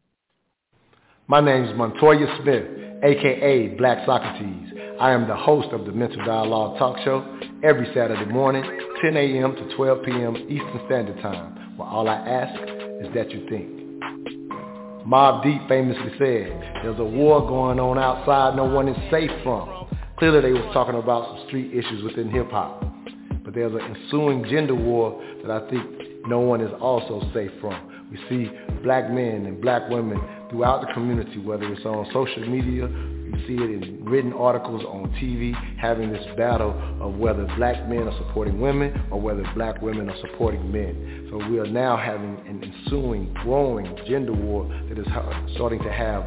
My name is Montoya Smith, a k a. Black Socrates. I am the host of the Mental Dialogue Talk Show every Saturday morning, ten a.m. to twelve p.m. Eastern Standard Time, where all I ask is that you think. Mobb Deep famously said, there's a war going on outside no one is safe from. Clearly they was talking about some street issues within hip-hop. But there's an ensuing gender war that I think no one is also safe from. We see black men and black women throughout the community, whether it's on social media, you see it in written articles on T V, having this battle of whether black men are supporting women or whether black women are supporting men. So we are now having an ensuing, growing gender war that is starting to have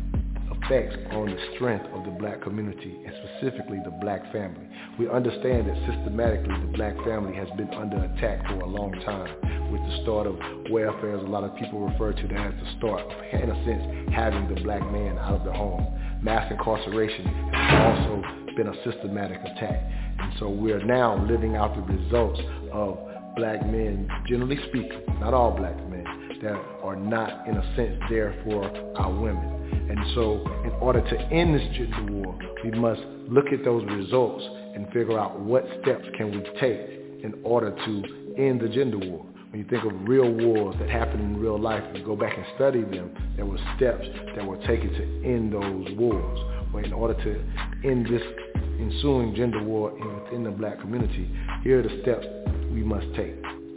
effects on the strength of the black community and specifically the black family. We understand that systematically the black family has been under attack for a long time with the start of welfare, as a lot of people refer to that as the start of, in a sense, having the black man out of the home. Mass incarceration has also been a systematic attack. And so we are now living out the results of black men, generally speaking, not all black men, that are not, in a sense, there for our women. And so in order to end this gender war, we must look at those results and figure out what steps can we take in order to end the gender war. When you think of real wars that happen in real life, and you go back and study them, there were steps that were taken to end those wars. Well, in order to end this ensuing gender war within the black community, here are the steps we must take.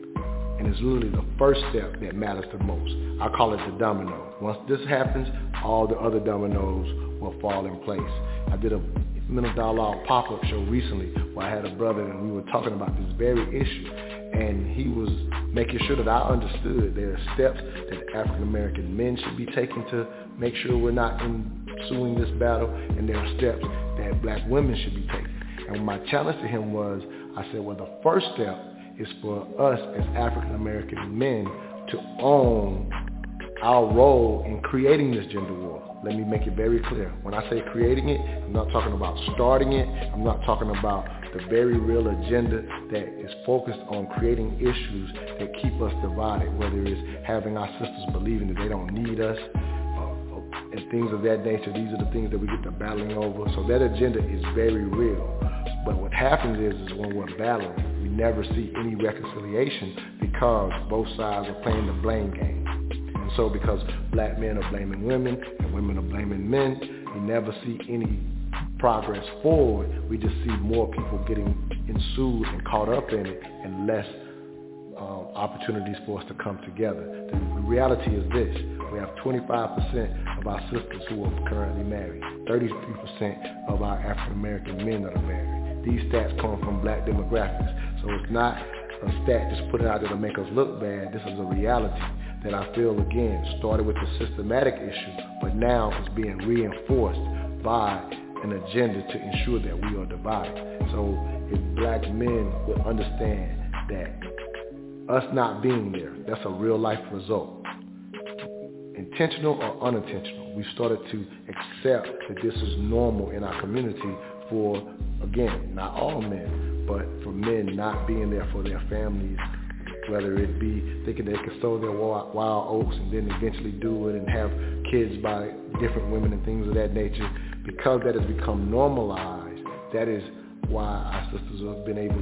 And it's literally the first step that matters the most. I call it the domino. Once this happens, all the other dominoes will fall in place. I did a Mental Dialogue pop-up show recently where I had a brother and we were talking about this very issue. And he was making sure that I understood there are steps that African American men should be taking to make sure we're not ensuing this battle, and there are steps that black women should be taking. And my challenge to him was, I said, well, the first step is for us as African American men to own our role in creating this gender war. Let me make it very clear. When I say creating it, I'm not talking about starting it. I'm not talking about the very real agenda that is focused on creating issues that keep us divided, whether it's having our sisters believing that they don't need us uh, and things of that nature. These are the things that we get to battling over. So that agenda is very real. But what happens is, is when we're battling, we never see any reconciliation because both sides are playing the blame game. And so because black men are blaming women and women are blaming men, we never see any progress forward. We just see more people getting ensued and caught up in it and less uh, opportunities for us to come together. The reality is this. We have twenty-five percent of our sisters who are currently married, thirty-three percent of our African American men that are married. These stats come from black demographics. So it's not a stat just put it out there to make us look bad. This is a reality that I feel, again, started with a systematic issue, but now is being reinforced by an agenda to ensure that we are divided. So if black men would understand that us not being there, that's a real life result. Intentional or unintentional, we started to accept that this is normal in our community for, again, not all men, but for men not being there for their families, whether it be thinking they can sow their wild, wild oats and then eventually do it and have kids by different women and things of that nature. Because that has become normalized, that is why our sisters have been able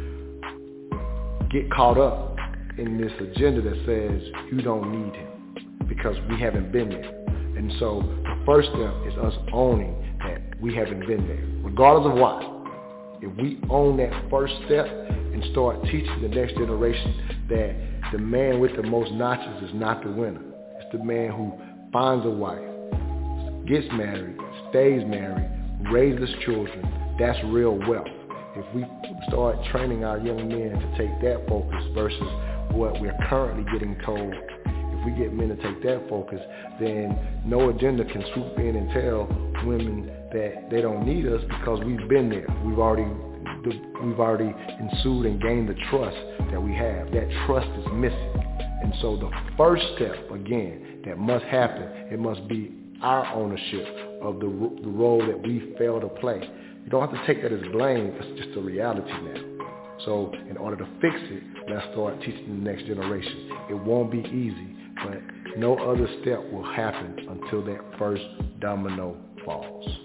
to get caught up in this agenda that says you don't need him because we haven't been there. And so the first step is us owning that we haven't been there, regardless of why. If we own that first step and start teaching the next generation that the man with the most notches is not the winner. It's the man who finds a wife, gets married, stays married, raises children. That's real wealth. If we start training our young men to take that focus versus what we're currently getting told, if we get men to take that focus, then no agenda can swoop in and tell women that they don't need us because we've been there. We've already we've already ensued and gained the trust that we have. That trust is missing. And so the first step, again, that must happen, it must be our ownership of the, the role that we fail to play. You don't have to take that as blame. It's just a reality now. So in order to fix it, let's start teaching the next generation. It won't be easy, but no other step will happen until that first domino falls.